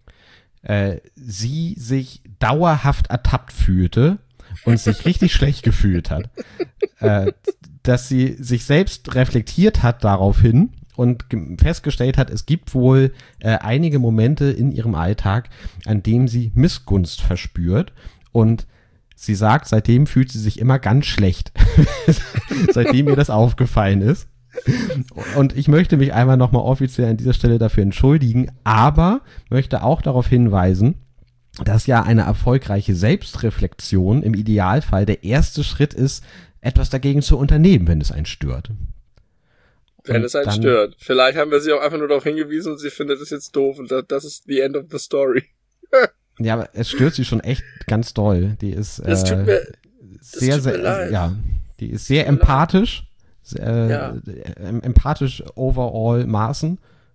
sie sich dauerhaft ertappt fühlte und sich richtig schlecht gefühlt hat. Dass sie sich selbst reflektiert hat daraufhin und festgestellt hat, es gibt wohl einige Momente in ihrem Alltag, an dem sie Missgunst verspürt und sie sagt, seitdem fühlt sie sich immer ganz schlecht, seitdem ihr das aufgefallen ist. Und ich möchte mich einmal nochmal offiziell an dieser Stelle dafür entschuldigen, aber möchte auch darauf hinweisen, dass ja eine erfolgreiche Selbstreflexion im Idealfall der erste Schritt ist, etwas dagegen zu unternehmen, wenn es einen stört. Wenn es einen stört. Vielleicht haben wir sie auch einfach nur darauf hingewiesen und sie findet es jetzt doof und das ist the end of the story. Ja, aber es stört sie schon echt ganz doll. Die ist sehr empathisch. Empathisch overall Maßen.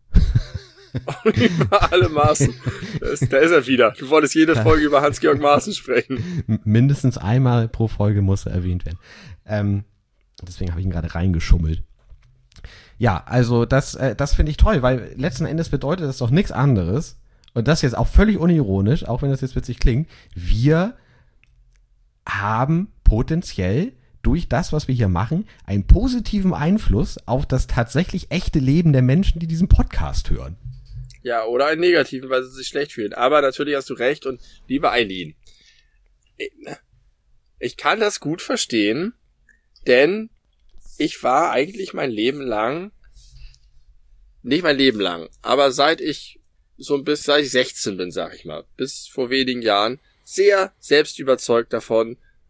Über alle Maßen. Da ist er wieder. Du wolltest jede Folge über Hans-Georg Maaßen sprechen. Mindestens einmal pro Folge muss er erwähnt werden. Deswegen habe ich ihn gerade reingeschummelt. Ja, also das finde ich toll, weil letzten Endes bedeutet das doch nichts anderes. Und das jetzt auch völlig unironisch, auch wenn das jetzt witzig klingt. Wir haben potenziell durch das, was wir hier machen, einen positiven Einfluss auf das tatsächlich echte Leben der Menschen, die diesen Podcast hören. Ja, oder einen negativen, weil sie sich schlecht fühlen. Aber natürlich hast du recht und liebe Eileen, ich kann das gut verstehen, denn ich war eigentlich mein Leben lang, nicht mein Leben lang, aber seit ich 16 bin, sag ich mal, bis vor wenigen Jahren, sehr selbstüberzeugt davon,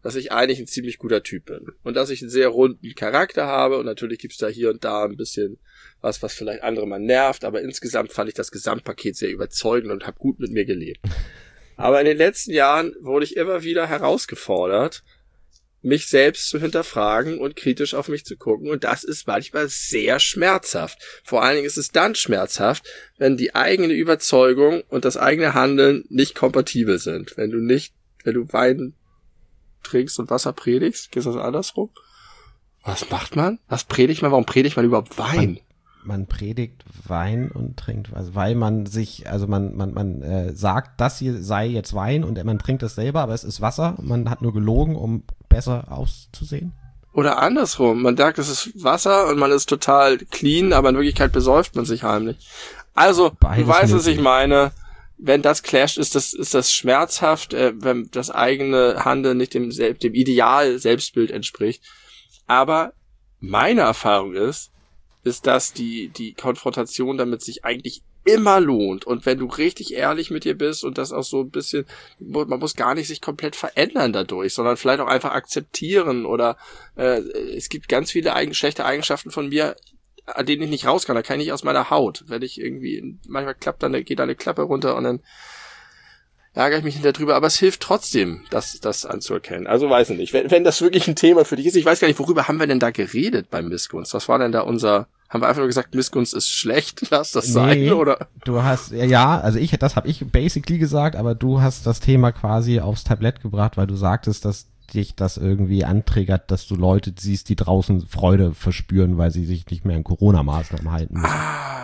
dass ich eigentlich ein ziemlich guter Typ bin. Und dass ich einen sehr runden Charakter habe. Und natürlich gibt's da hier und da ein bisschen was vielleicht andere mal nervt. Aber insgesamt fand ich das Gesamtpaket sehr überzeugend und habe gut mit mir gelebt. Aber in den letzten Jahren wurde ich immer wieder herausgefordert, mich selbst zu hinterfragen und kritisch auf mich zu gucken. Und das ist manchmal sehr schmerzhaft. Vor allen Dingen ist es dann schmerzhaft, wenn die eigene Überzeugung und das eigene Handeln nicht kompatibel sind. Wenn du Wein trinkst und Wasser predigst, geht das andersrum? Was macht man? Was predigt man? Warum predigt man überhaupt Wein? Man predigt Wein und trinkt, also weil man sich, also man sagt, das hier sei jetzt Wein und man trinkt es selber, aber es ist Wasser. Man hat nur gelogen, um besser auszusehen. Oder andersrum. Man sagt, es ist Wasser und man ist total clean, aber in Wirklichkeit besäuft man sich heimlich. Also, du weißt, was ich meine. Wenn das clasht, ist das schmerzhaft, wenn das eigene Handeln nicht dem Ideal Selbstbild entspricht. Aber meine Erfahrung ist, dass die Konfrontation damit sich eigentlich immer lohnt. Und wenn du richtig ehrlich mit dir bist und das auch so ein bisschen, man muss gar nicht sich komplett verändern dadurch, sondern vielleicht auch einfach akzeptieren oder es gibt ganz viele schlechte Eigenschaften von mir, an denen ich nicht raus kann, da kann ich nicht aus meiner Haut. Wenn ich irgendwie, manchmal geht da eine Klappe runter und dann ärgere ich mich hinterher drüber, aber es hilft trotzdem, das anzuerkennen. Also weiß ich nicht, wenn das wirklich ein Thema für dich ist, ich weiß gar nicht, worüber haben wir denn da geredet beim Missgunst? Was war denn da haben wir einfach nur gesagt, Missgunst ist schlecht, lass das sein, oder? Du hast, also das habe ich basically gesagt, aber du hast das Thema quasi aufs Tablett gebracht, weil du sagtest, dass dich das irgendwie antriggert, dass du Leute siehst, die draußen Freude verspüren, weil sie sich nicht mehr an Corona-Maßnahmen halten müssen.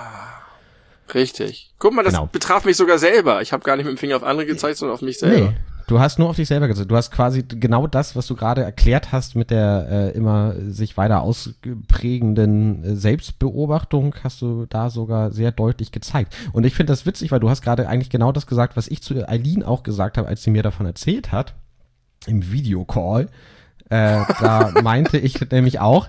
Richtig. Guck mal, das betraf mich sogar selber. Ich habe gar nicht mit dem Finger auf andere gezeigt, sondern auf mich selber. Nee, du hast nur auf dich selber gezeigt. Du hast quasi genau das, was du gerade erklärt hast mit der immer sich weiter ausprägenden Selbstbeobachtung, hast du da sogar sehr deutlich gezeigt. Und ich finde das witzig, weil du hast gerade eigentlich genau das gesagt, was ich zu Eileen auch gesagt habe, als sie mir davon erzählt hat, im Videocall. Da meinte ich nämlich auch,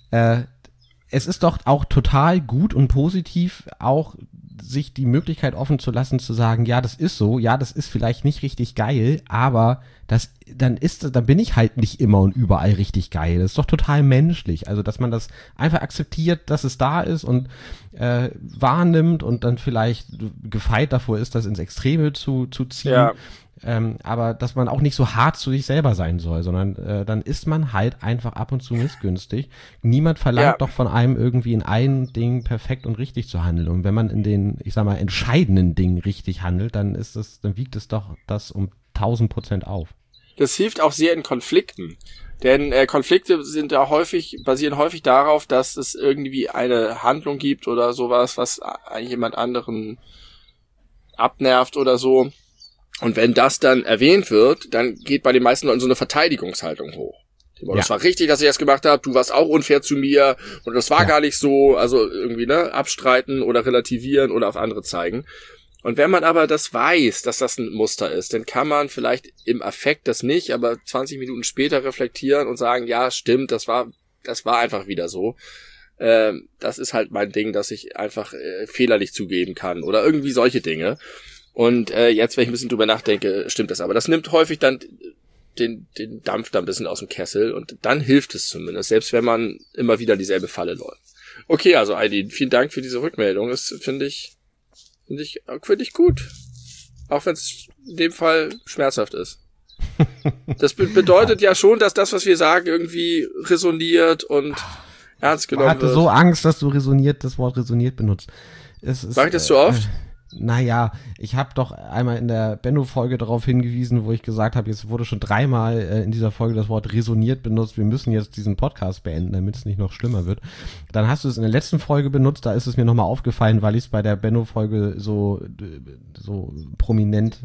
es ist doch auch total gut und positiv, auch sich die Möglichkeit offen zu lassen, zu sagen, ja, das ist so, ja, das ist vielleicht nicht richtig geil, aber dann bin ich halt nicht immer und überall richtig geil. Das ist doch total menschlich. Also, dass man das einfach akzeptiert, dass es da ist und wahrnimmt und dann vielleicht gefeit davor ist, das ins Extreme zu ziehen. Ja. Aber dass man auch nicht so hart zu sich selber sein soll, sondern dann ist man halt einfach ab und zu missgünstig. Niemand verlangt doch von einem irgendwie in allen Dingen perfekt und richtig zu handeln. Und wenn man in den, ich sag mal, entscheidenden Dingen richtig handelt, dann wiegt es doch das um 1000% auf. Das hilft auch sehr in Konflikten. Denn Konflikte basieren häufig darauf, dass es irgendwie eine Handlung gibt oder sowas, was eigentlich jemand anderen abnervt oder so. Und wenn das dann erwähnt wird, dann geht bei den meisten Leuten so eine Verteidigungshaltung hoch. Das war richtig, dass ich das gemacht habe, du warst auch unfair zu mir und das war gar nicht so, also irgendwie abstreiten oder relativieren oder auf andere zeigen. Und wenn man aber das weiß, dass das ein Muster ist, dann kann man vielleicht im Affekt das nicht, aber 20 Minuten später reflektieren und sagen, ja, stimmt, das war einfach wieder so. Das ist halt mein Ding, dass ich einfach Fehler nicht zugeben kann oder irgendwie solche Dinge. Und jetzt, wenn ich ein bisschen drüber nachdenke, stimmt das. Aber das nimmt häufig dann den Dampf da ein bisschen aus dem Kessel und dann hilft es zumindest, selbst wenn man immer wieder in dieselbe Falle läuft. Okay, also Eileen, vielen Dank für diese Rückmeldung. Das finde ich gut. Auch wenn es in dem Fall schmerzhaft ist. Das bedeutet ja schon, dass das, was wir sagen, irgendwie resoniert und ernst genommen wird. Ich hatte so Angst, dass du das Wort resoniert benutzt. Sag ich das so oft? Naja, ich habe doch einmal in der Benno-Folge darauf hingewiesen, wo ich gesagt habe, jetzt wurde schon 3-mal in dieser Folge das Wort resoniert benutzt, wir müssen jetzt diesen Podcast beenden, damit es nicht noch schlimmer wird. Dann hast du es in der letzten Folge benutzt, da ist es mir nochmal aufgefallen, weil ich es bei der Benno-Folge so prominent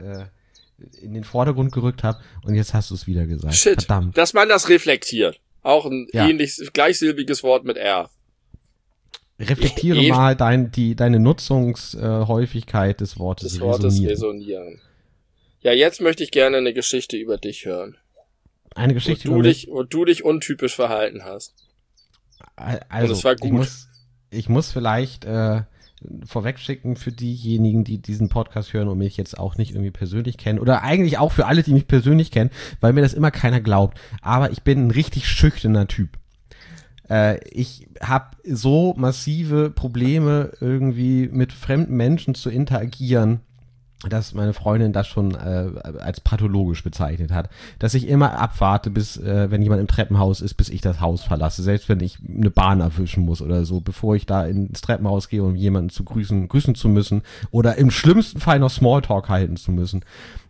in den Vordergrund gerückt habe und jetzt hast du es wieder gesagt. Shit, verdammt. Dass man das reflektiert. Auch ein gleichsilbiges Wort mit R. Reflektiere mal deine Nutzungshäufigkeit des Wortes resonieren. Ja, jetzt möchte ich gerne eine Geschichte über dich hören. Eine Geschichte wo du dich untypisch verhalten hast. Also, und es war gut. Ich muss vielleicht vorwegschicken für diejenigen, die diesen Podcast hören und mich jetzt auch nicht irgendwie persönlich kennen oder eigentlich auch für alle, die mich persönlich kennen, weil mir das immer keiner glaubt. Aber ich bin ein richtig schüchterner Typ. Ich habe so massive Probleme irgendwie mit fremden Menschen zu interagieren, dass meine Freundin das schon als pathologisch bezeichnet hat, dass ich immer abwarte, bis wenn jemand im Treppenhaus ist, bis ich das Haus verlasse, selbst wenn ich eine Bahn erwischen muss oder so, bevor ich da ins Treppenhaus gehe, um jemanden zu grüßen zu müssen oder im schlimmsten Fall noch Smalltalk halten zu müssen,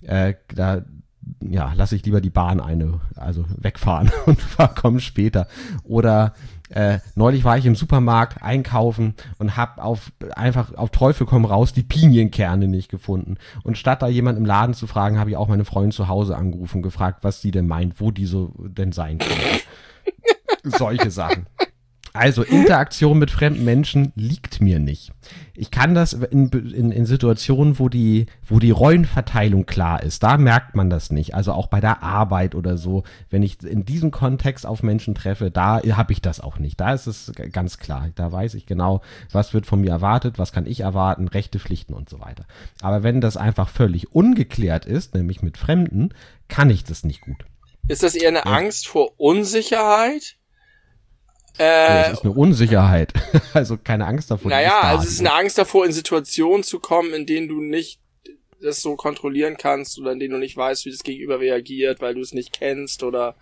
lasse ich lieber die Bahn also wegfahren und komm später. Oder neulich war ich im Supermarkt einkaufen und habe einfach auf Teufel komm raus die Pinienkerne nicht gefunden. Und statt da jemand im Laden zu fragen, habe ich auch meine Freundin zu Hause angerufen und gefragt, was sie denn meint, wo die so denn sein können. Solche Sachen. Also Interaktion mit fremden Menschen liegt mir nicht. Ich kann das in Situationen, wo die Rollenverteilung klar ist, da merkt man das nicht. Also auch bei der Arbeit oder so, wenn ich in diesem Kontext auf Menschen treffe, da habe ich das auch nicht. Da ist es ganz klar. Da weiß ich genau, was wird von mir erwartet, was kann ich erwarten, Rechte, Pflichten und so weiter. Aber wenn das einfach völlig ungeklärt ist, nämlich mit Fremden, kann ich das nicht gut. Ist das eher eine Angst vor Unsicherheit? Es ist eine Unsicherheit. Also keine Angst davor. Naja, also es ist eine Angst davor, in Situationen zu kommen, in denen du nicht das so kontrollieren kannst oder in denen du nicht weißt, wie das Gegenüber reagiert, weil du es nicht kennst oder...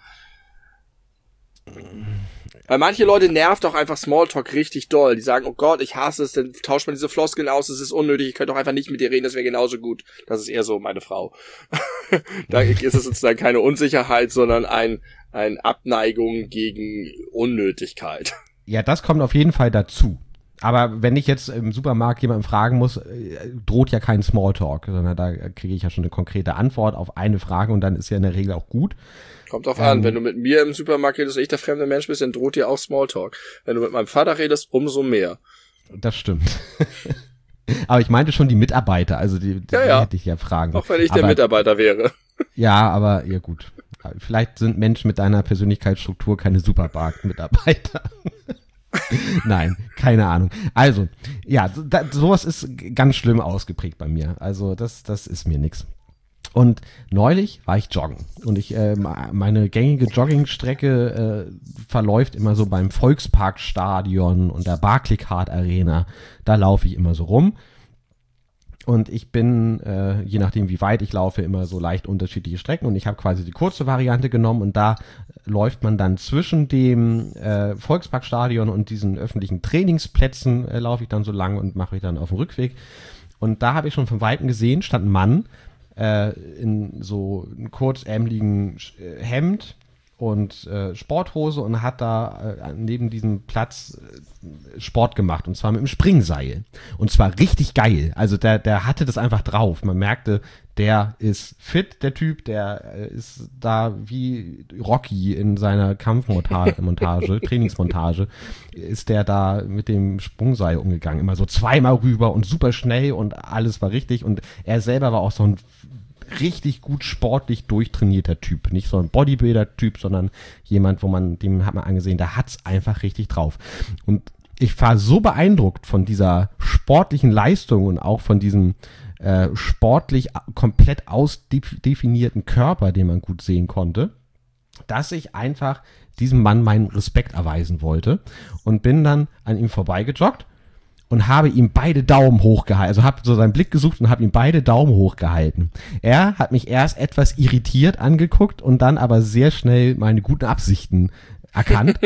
Weil manche Leute nervt auch einfach Smalltalk richtig doll. Die sagen, oh Gott, ich hasse es, dann tauscht man diese Floskeln aus, es ist unnötig, ich könnte doch einfach nicht mit dir reden, das wäre genauso gut. Das ist eher so meine Frau. Da ist es sozusagen keine Unsicherheit, sondern eine Abneigung gegen Unnötigkeit. Ja, das kommt auf jeden Fall dazu. Aber wenn ich jetzt im Supermarkt jemanden fragen muss, droht ja kein Smalltalk, sondern da kriege ich ja schon eine konkrete Antwort auf eine Frage und dann ist ja in der Regel auch gut. Kommt drauf an, wenn du mit mir im Supermarkt redest und ich der fremde Mensch bist, dann droht dir auch Smalltalk. Wenn du mit meinem Vater redest, umso mehr. Das stimmt. Aber ich meinte schon die Mitarbeiter, also die hätte ich ja fragen. Auch wenn ich der Mitarbeiter wäre. Ja, aber ja gut. Vielleicht sind Menschen mit deiner Persönlichkeitsstruktur keine Supermarkt-Mitarbeiter. Nein, keine Ahnung. Also, ja, sowas ist ganz schlimm ausgeprägt bei mir. Also das ist mir nix. Und neulich war ich joggen und meine gängige Joggingstrecke verläuft immer so beim Volksparkstadion und der Barclaycard Arena. Da laufe ich immer so rum und ich bin, je nachdem wie weit ich laufe, immer so leicht unterschiedliche Strecken und ich habe quasi die kurze Variante genommen und da läuft man dann zwischen dem Volksparkstadion und diesen öffentlichen Trainingsplätzen laufe ich dann so lang und mache ich dann auf dem Rückweg und da habe ich schon von Weitem gesehen, stand ein Mann, in so einem kurzärmeligen Hemd und Sporthose und hat da neben diesem Platz Sport gemacht und zwar mit dem Springseil und zwar richtig geil, also der hatte das einfach drauf, man merkte, der ist fit, der Typ, der ist da wie Rocky in seiner Kampfmontage, Trainingsmontage, ist der da mit dem Sprungseil umgegangen, immer so zweimal rüber und super schnell und alles war richtig und er selber war auch so ein richtig gut sportlich durchtrainierter Typ. Nicht so ein Bodybuilder-Typ, sondern jemand, dem hat man angesehen, der hat's einfach richtig drauf. Und ich war so beeindruckt von dieser sportlichen Leistung und auch von diesem sportlich komplett ausdefinierten Körper, den man gut sehen konnte, dass ich einfach diesem Mann meinen Respekt erweisen wollte und bin dann an ihm vorbeigejoggt und habe ihm beide Daumen hochgehalten. Also habe so seinen Blick gesucht und habe ihm beide Daumen hochgehalten. Er hat mich erst etwas irritiert angeguckt und dann aber sehr schnell meine guten Absichten erkannt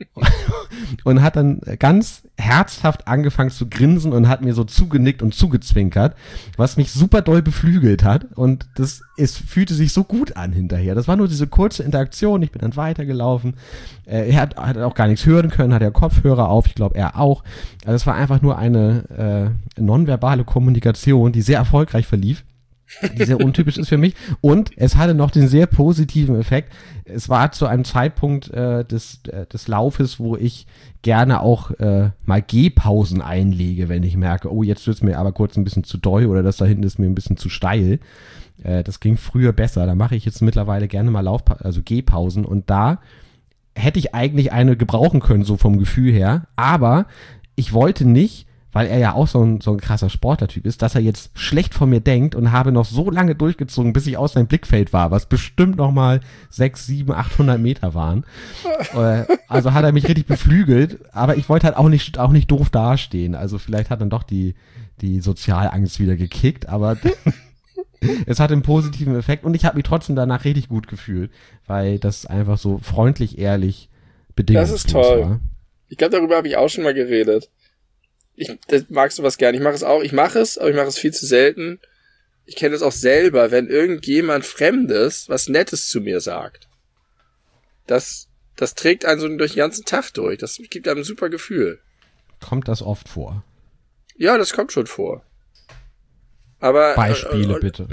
und hat dann ganz herzhaft angefangen zu grinsen und hat mir so zugenickt und zugezwinkert, was mich super doll beflügelt hat und es fühlte sich so gut an hinterher. Das war nur diese kurze Interaktion, ich bin dann weitergelaufen, er hat auch gar nichts hören können, hat ja Kopfhörer auf, ich glaube er auch. Also es war einfach nur eine nonverbale Kommunikation, die sehr erfolgreich verlief, die sehr untypisch ist für mich und es hatte noch den sehr positiven Effekt. Es war zu einem Zeitpunkt des Laufes, wo ich gerne auch mal Gehpausen einlege, wenn ich merke, oh, jetzt wird's mir aber kurz ein bisschen zu doll oder das da hinten ist mir ein bisschen zu steil. Das ging früher besser. Da mache ich jetzt mittlerweile gerne mal Gehpausen und da hätte ich eigentlich eine gebrauchen können, so vom Gefühl her, aber ich wollte nicht, weil er ja auch so ein krasser Sportlertyp ist, dass er jetzt schlecht von mir denkt und habe noch so lange durchgezogen, bis ich aus seinem Blickfeld war, was bestimmt noch mal 6, 7, 800 Meter waren. Also hat er mich richtig beflügelt, aber ich wollte halt auch nicht doof dastehen. Also vielleicht hat dann doch die Sozialangst wieder gekickt, aber es hat einen positiven Effekt und ich habe mich trotzdem danach richtig gut gefühlt, weil das einfach so freundlich, ehrlich, bedingungslos Das ist toll. war. Ich glaube, darüber habe ich auch schon mal geredet. Das magst du was gern. Ich mache es auch. Ich mache es, aber ich mache es viel zu selten. Ich kenne es auch selber, wenn irgendjemand Fremdes was Nettes zu mir sagt. Das trägt einen so durch den ganzen Tag durch. Das gibt einem ein super Gefühl. Kommt das oft vor? Ja, das kommt schon vor. Aber Beispiele bitte.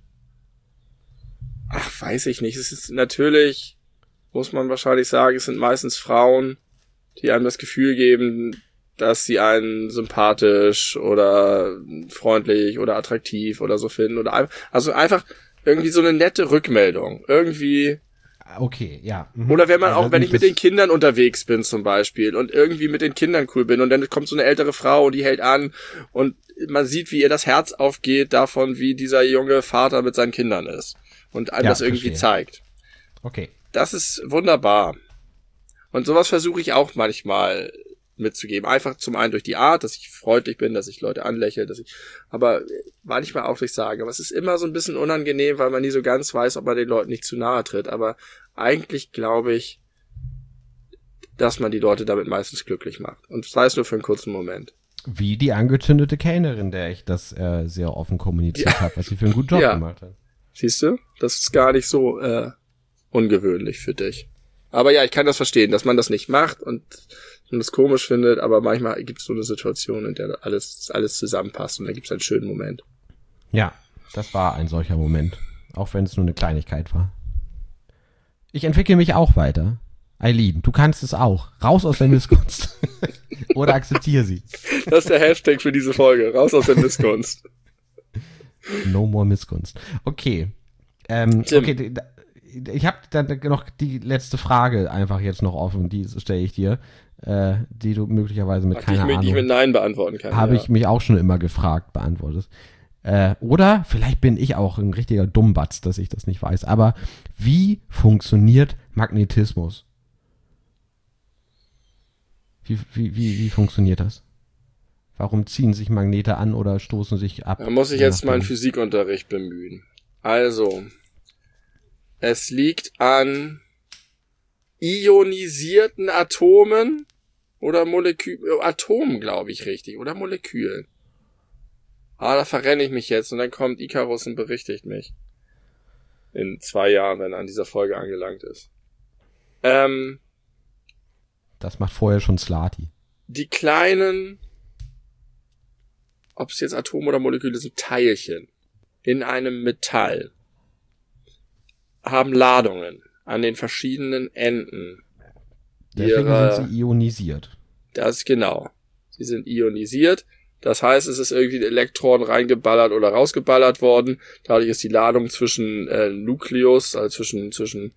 Ach, weiß ich nicht. Es ist natürlich, muss man wahrscheinlich sagen, es sind meistens Frauen, die einem das Gefühl geben, dass sie einen sympathisch oder freundlich oder attraktiv oder so finden oder also einfach irgendwie so eine nette Rückmeldung. Irgendwie. Okay, ja. Oder wenn man also wenn ich mit den Kindern unterwegs bin zum Beispiel und irgendwie mit den Kindern cool bin und dann kommt so eine ältere Frau und die hält an und man sieht, wie ihr das Herz aufgeht davon, wie dieser junge Vater mit seinen Kindern ist und einem das irgendwie zeigt. Okay. Das ist wunderbar. Und sowas versuche ich auch manchmal mitzugeben. Einfach zum einen durch die Art, dass ich freundlich bin, dass ich Leute anlächle, aber manchmal auch durch Sagen. Aber es ist immer so ein bisschen unangenehm, weil man nie so ganz weiß, ob man den Leuten nicht zu nahe tritt. Aber eigentlich glaube ich, dass man die Leute damit meistens glücklich macht. Und sei es nur für einen kurzen Moment. Wie die angezündete Kellnerin, der ich das sehr offen kommuniziert habe, was sie für einen guten Job gemacht hat. Siehst du? Das ist gar nicht so ungewöhnlich für dich. Aber ja, ich kann das verstehen, dass man das nicht macht und das komisch findet, aber manchmal gibt es so eine Situation, in der alles zusammenpasst und da gibt es einen schönen Moment. Ja, das war ein solcher Moment, auch wenn es nur eine Kleinigkeit war. Ich entwickle mich auch weiter. Eileen, du kannst es auch. Raus aus der Missgunst. Oder akzeptiere sie. Das ist der Hashtag für diese Folge. Raus aus der Missgunst. No more Missgunst. Okay. Okay, ich habe dann noch die letzte Frage einfach jetzt noch offen, die stelle ich dir, die du möglicherweise mit keiner Ahnung... Die ich mit Nein beantworten kann. Habe ich mich auch schon immer gefragt, beantwortest. Oder vielleicht bin ich auch ein richtiger Dummbatz, dass ich das nicht weiß. Aber wie funktioniert Magnetismus? Wie funktioniert das? Warum ziehen sich Magnete an oder stoßen sich ab? Da muss ich jetzt meinen Physikunterricht bemühen. Also, es liegt an ionisierten Atomen oder Atomen, glaube ich, richtig. Oder Molekülen. Da verrenne ich mich jetzt und dann kommt Icarus und berichtigt mich. In 2 Jahren, wenn er an dieser Folge angelangt ist. Das macht vorher schon Slati. Die kleinen, ob es jetzt Atome oder Moleküle sind, Teilchen in einem Metall haben Ladungen an den verschiedenen Enden. Deswegen sind sie ionisiert. Das genau. Sie sind ionisiert. Das heißt, es ist irgendwie ein Elektron reingeballert oder rausgeballert worden. Dadurch ist die Ladung zwischen Nukleus, also zwischen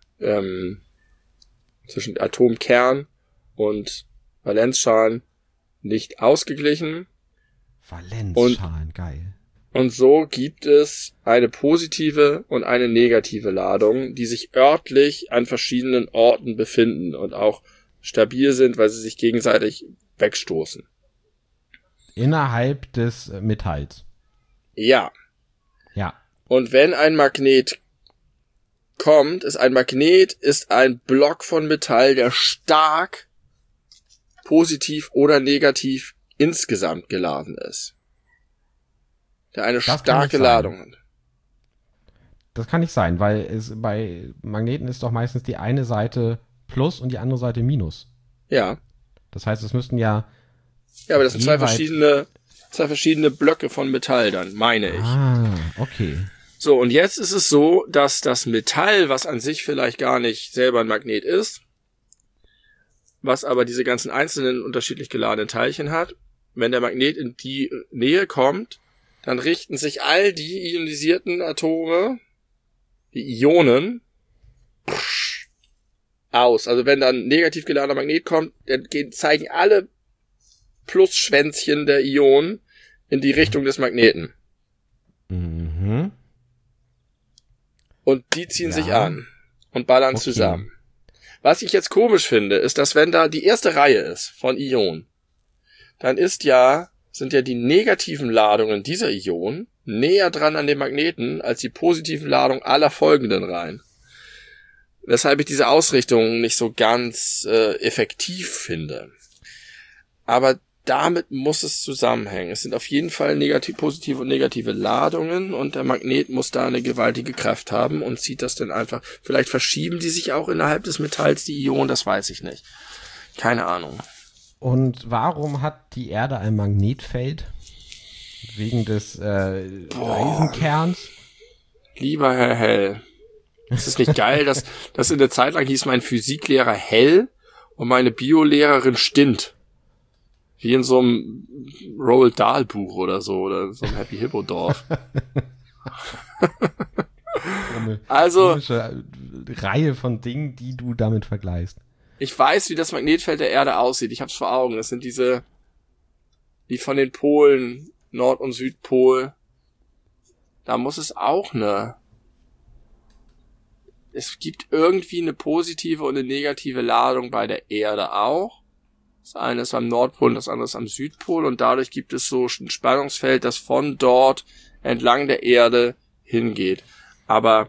Atomkern und Valenzschalen nicht ausgeglichen. Valenzschalen, geil. Und so gibt es eine positive und eine negative Ladung, die sich örtlich an verschiedenen Orten befinden und auch stabil sind, weil sie sich gegenseitig wegstoßen. Innerhalb des Metalls. Ja. Ja. Und wenn ein Magnet kommt, ist ein Block von Metall, der stark positiv oder negativ insgesamt geladen ist. Der eine starke Ladung hat. Das kann nicht sein, weil es bei Magneten ist doch meistens die eine Seite Plus und die andere Seite Minus. Ja. Das heißt, es müssten ja... Ja, aber das sind zwei verschiedene Blöcke von Metall dann, meine ich. Ah, okay. So, und jetzt ist es so, dass das Metall, was an sich vielleicht gar nicht selber ein Magnet ist, was aber diese ganzen einzelnen unterschiedlich geladenen Teilchen hat, wenn der Magnet in die Nähe kommt, dann richten sich all die ionisierten Atome, die Ionen, aus. Also wenn dann ein negativ geladener Magnet kommt, dann zeigen alle Plus-Schwänzchen der Ionen in die Richtung des Magneten. Mhm. Und die ziehen sich an und ballern zusammen. Was ich jetzt komisch finde, ist, dass wenn da die erste Reihe ist von Ionen, dann sind ja die negativen Ladungen dieser Ionen näher dran an dem Magneten als die positiven Ladungen aller folgenden Reihen. Weshalb ich diese Ausrichtung nicht so ganz effektiv finde. Aber damit muss es zusammenhängen. Es sind auf jeden Fall positive und negative Ladungen und der Magnet muss da eine gewaltige Kraft haben und zieht das dann einfach. Vielleicht verschieben die sich auch innerhalb des Metalls, die Ionen, das weiß ich nicht. Keine Ahnung. Und warum hat die Erde ein Magnetfeld? Wegen des Eisenkerns? Lieber Herr Hell, ist es nicht geil, dass in der Zeit lang hieß mein Physiklehrer Hell und meine Biolehrerin Stint? Wie in so einem Roald Dahl Buch oder so einem Happy Hippo Dorf. Also eine Reihe von Dingen, die du damit vergleichst. Ich weiß, wie das Magnetfeld der Erde aussieht. Ich hab's vor Augen. Das sind die von den Polen, Nord- und Südpol. Da muss es auch es gibt irgendwie eine positive und eine negative Ladung bei der Erde auch. Das eine ist am Nordpol und das andere ist am Südpol und dadurch gibt es so ein Spannungsfeld, das von dort entlang der Erde hingeht. Aber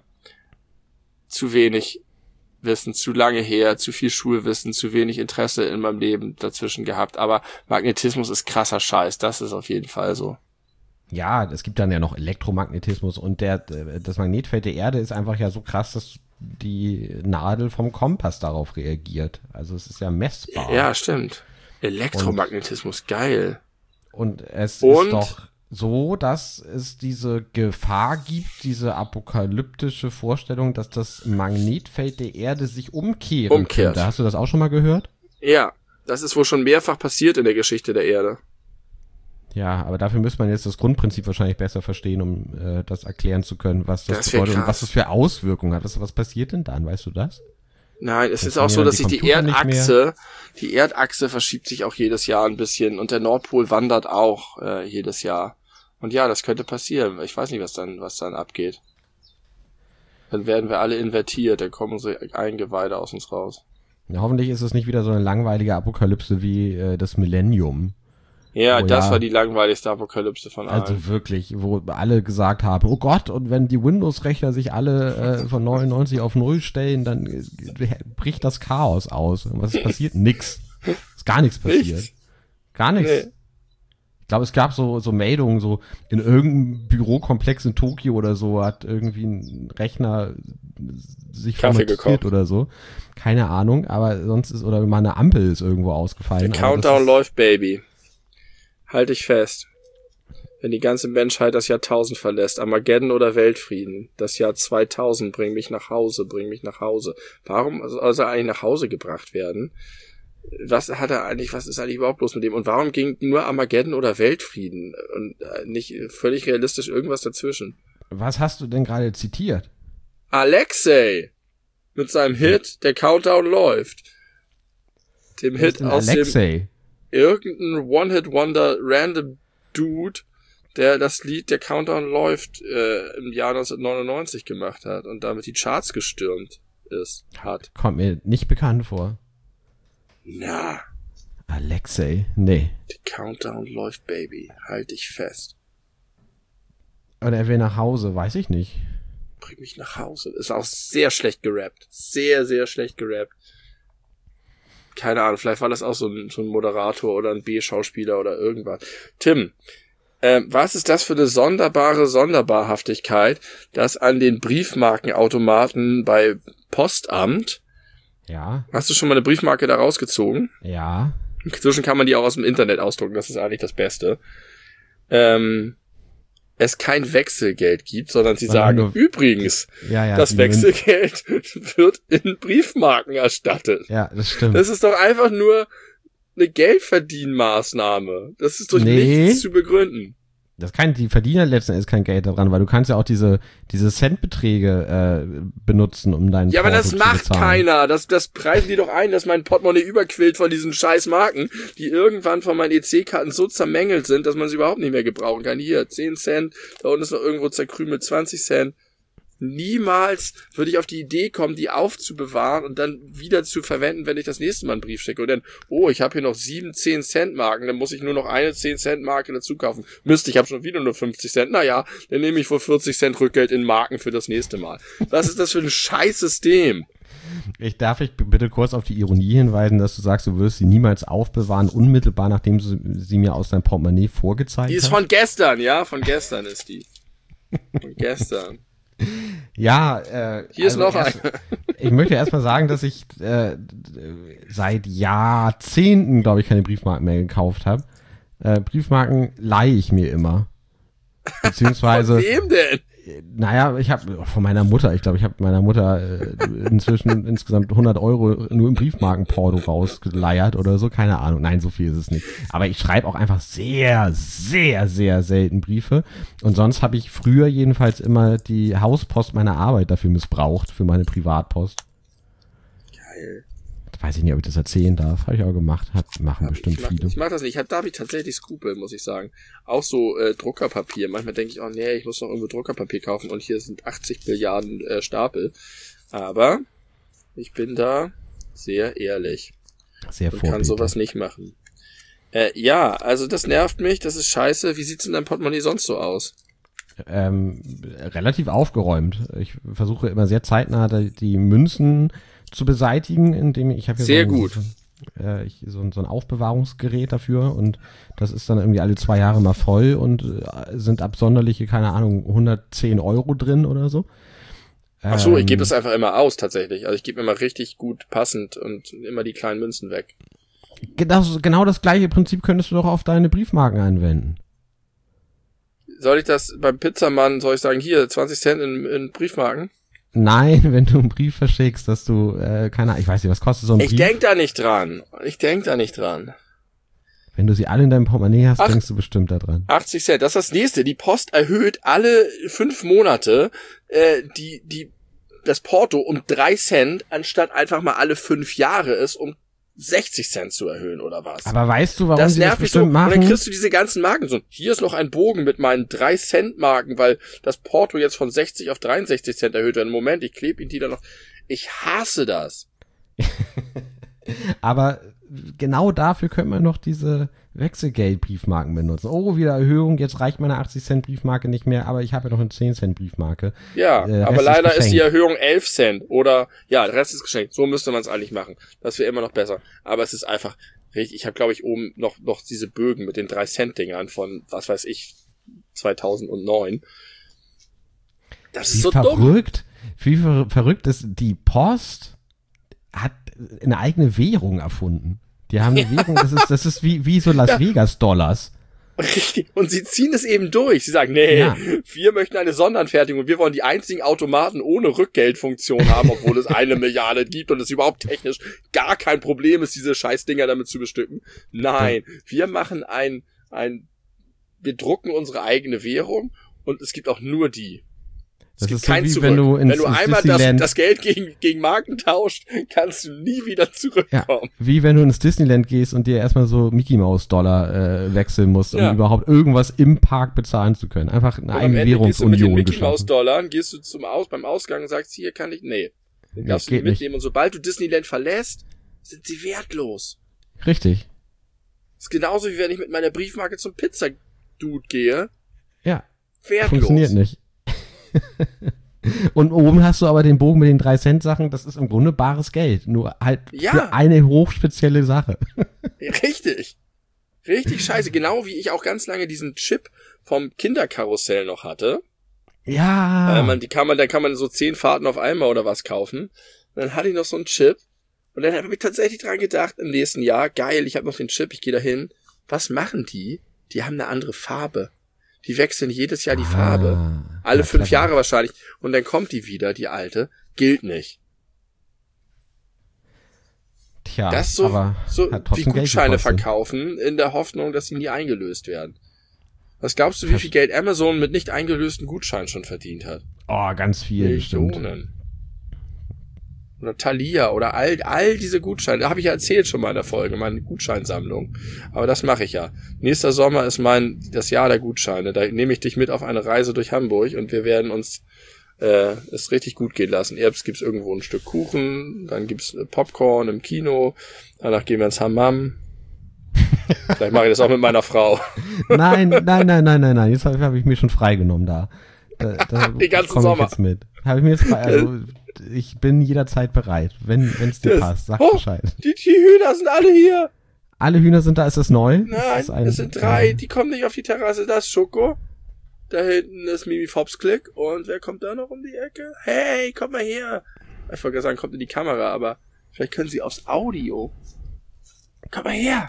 zu wenig Wissen, zu lange her, zu viel Schulwissen, zu wenig Interesse in meinem Leben dazwischen gehabt. Aber Magnetismus ist krasser Scheiß, das ist auf jeden Fall so. Ja, es gibt dann ja noch Elektromagnetismus und das Magnetfeld der Erde ist einfach ja so krass, dass die Nadel vom Kompass darauf reagiert. Also es ist ja messbar. Ja, stimmt. Elektromagnetismus, geil. Und es ist doch so, dass es diese Gefahr gibt, diese apokalyptische Vorstellung, dass das Magnetfeld der Erde sich umkehrt. Könnte. Hast du das auch schon mal gehört? Ja, das ist wohl schon mehrfach passiert in der Geschichte der Erde. Ja, aber dafür müsste man jetzt das Grundprinzip wahrscheinlich besser verstehen, um das erklären zu können, was das bedeutet und was das für Auswirkungen hat. Was passiert denn dann? Weißt du das? Nein, es ist auch so, dass sich die Erdachse verschiebt sich auch jedes Jahr ein bisschen und der Nordpol wandert auch jedes Jahr. Und ja, das könnte passieren. Ich weiß nicht, was dann abgeht. Dann werden wir alle invertiert, dann kommen unsere Eingeweide aus uns raus. Ja, hoffentlich ist es nicht wieder so eine langweilige Apokalypse wie das Millennium. Ja, das war die langweiligste Apokalypse von allen. Also wirklich, wo alle gesagt haben, oh Gott, und wenn die Windows-Rechner sich alle von 99 auf 0 stellen, dann bricht das Chaos aus. Und was ist passiert? Nix. Ist gar nichts passiert. Gar nichts. Nee. Ich glaube, es gab so Meldungen, so in irgendeinem Bürokomplex in Tokio oder so hat irgendwie ein Rechner sich formatiert oder so. Keine Ahnung, aber sonst oder mal eine Ampel ist irgendwo ausgefallen. Der Countdown läuft, Baby. Halt dich fest. Wenn die ganze Menschheit das Jahr 1000 verlässt, Armageddon oder Weltfrieden, das Jahr 2000, bring mich nach Hause. Warum soll er eigentlich nach Hause gebracht werden? Was ist eigentlich überhaupt bloß mit dem? Und warum ging nur Armageddon oder Weltfrieden? Und nicht völlig realistisch irgendwas dazwischen? Was hast du denn gerade zitiert? Alexei! Mit seinem Hit, der Countdown läuft. Dem Hit aus Alexei? Irgendein One-Hit-Wonder random Dude, der das Lied Der Countdown läuft im Jahr 1999 gemacht hat und damit die Charts gestürmt hat. Kommt mir nicht bekannt vor. Na. Alexei? Nee. Der Countdown läuft, Baby. Halt dich fest. Oder er will nach Hause, weiß ich nicht. Bring mich nach Hause. Ist auch sehr schlecht gerappt. Sehr, sehr schlecht gerappt. Keine Ahnung, vielleicht war das auch so ein Moderator oder ein B-Schauspieler oder irgendwas. Tim, was ist das für eine sonderbare Sonderbarhaftigkeit, dass an den Briefmarkenautomaten bei Postamt, ja. Hast du schon mal eine Briefmarke da rausgezogen? Ja. Inzwischen kann man die auch aus dem Internet ausdrucken, das ist eigentlich das Beste. Es kein Wechselgeld gibt, sondern sie sagen, übrigens, das Wechselgeld wird in Briefmarken erstattet. Ja, das stimmt. Das ist doch einfach nur eine Geldverdienmaßnahme. Das ist durch nichts zu begründen. Die verdienen letzten Endes kein Geld daran, weil du kannst ja auch diese Centbeträge benutzen, um deinen Ja, aber Porto das macht keiner. Das preisen die doch ein, dass mein Portemonnaie überquillt von diesen scheiß Marken, die irgendwann von meinen EC-Karten so zermängelt sind, dass man sie überhaupt nicht mehr gebrauchen kann. Hier, 10 Cent, da unten ist noch irgendwo zerkrümelt 20 Cent. Niemals würde ich auf die Idee kommen, die aufzubewahren und dann wieder zu verwenden, wenn ich das nächste Mal einen Brief schicke. Und dann, ich habe hier noch 7 10-Cent-Marken, dann muss ich nur noch eine 10-Cent-Marke dazu kaufen. Ich habe schon wieder nur 50 Cent. Naja, dann nehme ich wohl 40 Cent Rückgeld in Marken für das nächste Mal. Was ist das für ein Scheißsystem? Darf ich bitte kurz auf die Ironie hinweisen, dass du sagst, du wirst sie niemals aufbewahren, unmittelbar nachdem du sie mir aus deinem Portemonnaie vorgezeigt hast? Die ist von gestern, ja, von gestern ist die. Von gestern. Ja, hier ist noch eine. Ich möchte erstmal sagen, dass ich seit Jahrzehnten, glaube ich, keine Briefmarken mehr gekauft habe. Briefmarken leihe ich mir immer. Beziehungsweise. Von wem denn? Naja, ich habe von meiner Mutter, ich glaube, ich habe meiner Mutter inzwischen insgesamt 100 € nur im Briefmarkenporto rausgeleiert oder so, keine Ahnung. Nein, so viel ist es nicht. Aber ich schreibe auch einfach sehr, sehr, sehr selten Briefe. Und sonst habe ich früher jedenfalls immer die Hauspost meiner Arbeit dafür missbraucht, für meine Privatpost. Geil. Weiß ich nicht, ob ich das erzählen darf. Habe ich auch gemacht. Machen bestimmt viele. Ich mach das nicht. Da habe ich tatsächlich Skrupel, muss ich sagen. Auch so Druckerpapier. Manchmal denke ich, nee, ich muss noch irgendwo Druckerpapier kaufen und hier sind 80 Milliarden Stapel. Aber ich bin da sehr ehrlich. Sehr vorbildlich. Und kann sowas nicht machen. Ja, also das nervt mich. Das ist scheiße. Wie sieht's in deinem Portemonnaie sonst so aus? Relativ aufgeräumt. Ich versuche immer sehr zeitnah die Münzen zu beseitigen, indem ich habe sehr gut. So ein Aufbewahrungsgerät dafür und das ist dann irgendwie alle 2 Jahre mal voll und sind absonderliche, keine Ahnung, 110 € drin oder so. Ach so, ich gebe das einfach immer aus tatsächlich. Also ich gebe immer richtig gut passend und immer die kleinen Münzen weg. Genau das gleiche Prinzip könntest du doch auf deine Briefmarken anwenden. Soll ich das beim Pizzamann, soll ich sagen, hier 20 Cent in Briefmarken? Nein, wenn du einen Brief verschickst, dass du, keine Ahnung, ich weiß nicht, was kostet so ein Brief? Ich denk da nicht dran. Wenn du sie alle in deinem Portemonnaie hast, denkst du bestimmt da dran. 80 Cent, das ist das nächste. Die Post erhöht alle 5 Monate das Porto um 3 Cent, anstatt einfach mal alle 5 Jahre es um 60 Cent zu erhöhen oder was. Aber weißt du, warum sie das bestimmt machen? Und dann kriegst du diese ganzen Marken so. Hier ist noch ein Bogen mit meinen 3 Cent Marken, weil das Porto jetzt von 60 auf 63 Cent erhöht wird. Moment, ich klebe ihn die da noch. Ich hasse das. Aber genau dafür könnte man noch diese Wechselgeld-Briefmarken benutzen. Oh, wieder Erhöhung, jetzt reicht meine 80-Cent-Briefmarke nicht mehr, aber ich habe ja noch eine 10-Cent-Briefmarke. Ja, aber leider ist die Erhöhung 11 Cent oder, ja, der Rest ist geschenkt. So müsste man es eigentlich machen. Das wäre immer noch besser. Aber es ist einfach richtig. Ich habe, glaube ich, oben noch diese Bögen mit den 3-Cent-Dingern von, was weiß ich, 2009. Das ist so verrückt. Wie verrückt ist die Post hat eine eigene Währung erfunden. Die haben eine Währung, das ist wie so Las Vegas Dollars. Richtig. Und sie ziehen es eben durch. Sie sagen, wir möchten eine Sonderanfertigung und wir wollen die einzigen Automaten ohne Rückgeldfunktion haben, obwohl es 1 Milliarde gibt und es überhaupt technisch gar kein Problem ist, diese Scheißdinger damit zu bestücken. Nein, wir machen wir drucken unsere eigene Währung und es gibt auch nur die. Das ist so wie wenn du einmal das Geld gegen Marken tauscht, kannst du nie wieder zurückkommen. Ja, wie wenn du ins Disneyland gehst und dir erstmal so Mickey Mouse Dollar wechseln musst, um überhaupt irgendwas im Park bezahlen zu können. Einfach eine eigene Währungsunion geschaffen. Mit den Mickey Mouse Dollar gehst du beim Ausgang und sagst, hier kann ich, den darfst du nicht mitnehmen. Und sobald du Disneyland verlässt, sind sie wertlos. Richtig. Das ist genauso wie wenn ich mit meiner Briefmarke zum Pizza-Dude gehe. Ja. Wertlos. Funktioniert nicht. Und oben hast du aber den Bogen mit den 3-Cent-Sachen, das ist im Grunde bares Geld, nur halt für eine hochspezielle Sache. Richtig. Richtig scheiße, genau wie ich auch ganz lange diesen Chip vom Kinderkarussell noch hatte. Ja. Da kann man so 10 Fahrten auf einmal oder was kaufen. Und dann hatte ich noch so einen Chip und dann habe ich tatsächlich dran gedacht, im nächsten Jahr, geil, ich habe noch den Chip, ich gehe da hin. Was machen die? Die haben eine andere Farbe. Die wechseln jedes Jahr die Farbe. Alle 5 Jahre wahrscheinlich. Und dann kommt die wieder, die alte. Gilt nicht. Tja, das ist so wie Gutscheine verkaufen, in der Hoffnung, dass sie nie eingelöst werden. Was glaubst du, wie viel Geld Amazon mit nicht eingelösten Gutscheinen schon verdient hat? Oh, ganz viel bestimmt. Oder Thalia oder all diese Gutscheine. Da habe ich ja erzählt schon mal in der Folge, meine Gutscheinsammlung. Aber das mache ich ja. Nächster Sommer ist das Jahr der Gutscheine. Da nehme ich dich mit auf eine Reise durch Hamburg und wir werden uns es richtig gut gehen lassen. Erst gibt's irgendwo ein Stück Kuchen, dann gibt's Popcorn im Kino, danach gehen wir ins Hammam. Vielleicht mache ich das auch mit meiner Frau. Nein. Jetzt habe ich mir schon freigenommen da. Den ganzen Sommer. Jetzt mit. Habe ich mir jetzt ich bin jederzeit bereit, wenn es dir passt. Sag Bescheid. Die Hühner sind alle hier. Alle Hühner sind da. Ist das neu? Nein, es sind 3. Die kommen nicht auf die Terrasse. Da ist Schoko. Da hinten ist Mimi Fopsklick. Und wer kommt da noch um die Ecke? Hey, kommt mal her. Ich wollte sagen, kommt in die Kamera, aber vielleicht können sie aufs Audio. Komm mal her.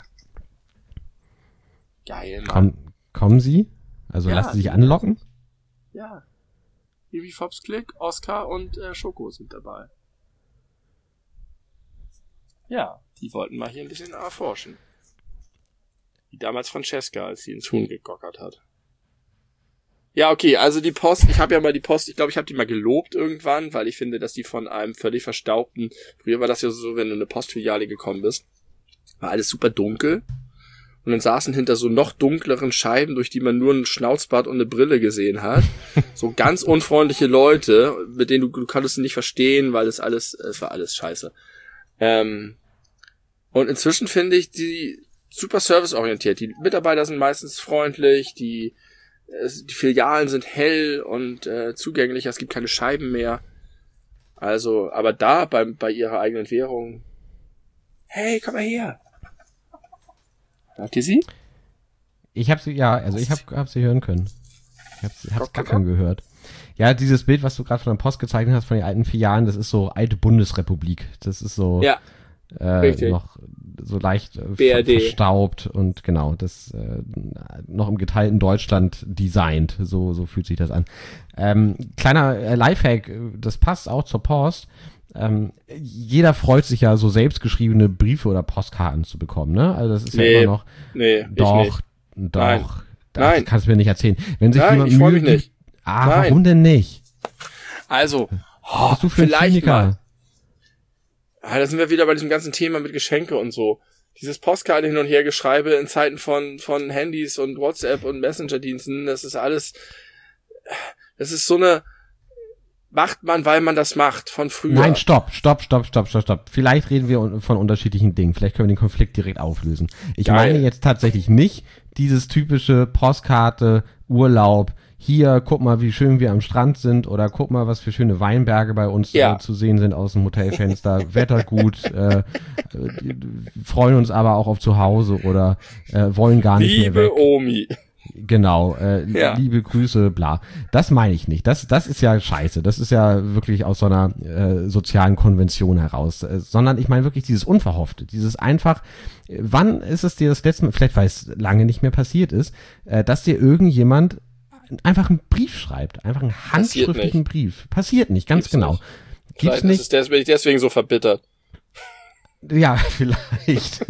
Geil, Mann. Kommen sie? Also lassen sie sich anlocken? Ja. Mimi Fopsklick, Oscar und Schoko sind dabei. Ja, die wollten mal hier ein bisschen erforschen. Wie damals Francesca, als sie ins Huhn gegockert hat. Ja, okay, also die Post, ich habe ja mal die Post, ich glaube, ich habe die mal gelobt irgendwann, weil ich finde, dass die von einem völlig verstaubten, früher war das ja so, wenn du in eine Postfiliale gekommen bist, war alles super dunkel und dann saßen hinter so noch dunkleren Scheiben, durch die man nur ein Schnauzbart und eine Brille gesehen hat, so ganz unfreundliche Leute, mit denen du konntest nicht verstehen, weil es war alles scheiße. Und inzwischen finde ich die super serviceorientiert, die Mitarbeiter sind meistens freundlich, die Filialen sind hell und zugänglicher, es gibt keine Scheiben mehr. Also, aber da bei ihrer eigenen Währung, hey, komm mal her. Hört ihr sie? Ich habe sie, ja, also ich hab sie hören können. Ich hab's gackern gehört. Ja, dieses Bild, was du gerade von der Post gezeichnet hast, von den alten Filialen, das ist so alte Bundesrepublik. Das ist so ja, noch so leicht verstaubt und genau, das noch im geteilten Deutschland designt. So fühlt sich das an. Kleiner Lifehack, das passt auch zur Post. Jeder freut sich ja, so selbstgeschriebene Briefe oder Postkarten zu bekommen, ne? Also das ist ja immer noch. Nee, doch. Nein. Kannst du mir nicht erzählen. Wenn sich jemand ich freue mich nicht. Warum denn nicht? Also, was du für vielleicht mal. Da sind wir wieder bei diesem ganzen Thema mit Geschenke und so. Dieses Postkarten hin und her Geschreibe in Zeiten von Handys und WhatsApp und Messenger-Diensten, das ist so eine, macht man, weil man das macht, von früher. Nein, stopp. Vielleicht reden wir von unterschiedlichen Dingen. Vielleicht können wir den Konflikt direkt auflösen. Ich meine jetzt tatsächlich nicht dieses typische Postkarte, Urlaub, hier, guck mal, wie schön wir am Strand sind oder guck mal, was für schöne Weinberge bei uns zu sehen sind aus dem Hotelfenster. Wetter gut, freuen uns aber auch auf zu Hause oder wollen gar nicht mehr weg. Liebe Omi. Genau, liebe Grüße, bla. Das meine ich nicht. Das ist ja scheiße. Das ist ja wirklich aus so einer sozialen Konvention heraus. Sondern ich meine wirklich dieses Unverhoffte, dieses einfach, wann ist es dir das letzte Mal, vielleicht weil es lange nicht mehr passiert ist, dass dir irgendjemand einfach einen Brief schreibt, einfach einen handschriftlichen Brief. Passiert nicht, ganz genau. Gibt's nicht. Bin ich deswegen so verbittert. Ja, vielleicht.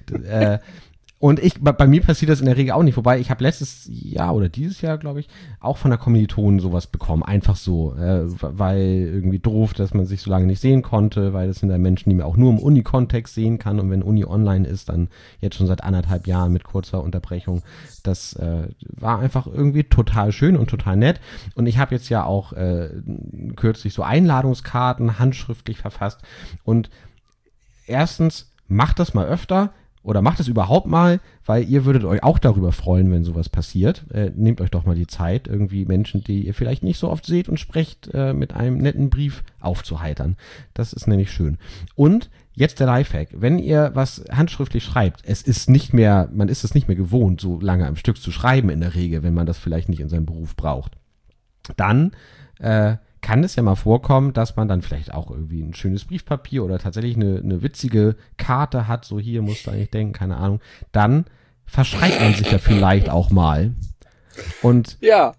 Und bei mir passiert das in der Regel auch nicht, wobei ich habe letztes Jahr oder dieses Jahr, glaube ich, auch von der Kommilitonen sowas bekommen, einfach so, weil irgendwie doof, dass man sich so lange nicht sehen konnte, weil das sind dann Menschen, die man auch nur im Uni-Kontext sehen kann und wenn Uni online ist, dann jetzt schon seit 1,5 Jahren mit kurzer Unterbrechung, das war einfach irgendwie total schön und total nett und ich habe jetzt ja auch kürzlich so Einladungskarten handschriftlich verfasst und erstens, macht das mal öfter, oder macht es überhaupt mal, weil ihr würdet euch auch darüber freuen, wenn sowas passiert. Nehmt euch doch mal die Zeit, irgendwie Menschen, die ihr vielleicht nicht so oft seht und sprecht, mit einem netten Brief aufzuheitern. Das ist nämlich schön. Und jetzt der Lifehack. Wenn ihr was handschriftlich schreibt, man ist es nicht mehr gewohnt, so lange am Stück zu schreiben in der Regel, wenn man das vielleicht nicht in seinem Beruf braucht. Dann kann es ja mal vorkommen, dass man dann vielleicht auch irgendwie ein schönes Briefpapier oder tatsächlich eine witzige Karte hat, so hier musst du eigentlich denken, keine Ahnung, dann verschreibt man sich ja vielleicht auch mal. Und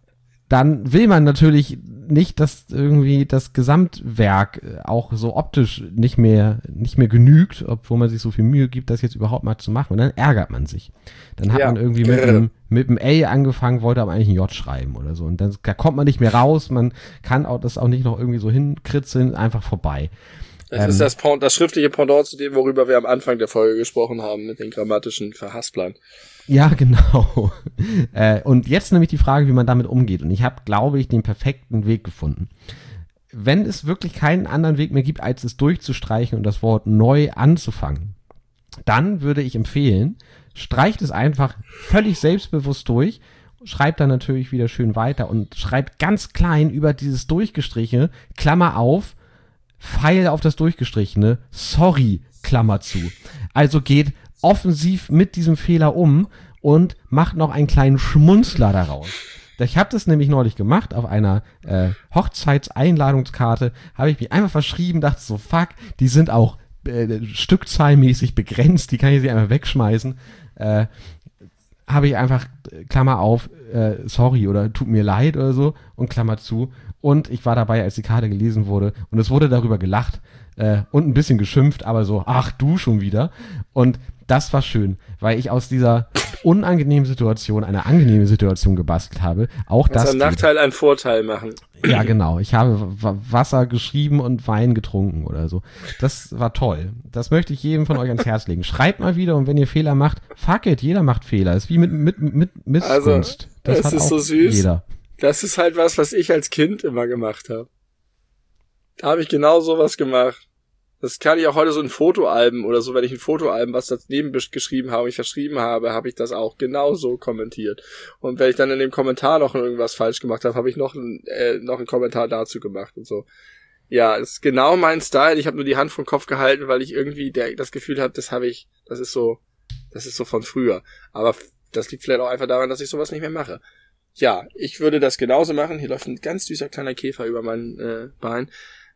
dann will man natürlich nicht, dass irgendwie das Gesamtwerk auch so optisch nicht mehr genügt, obwohl man sich so viel Mühe gibt, das jetzt überhaupt mal zu machen. Und dann ärgert man sich. Dann hat man irgendwie mit einem A angefangen, wollte aber eigentlich ein J schreiben oder so. Und dann, da kommt man nicht mehr raus, man kann auch das auch nicht noch irgendwie so hinkritzeln, einfach vorbei. Das ist das schriftliche Pendant zu dem, worüber wir am Anfang der Folge gesprochen haben, mit den grammatischen Verhasplern. Ja, genau. Und jetzt nämlich die Frage, wie man damit umgeht. Und ich habe, glaube ich, den perfekten Weg gefunden. Wenn es wirklich keinen anderen Weg mehr gibt, als es durchzustreichen und das Wort neu anzufangen, dann würde ich empfehlen, streicht es einfach völlig selbstbewusst durch, schreibt dann natürlich wieder schön weiter und schreibt ganz klein über dieses Durchgestrichene, Klammer auf, Pfeil auf das Durchgestrichene, sorry, Klammer zu. Also geht offensiv mit diesem Fehler um und macht noch einen kleinen Schmunzler daraus. Ich habe das nämlich neulich gemacht, auf einer Hochzeitseinladungskarte habe ich mich einfach verschrieben, dachte so, fuck, die sind auch stückzahlmäßig begrenzt, die kann ich sie einfach wegschmeißen. Habe ich einfach, Klammer auf, sorry oder tut mir leid oder so und Klammer zu. Und ich war dabei, als die Karte gelesen wurde und es wurde darüber gelacht und ein bisschen geschimpft, aber so, ach du schon wieder. Und das war schön, weil ich aus dieser unangenehmen Situation eine angenehme Situation gebastelt habe. Auch das. Also Nachteil einen Vorteil machen. Ja, genau. Ich habe Wasser geschrieben und Wein getrunken oder so. Das war toll. Das möchte ich jedem von euch ans Herz legen. Schreibt mal wieder und wenn ihr Fehler macht, fuck it, jeder macht Fehler. Ist wie mit Missgunst. Also, das ist so süß. Jeder. Das ist halt was ich als Kind immer gemacht habe. Da habe ich genau sowas gemacht. Das kann ich auch heute so in Fotoalben oder so, wenn ich ein Fotoalben, was daneben geschrieben habe, ich verschrieben habe, habe ich das auch genauso kommentiert. Und wenn ich dann in dem Kommentar noch irgendwas falsch gemacht habe, habe ich noch einen Kommentar dazu gemacht und so. Ja, ist genau mein Style. Ich habe nur die Hand vom Kopf gehalten, weil ich irgendwie das Gefühl habe, das ist so von früher. Aber das liegt vielleicht auch einfach daran, dass ich sowas nicht mehr mache. Ja, ich würde das genauso machen. Hier läuft ein ganz süßer kleiner Käfer über mein Bein.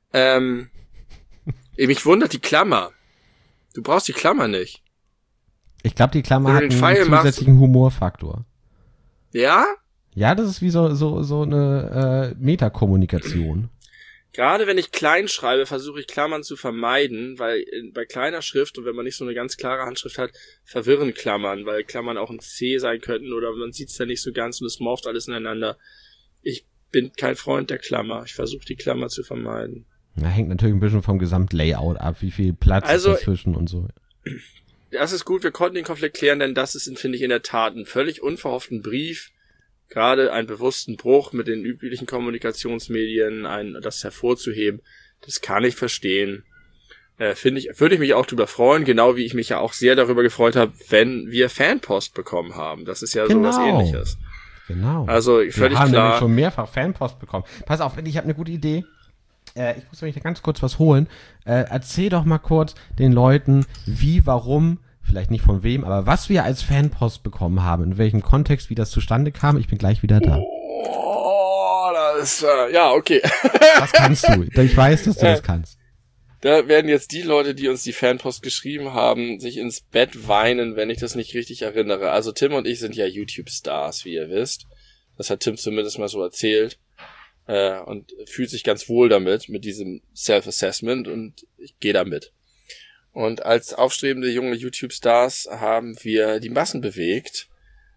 Mich wundert die Klammer. Du brauchst die Klammer nicht. Ich glaube, die Klammer hat einen zusätzlichen Humorfaktor. Ja? Ja, das ist wie so eine Metakommunikation. Gerade wenn ich klein schreibe, versuche ich Klammern zu vermeiden, weil bei kleiner Schrift und wenn man nicht so eine ganz klare Handschrift hat, verwirren Klammern, weil Klammern auch ein C sein könnten oder man sieht es dann nicht so ganz und es morpht alles ineinander. Ich bin kein Freund der Klammer. Ich versuche die Klammer zu vermeiden. Da hängt natürlich ein bisschen vom Gesamtlayout ab, wie viel Platz ist dazwischen und so. Das ist gut, wir konnten den Konflikt klären, denn das ist, finde ich, in der Tat ein völlig unverhofften Brief, gerade einen bewussten Bruch mit den üblichen Kommunikationsmedien, das hervorzuheben, das kann ich verstehen. Würde ich mich auch darüber freuen, genau wie ich mich ja auch sehr darüber gefreut habe, wenn wir Fanpost bekommen haben. Das ist ja sowas Ähnliches. Genau. Also völlig klar. Wir haben nämlich schon mehrfach Fanpost bekommen. Pass auf, ich habe eine gute Idee. Ich muss nämlich ganz kurz was holen. Erzähl doch mal kurz den Leuten, wie, warum, vielleicht nicht von wem, aber was wir als Fanpost bekommen haben, in welchem Kontext, wie das zustande kam. Ich bin gleich wieder da. Oh, das ist, ja, okay. Das kannst du. Ich weiß, dass du das kannst. Da werden jetzt die Leute, die uns die Fanpost geschrieben haben, sich ins Bett weinen, wenn ich das nicht richtig erinnere. Also Tim und ich sind ja YouTube-Stars, wie ihr wisst. Das hat Tim zumindest mal so erzählt. Und fühlt sich ganz wohl damit, mit diesem Self-Assessment und ich gehe damit. Und als aufstrebende junge YouTube-Stars haben wir die Massen bewegt,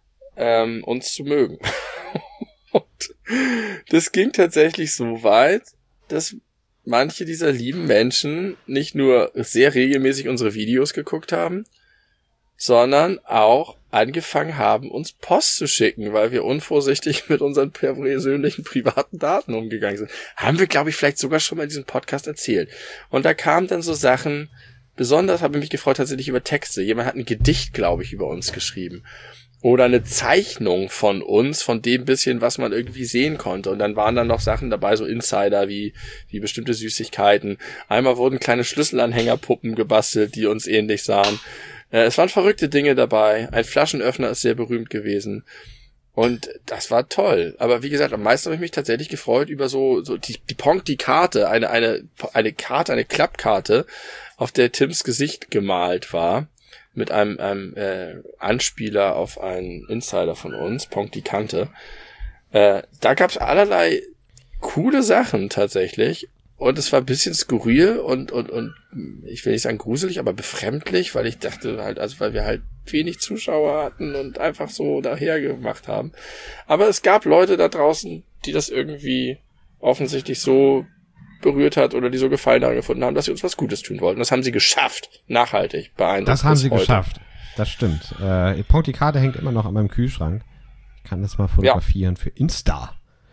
uns zu mögen. Und das ging tatsächlich so weit, dass manche dieser lieben Menschen nicht nur sehr regelmäßig unsere Videos geguckt haben, sondern auch angefangen haben, uns Post zu schicken, weil wir unvorsichtig mit unseren persönlichen privaten Daten umgegangen sind. Haben wir, glaube ich, vielleicht sogar schon mal in diesem Podcast erzählt. Und da kamen dann so Sachen, besonders habe ich mich gefreut tatsächlich über Texte. Jemand hat ein Gedicht, glaube ich, über uns geschrieben. Oder eine Zeichnung von uns, von dem bisschen, was man irgendwie sehen konnte. Und dann waren dann noch Sachen dabei, so Insider, wie bestimmte Süßigkeiten. Einmal wurden kleine Schlüsselanhängerpuppen gebastelt, die uns ähnlich sahen. Es waren verrückte Dinge dabei. Ein Flaschenöffner ist sehr berühmt gewesen. Und das war toll. Aber wie gesagt, am meisten habe ich mich tatsächlich gefreut über so die Karte, eine Karte, eine Klappkarte, auf der Tims Gesicht gemalt war. Mit einem Anspieler auf einen Insider von uns, Ponk die Kante. Da gab's allerlei coole Sachen tatsächlich. Und es war ein bisschen skurril und ich will nicht sagen gruselig, aber befremdlich, weil ich dachte halt, also weil wir halt wenig Zuschauer hatten und einfach so daher gemacht haben. Aber es gab Leute da draußen, die das irgendwie offensichtlich so berührt hat oder die so Gefallen daran gefunden haben, dass sie uns was Gutes tun wollten. Das haben sie geschafft. Nachhaltig. Beeindruckend. Das haben sie geschafft. Das stimmt. Die Karte hängt immer noch an meinem Kühlschrank. Ich kann das mal fotografieren für Insta.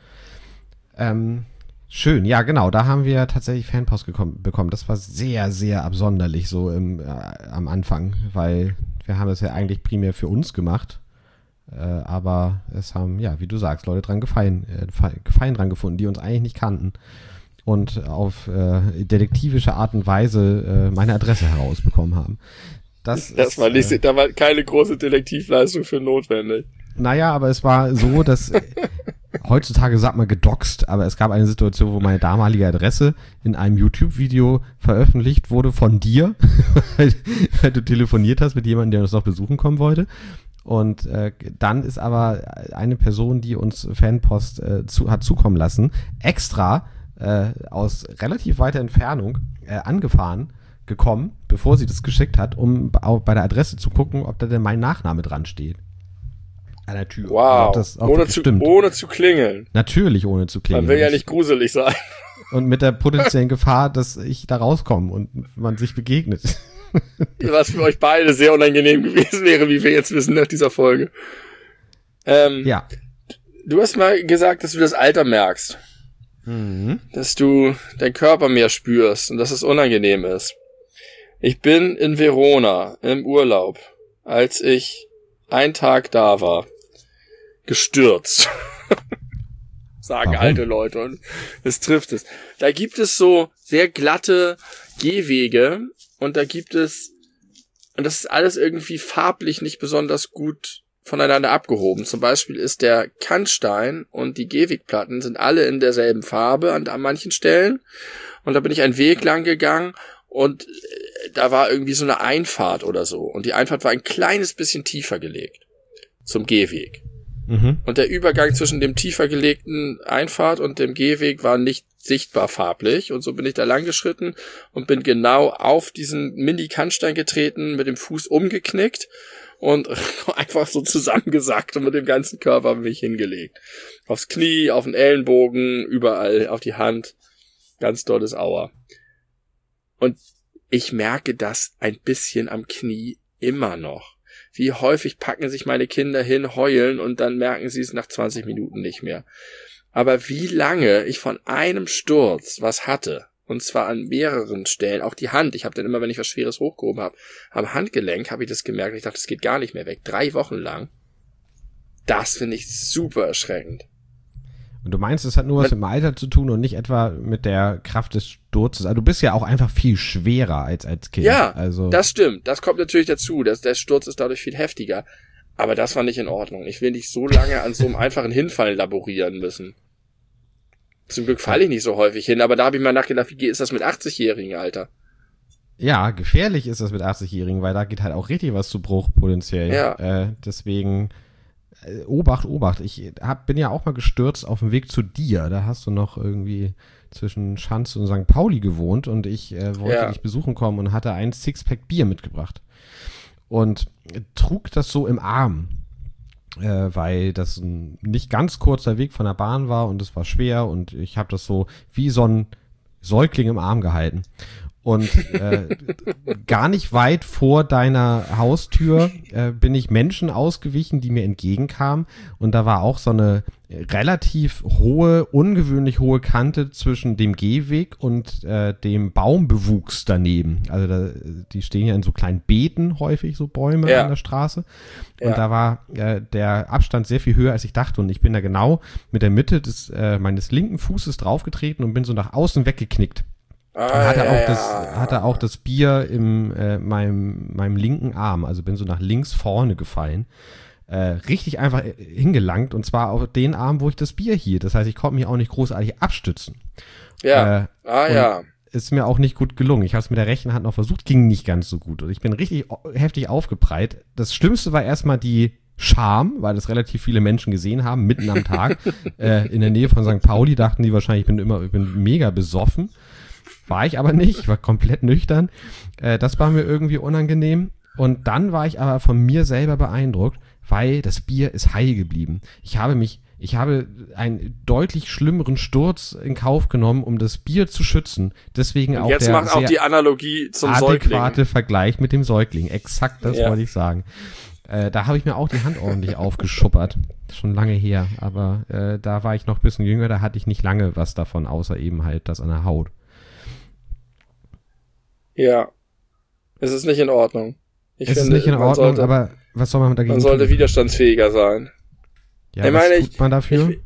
Schön, ja genau, da haben wir tatsächlich Fanpost bekommen. Das war sehr, sehr absonderlich so am Anfang, weil wir haben das ja eigentlich primär für uns gemacht, aber es haben, ja, wie du sagst, Leute dran Gefallen dran gefunden, die uns eigentlich nicht kannten und auf detektivische Art und Weise meine Adresse herausbekommen haben. Da war keine große Detektivleistung für notwendig. Naja, aber es war so, dass heutzutage sagt man gedoxt, aber es gab eine Situation, wo meine damalige Adresse in einem YouTube-Video veröffentlicht wurde von dir, weil du telefoniert hast mit jemandem, der uns noch besuchen kommen wollte. Und dann ist aber eine Person, die uns Fanpost hat zukommen lassen, extra aus relativ weiter Entfernung angefahren gekommen, bevor sie das geschickt hat, um auch bei der Adresse zu gucken, ob da denn mein Nachname dran steht. An der Tür. Wow. Ohne zu klingeln. Natürlich ohne zu klingeln. Man will ja nicht gruselig sein. Und mit der potenziellen Gefahr, dass ich da rauskomme und man sich begegnet. Was für euch beide sehr unangenehm gewesen wäre, wie wir jetzt wissen nach dieser Folge. Ja. Du hast mal gesagt, dass du das Alter merkst. Mhm. Dass du deinen Körper mehr spürst und dass es unangenehm ist. Ich bin in Verona im Urlaub, als ich einen Tag da war, gestürzt. Sagen Warum? alte Leute und es trifft es. Da gibt es so sehr glatte Gehwege und da gibt es, und das ist alles irgendwie farblich nicht besonders gut voneinander abgehoben. Zum Beispiel ist der Kannstein und die Gehwegplatten sind alle in derselben Farbe an manchen Stellen und da bin ich einen Weg lang gegangen und da war irgendwie so eine Einfahrt oder so und die Einfahrt war ein kleines bisschen tiefer gelegt zum Gehweg. Mhm. Und der Übergang zwischen dem tiefer gelegten Einfahrt und dem Gehweg war nicht sichtbar farblich. Und so bin ich da lang geschritten und bin genau auf diesen Mini-Kannstein getreten, mit dem Fuß umgeknickt und einfach so zusammengesackt und mit dem ganzen Körper mich hingelegt. Aufs Knie, auf den Ellenbogen, überall, auf die Hand. Ganz dolles Aua. Und ich merke das ein bisschen am Knie immer noch. Wie häufig packen sich meine Kinder hin, heulen und dann merken sie es nach 20 Minuten nicht mehr. Aber wie lange ich von einem Sturz was hatte, und zwar an mehreren Stellen, auch die Hand, ich habe dann immer, wenn ich was Schweres hochgehoben habe, am Handgelenk habe ich das gemerkt, ich dachte, das geht gar nicht mehr weg, 3 Wochen lang. Das finde ich super erschreckend. Und du meinst, es hat nur was mit dem Alter zu tun und nicht etwa mit der Kraft des Sturzes. Also du bist ja auch einfach viel schwerer als Kind. Ja, also das stimmt. Das kommt natürlich dazu. Der Sturz ist dadurch viel heftiger. Aber das war nicht in Ordnung. Ich will nicht so lange an so einem einfachen Hinfallen laborieren müssen. Zum Glück falle ich nicht so häufig hin, aber da habe ich mal nachgedacht, wie ist das mit 80-Jährigen, Alter? Ja, gefährlich ist das mit 80-Jährigen, weil da geht halt auch richtig was zu Bruch potenziell. Ja. Deswegen Obacht. Ich bin ja auch mal gestürzt auf dem Weg zu dir. Da hast du noch irgendwie zwischen Schanz und St. Pauli gewohnt und ich wollte dich besuchen kommen und hatte ein Sixpack Bier mitgebracht. Und trug das so im Arm, weil das ein nicht ganz kurzer Weg von der Bahn war und es war schwer und ich habe das so wie so ein Säugling im Arm gehalten. Und gar nicht weit vor deiner Haustür bin ich Menschen ausgewichen, die mir entgegenkamen. Und da war auch so eine relativ hohe, ungewöhnlich hohe Kante zwischen dem Gehweg und dem Baumbewuchs daneben. Also die stehen ja in so kleinen Beeten häufig, so Bäume an der Straße. Und da war der Abstand sehr viel höher, als ich dachte. Und ich bin da genau mit der Mitte meines linken Fußes draufgetreten und bin so nach außen weggeknickt. Und hatte auch das Bier in meinem linken Arm, also bin so nach links vorne gefallen, richtig einfach hingelangt und zwar auf den Arm, wo ich das Bier hielt. Das heißt, ich konnte mich auch nicht großartig abstützen. Ja, ist mir auch nicht gut gelungen. Ich habe es mit der rechten Hand noch versucht, ging nicht ganz so gut. Und ich bin richtig heftig aufgeprallt. Das Schlimmste war erstmal die Scham, weil das relativ viele Menschen gesehen haben, mitten am Tag, in der Nähe von St. Pauli, dachten die wahrscheinlich, ich bin mega besoffen. War ich aber nicht, ich war komplett nüchtern. Das war mir irgendwie unangenehm. Und dann war ich aber von mir selber beeindruckt, weil das Bier ist heil geblieben. Ich habe einen deutlich schlimmeren Sturz in Kauf genommen, um das Bier zu schützen. Deswegen auch jetzt macht auch die Analogie zum Säugling. Adäquate Vergleich mit dem Säugling. Exakt das wollte ich sagen. Da habe ich mir auch die Hand ordentlich aufgeschuppert. Schon lange her. Aber da war ich noch ein bisschen jünger, da hatte ich nicht lange was davon, außer eben halt das an der Haut. Ja. Es ist nicht in Ordnung. Es ist nicht in Ordnung, aber was soll man dagegen tun? Man sollte widerstandsfähiger sein. Ja, was tut man dafür?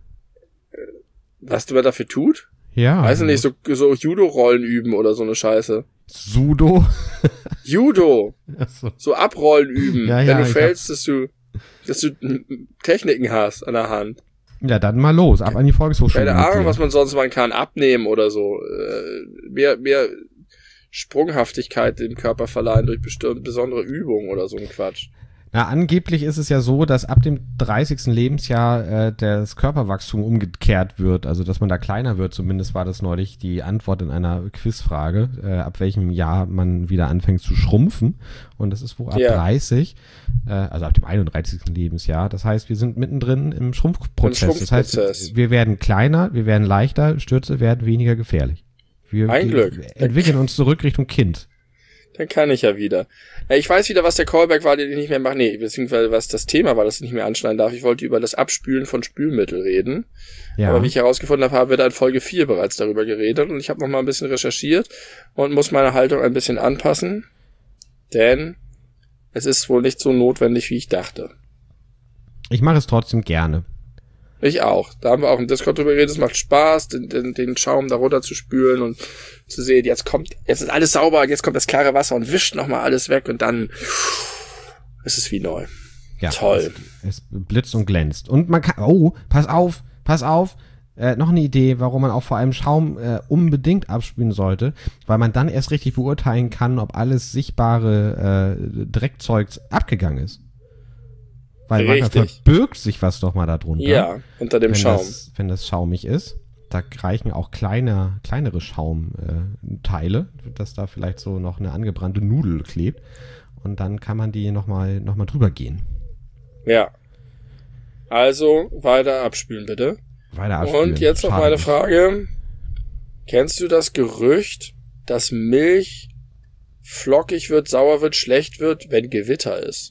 Was man dafür tut? Ja. Weiß nicht, so Judo-Rollen üben oder so eine Scheiße. Sudo? Judo. Achso. So Abrollen üben. Ja, wenn du fällst, dass du Techniken hast an der Hand. Ja, dann mal los. Ab an die Volkshochschule. Keine Ahnung, was man sonst machen kann. Abnehmen oder so. Mehr Sprunghaftigkeit dem Körper verleihen durch besondere Übungen oder so ein Quatsch. Na, angeblich ist es ja so, dass ab dem 30. Lebensjahr das Körperwachstum umgekehrt wird, also dass man da kleiner wird, zumindest war das neulich die Antwort in einer Quizfrage, ab welchem Jahr man wieder anfängt zu schrumpfen, und das ist wohl ab 30, also ab dem 31. Lebensjahr, das heißt, wir sind mittendrin im Schrumpfprozess, das heißt, wir werden kleiner, wir werden leichter, Stürze werden weniger gefährlich. Wir entwickeln uns zurück Richtung Kind. Dann kann ich ja wieder. Ich weiß wieder, was der Callback war, den ich nicht mehr mache. Nee, beziehungsweise was das Thema war, das ich nicht mehr anschneiden darf. Ich wollte über das Abspülen von Spülmittel reden. Ja. Aber wie ich herausgefunden habe, wird in Folge 4 bereits darüber geredet. Und ich habe noch mal ein bisschen recherchiert und muss meine Haltung ein bisschen anpassen. Denn es ist wohl nicht so notwendig, wie ich dachte. Ich mache es trotzdem gerne. Ich auch. Da haben wir auch im Discord drüber geredet. Es macht Spaß, den Schaum da runter zu spülen und zu sehen, jetzt ist alles sauber, jetzt kommt das klare Wasser und wischt nochmal alles weg und dann ist es wie neu. Ja, toll. Es blitzt und glänzt. Und man kann, pass auf, noch eine Idee, warum man auch vor allem Schaum unbedingt abspülen sollte, weil man dann erst richtig beurteilen kann, ob alles sichtbare Dreckzeug abgegangen ist. Weil manchmal verbirgt sich was doch mal da drunter. Ja, unter dem Schaum. Wenn das schaumig ist. Da reichen auch kleinere Schaumteile, dass da vielleicht so noch eine angebrannte Nudel klebt. Und dann kann man die noch mal drüber gehen. Ja. Also, weiter abspülen, bitte. Weiter abspülen. Und jetzt noch meine Frage. Kennst du das Gerücht, dass Milch flockig wird, sauer wird, schlecht wird, wenn Gewitter ist?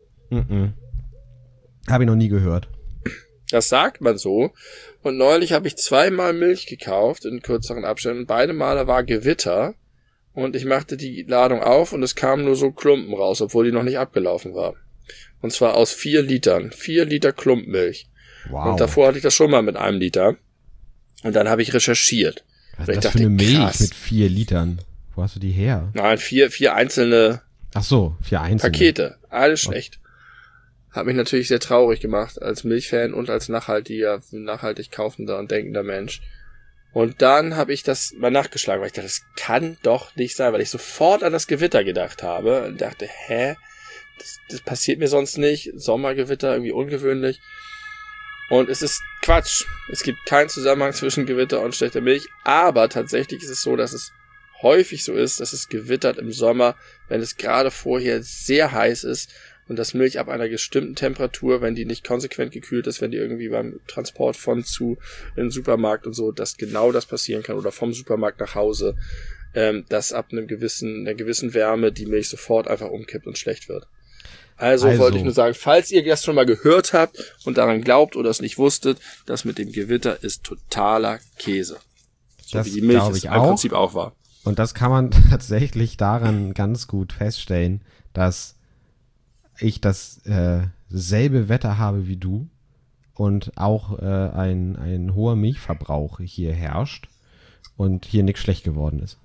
Habe ich noch nie gehört. Das sagt man so. Und neulich habe ich 2-mal Milch gekauft in kürzeren Abständen. Beide Male war Gewitter. Und ich machte die Ladung auf und es kamen nur so Klumpen raus, obwohl die noch nicht abgelaufen war. Und zwar aus 4 Litern. 4 Liter Klumpmilch. Wow. Und davor hatte ich das schon mal mit 1 Liter. Und dann habe ich recherchiert. Was ist das für eine Milch mit 4 Litern? Wo hast du die her? Nein, 4 einzelne. Ach so, 4 einzelne Pakete. Alles schlecht. Hat mich natürlich sehr traurig gemacht als Milchfan und als nachhaltig kaufender und denkender Mensch. Und dann habe ich das mal nachgeschlagen, weil ich dachte, das kann doch nicht sein, weil ich sofort an das Gewitter gedacht habe und dachte, das passiert mir sonst nicht. Sommergewitter, irgendwie ungewöhnlich. Und es ist Quatsch. Es gibt keinen Zusammenhang zwischen Gewitter und schlechter Milch, aber tatsächlich ist es so, dass es häufig so ist, dass es gewittert im Sommer, wenn es gerade vorher sehr heiß ist. Und das Milch ab einer bestimmten Temperatur, wenn die nicht konsequent gekühlt ist, wenn die irgendwie beim Transport von zu in den Supermarkt und so, dass genau das passieren kann oder vom Supermarkt nach Hause, dass ab einer gewissen Wärme die Milch sofort einfach umkippt und schlecht wird. Also wollte ich nur sagen, falls ihr das schon mal gehört habt und daran glaubt oder es nicht wusstet, das mit dem Gewitter ist totaler Käse. So das wie die Milch es im Prinzip auch war. Und das kann man tatsächlich daran ganz gut feststellen, dass ich das selbe Wetter habe wie du und auch ein hoher Milchverbrauch hier herrscht und hier nichts schlecht geworden ist.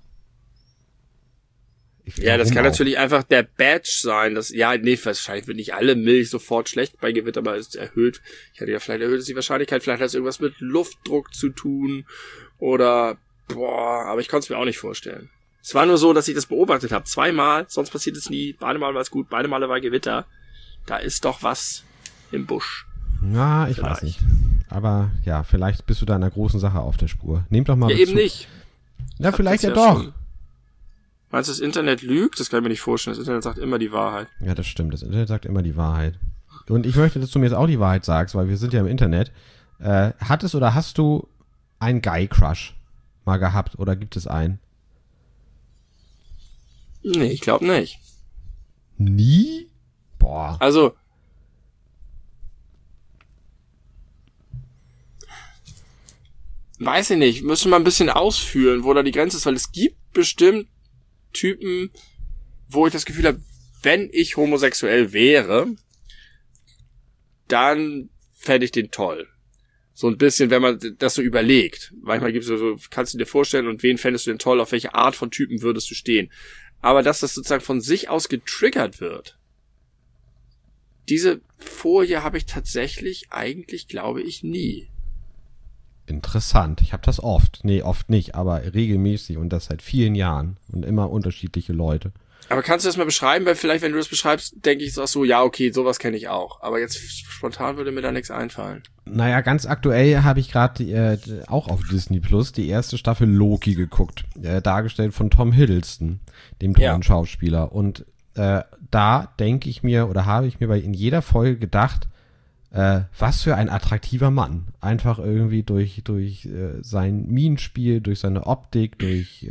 Ja, das kann natürlich einfach der Badge sein. Wahrscheinlich wird nicht alle Milch sofort schlecht bei Gewitter, aber es ist erhöht. Vielleicht erhöht es die Wahrscheinlichkeit, vielleicht hat es irgendwas mit Luftdruck zu tun oder aber ich konnte es mir auch nicht vorstellen. Es war nur so, dass ich das beobachtet habe. 2-mal, sonst passiert es nie. Beide Male war es gut, beide Male war Gewitter. Da ist doch was im Busch. Na, ich weiß nicht. Aber ja, vielleicht bist du da einer großen Sache auf der Spur. Nehmt doch mal. Ja, eben nicht. Ja, vielleicht ja doch. Schon. Meinst du, das Internet lügt? Das kann ich mir nicht vorstellen. Das Internet sagt immer die Wahrheit. Ja, das stimmt. Das Internet sagt immer die Wahrheit. Und ich möchte, dass du mir jetzt auch die Wahrheit sagst, weil wir sind ja im Internet. Hattest oder hast du einen Guy-Crush mal gehabt oder gibt es einen? Nee, ich glaube nicht. Nie? Boah. Also, weiß ich nicht, müssen wir ein bisschen ausführen, wo da die Grenze ist, weil es gibt bestimmt Typen, wo ich das Gefühl habe, wenn ich homosexuell wäre, dann fände ich den toll. So ein bisschen, wenn man das so überlegt. Manchmal gibt es so, kannst du dir vorstellen, und wen fändest du denn toll, auf welche Art von Typen würdest du stehen? Aber dass das sozusagen von sich aus getriggert wird, diese Folie habe ich tatsächlich eigentlich, glaube ich, nie. Interessant. Ich habe das oft. Nee, oft nicht, aber regelmäßig und das seit vielen Jahren und immer unterschiedliche Leute. Aber kannst du das mal beschreiben? Weil vielleicht, wenn du das beschreibst, denke ich so, ja, okay, sowas kenne ich auch. Aber jetzt spontan würde mir da nichts einfallen. Naja, ganz aktuell habe ich gerade auch auf Disney Plus die erste Staffel Loki geguckt. Dargestellt von Tom Hiddleston, dem tollen Schauspieler. Und da denke ich mir oder habe ich mir in jeder Folge gedacht, was für ein attraktiver Mann. Einfach irgendwie durch sein Minenspiel, durch seine Optik, durch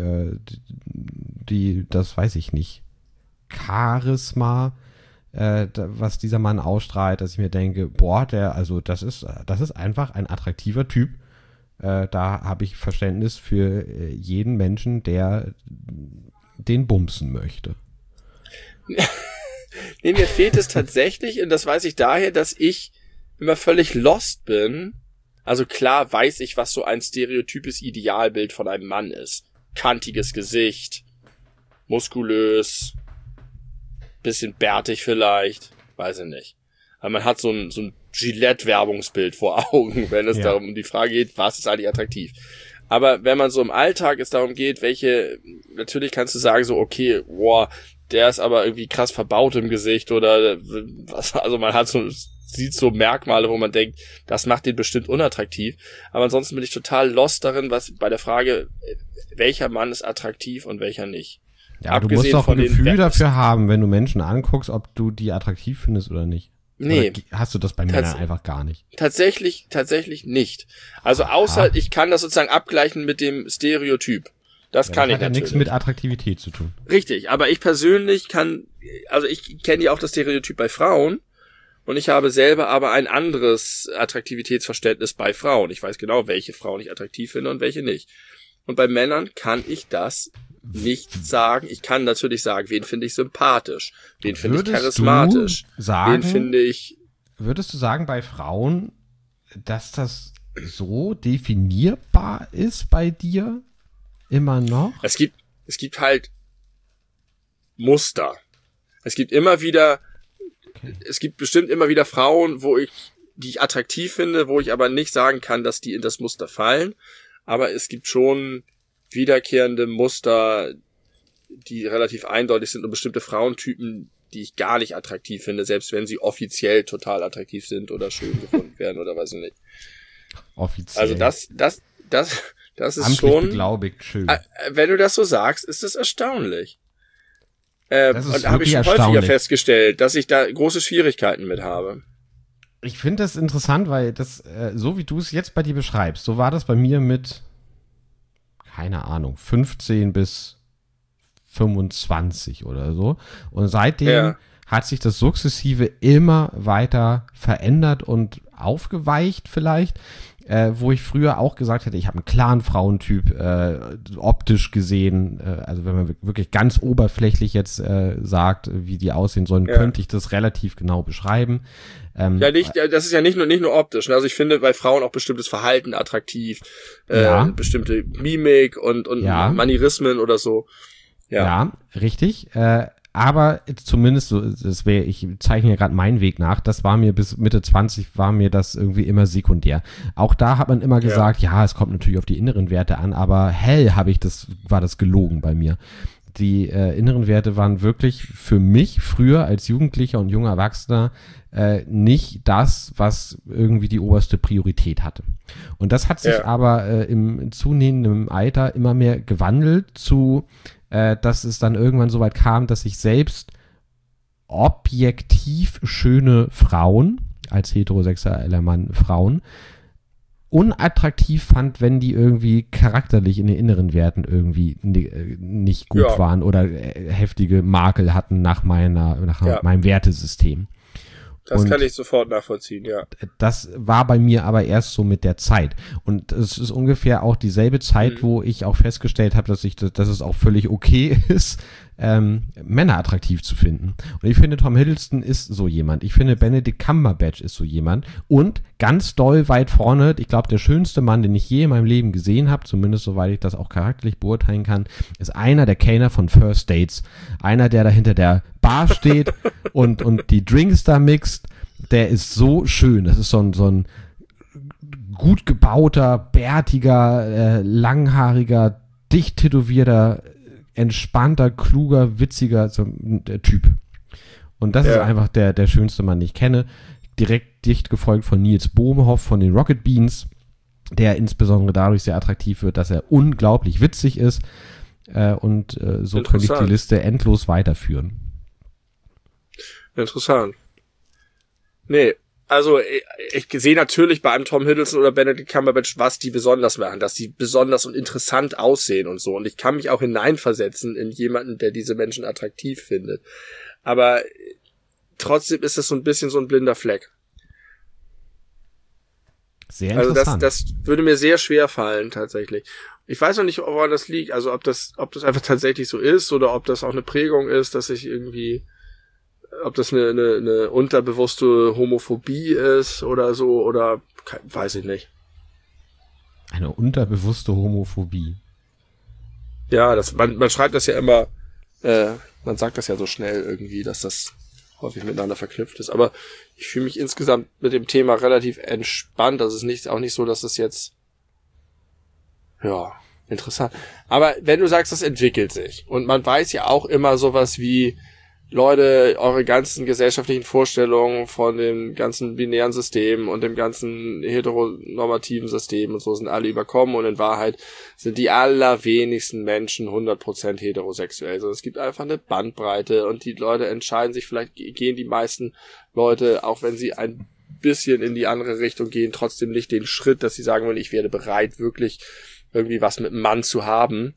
das weiß ich nicht, Charisma, was dieser Mann ausstrahlt, dass ich mir denke, boah, das ist einfach ein attraktiver Typ. Da habe ich Verständnis für jeden Menschen, der den bumsen möchte. Nee, mir fehlt es tatsächlich, und das weiß ich daher, dass ich immer völlig lost bin. Also klar weiß ich, was so ein stereotypes Idealbild von einem Mann ist. Kantiges Gesicht, muskulös, bisschen bärtig vielleicht, weiß ich nicht. Aber man hat so ein Gillette-Werbungsbild vor Augen, wenn es darum um die Frage geht, was ist eigentlich attraktiv. Aber wenn man so im Alltag es darum geht, natürlich kannst du sagen so, okay, boah, der ist aber irgendwie krass verbaut im Gesicht oder was, also man sieht so Merkmale, wo man denkt, das macht den bestimmt unattraktiv. Aber ansonsten bin ich total lost darin, was bei der Frage, welcher Mann ist attraktiv und welcher nicht. Ja, aber du musst doch ein Gefühl dafür haben, wenn du Menschen anguckst, ob du die attraktiv findest oder nicht. Nee. Oder hast du das bei Männern einfach gar nicht? Tatsächlich nicht. Also außer ich kann das sozusagen abgleichen mit dem Stereotyp. Das kann ich natürlich. Das hat ja nichts mit Attraktivität zu tun. Richtig, aber ich persönlich ich kenne ja auch das Stereotyp bei Frauen und ich habe selber aber ein anderes Attraktivitätsverständnis bei Frauen. Ich weiß genau, welche Frauen ich attraktiv finde und welche nicht. Und bei Männern kann ich das nicht sagen. Ich kann natürlich sagen, wen finde ich sympathisch, wen finde ich charismatisch, wen finde ich... Würdest du sagen bei Frauen, dass das so definierbar ist bei dir? Immer noch? Es gibt halt Muster. Es gibt bestimmt immer wieder Frauen, die ich attraktiv finde, wo ich aber nicht sagen kann, dass die in das Muster fallen. Aber es gibt schon wiederkehrende Muster, die relativ eindeutig sind und bestimmte Frauentypen, die ich gar nicht attraktiv finde, selbst wenn sie offiziell total attraktiv sind oder schön gefunden werden oder weiß ich nicht. Offiziell. Also das ist amtlich schon beglaubigt schön. Wenn du das so sagst, ist das erstaunlich. Das ist und habe ich schon häufiger festgestellt, dass ich da große Schwierigkeiten mit habe. Ich finde das interessant, weil das, so wie du es jetzt bei dir beschreibst, so war das bei mir mit, keine Ahnung, 15 bis 25 oder so. Und seitdem hat sich das sukzessive immer weiter verändert und aufgeweicht vielleicht. Wo ich früher auch gesagt hätte, ich habe einen klaren Frauentyp, optisch gesehen, also wenn man wirklich ganz oberflächlich jetzt sagt, wie die aussehen sollen, könnte ich das relativ genau beschreiben. Das ist ja nicht nur optisch. Also ich finde bei Frauen auch bestimmtes Verhalten attraktiv, bestimmte Mimik und Manierismen oder so. Ja, richtig. Aber zumindest so, ich zeichne ja gerade meinen Weg nach, das war mir bis Mitte 20 war mir das irgendwie immer sekundär. Auch da hat man immer gesagt, es kommt natürlich auf die inneren Werte an, aber war das gelogen bei mir. die inneren Werte waren wirklich für mich früher als Jugendlicher und junger Erwachsener nicht das, was irgendwie die oberste Priorität hatte. Und das hat sich aber im zunehmenden Alter immer mehr gewandelt zu, dass es dann irgendwann so weit kam, dass ich selbst objektiv schöne Frauen, als heterosexueller Mann Frauen, unattraktiv fand, wenn die irgendwie charakterlich in den inneren Werten irgendwie nicht gut waren oder heftige Makel hatten nach meinem Wertesystem. Das kann ich sofort nachvollziehen, ja. Das war bei mir aber erst so mit der Zeit. Und es ist ungefähr auch dieselbe Zeit, wo ich auch festgestellt habe, dass es auch völlig okay ist, Männer attraktiv zu finden. Und ich finde, Tom Hiddleston ist so jemand. Ich finde, Benedict Cumberbatch ist so jemand. Und ganz doll weit vorne, ich glaube, der schönste Mann, den ich je in meinem Leben gesehen habe, zumindest soweit ich das auch charakterlich beurteilen kann, ist einer der Kellner von First Dates. Einer, der da hinter der Bar steht und die Drinks da mixt. Der ist so schön. Das ist so ein gut gebauter, bärtiger, langhaariger, dicht tätowierter, entspannter, kluger, witziger Typ. Und das ist einfach der schönste Mann, den ich kenne. Direkt dicht gefolgt von Niels Bohmhoff von den Rocket Beans, der insbesondere dadurch sehr attraktiv wird, dass er unglaublich witzig ist. Und so könnte ich die Liste endlos weiterführen. Interessant. Nee, also ich sehe natürlich bei einem Tom Hiddleston oder Benedict Cumberbatch, was die besonders machen, dass die besonders und interessant aussehen und so. Und ich kann mich auch hineinversetzen in jemanden, der diese Menschen attraktiv findet. Aber trotzdem ist es so ein bisschen so ein blinder Fleck. Sehr interessant. Also das würde mir sehr schwer fallen, tatsächlich. Ich weiß noch nicht, woran das liegt. Also ob das einfach tatsächlich so ist oder ob das auch eine Prägung ist, dass ich irgendwie... Ob das eine unterbewusste Homophobie ist oder so, oder weiß ich nicht. Eine unterbewusste Homophobie. Ja, man schreibt das ja immer, man sagt das ja so schnell irgendwie, dass das häufig miteinander verknüpft ist. Aber ich fühle mich insgesamt mit dem Thema relativ entspannt. Das ist auch nicht so, dass es jetzt interessant. Aber wenn du sagst, das entwickelt sich und man weiß ja auch immer sowas wie Leute, eure ganzen gesellschaftlichen Vorstellungen von dem ganzen binären System und dem ganzen heteronormativen System und so sind alle überkommen und in Wahrheit sind die allerwenigsten Menschen 100% heterosexuell. Also es gibt einfach eine Bandbreite und die Leute entscheiden sich, vielleicht gehen die meisten Leute, auch wenn sie ein bisschen in die andere Richtung gehen, trotzdem nicht den Schritt, dass sie sagen wollen, ich werde bereit, wirklich irgendwie was mit einem Mann zu haben.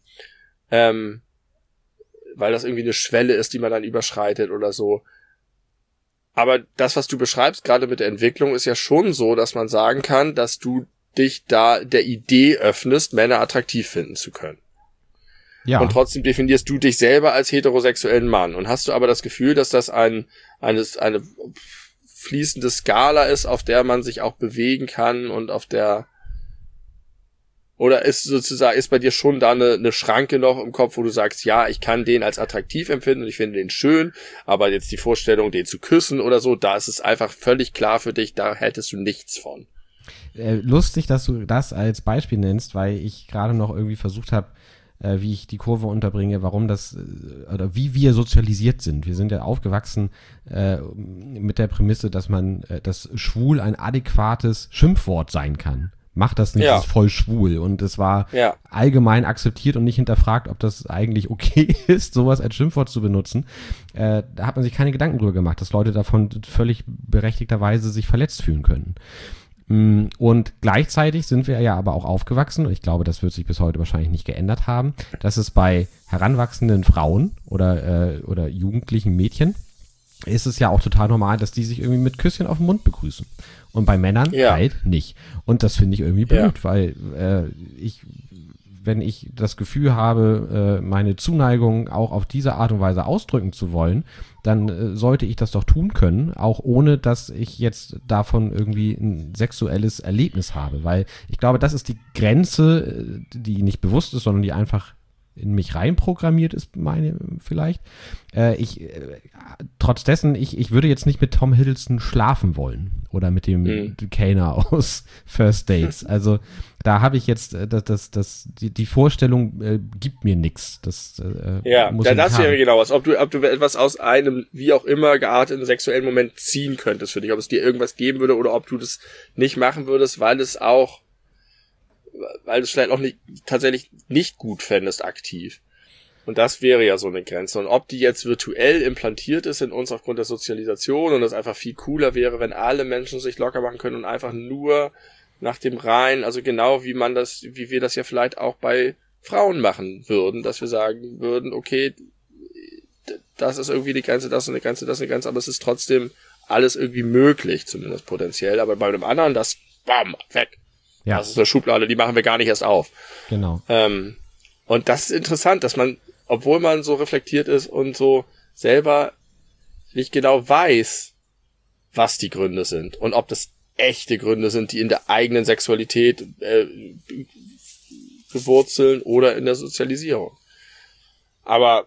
Weil das irgendwie eine Schwelle ist, die man dann überschreitet oder so. Aber das, was du beschreibst, gerade mit der Entwicklung, ist ja schon so, dass man sagen kann, dass du dich da der Idee öffnest, Männer attraktiv finden zu können. Ja. Und trotzdem definierst du dich selber als heterosexuellen Mann. Und hast du aber das Gefühl, dass das eine fließende Skala ist, auf der man sich auch bewegen kann und auf der... Oder ist bei dir schon da eine Schranke noch im Kopf, wo du sagst, ja, ich kann den als attraktiv empfinden und ich finde den schön, aber jetzt die Vorstellung, den zu küssen oder so, da ist es einfach völlig klar für dich, da hättest du nichts von. Lustig, dass du das als Beispiel nennst, weil ich gerade noch irgendwie versucht habe, wie ich die Kurve unterbringe, warum das oder wie wir sozialisiert sind. Wir sind ja aufgewachsen mit der Prämisse, dass schwul ein adäquates Schimpfwort sein kann. Macht das nicht, ist voll schwul. Und es war allgemein akzeptiert und nicht hinterfragt, ob das eigentlich okay ist, sowas als Schimpfwort zu benutzen. Da hat man sich keine Gedanken drüber gemacht, dass Leute davon völlig berechtigterweise sich verletzt fühlen können. Und gleichzeitig sind wir ja aber auch aufgewachsen, und ich glaube, das wird sich bis heute wahrscheinlich nicht geändert haben, dass es bei heranwachsenden Frauen oder jugendlichen Mädchen ist es ja auch total normal, dass die sich irgendwie mit Küsschen auf den Mund begrüßen. Und bei Männern halt nicht. Und das finde ich irgendwie blöd, weil wenn ich das Gefühl habe, meine Zuneigung auch auf diese Art und Weise ausdrücken zu wollen, dann sollte ich das doch tun können, auch ohne, dass ich jetzt davon irgendwie ein sexuelles Erlebnis habe. Weil ich glaube, das ist die Grenze, die nicht bewusst ist, sondern die einfach in mich reinprogrammiert ist, vielleicht. Trotz dessen, ich würde jetzt nicht mit Tom Hiddleston schlafen wollen oder mit dem Kellner aus First Dates. Also da habe ich jetzt die Vorstellung gibt mir nichts. Das wäre genau was. Ob du etwas aus einem wie auch immer gearteten sexuellen Moment ziehen könntest für dich, ob es dir irgendwas geben würde oder ob du das nicht machen würdest, weil du es vielleicht auch nicht tatsächlich nicht gut fändest aktiv. Und das wäre ja so eine Grenze. Und ob die jetzt virtuell implantiert ist in uns aufgrund der Sozialisation und das einfach viel cooler wäre, wenn alle Menschen sich locker machen können und einfach nur nach dem Rein, also genau wie wir das ja vielleicht auch bei Frauen machen würden, dass wir sagen würden, okay, das ist irgendwie die Grenze, das ist eine Grenze, das ist eine Grenze, aber es ist trotzdem alles irgendwie möglich, zumindest potenziell. Aber bei einem anderen, das, bam, weg. Ja. Das ist eine Schublade, die machen wir gar nicht erst auf. Genau. Und das ist interessant, dass man, obwohl man so reflektiert ist und so selber nicht genau weiß, was die Gründe sind und ob das echte Gründe sind, die in der eigenen Sexualität bewurzeln oder in der Sozialisierung. Aber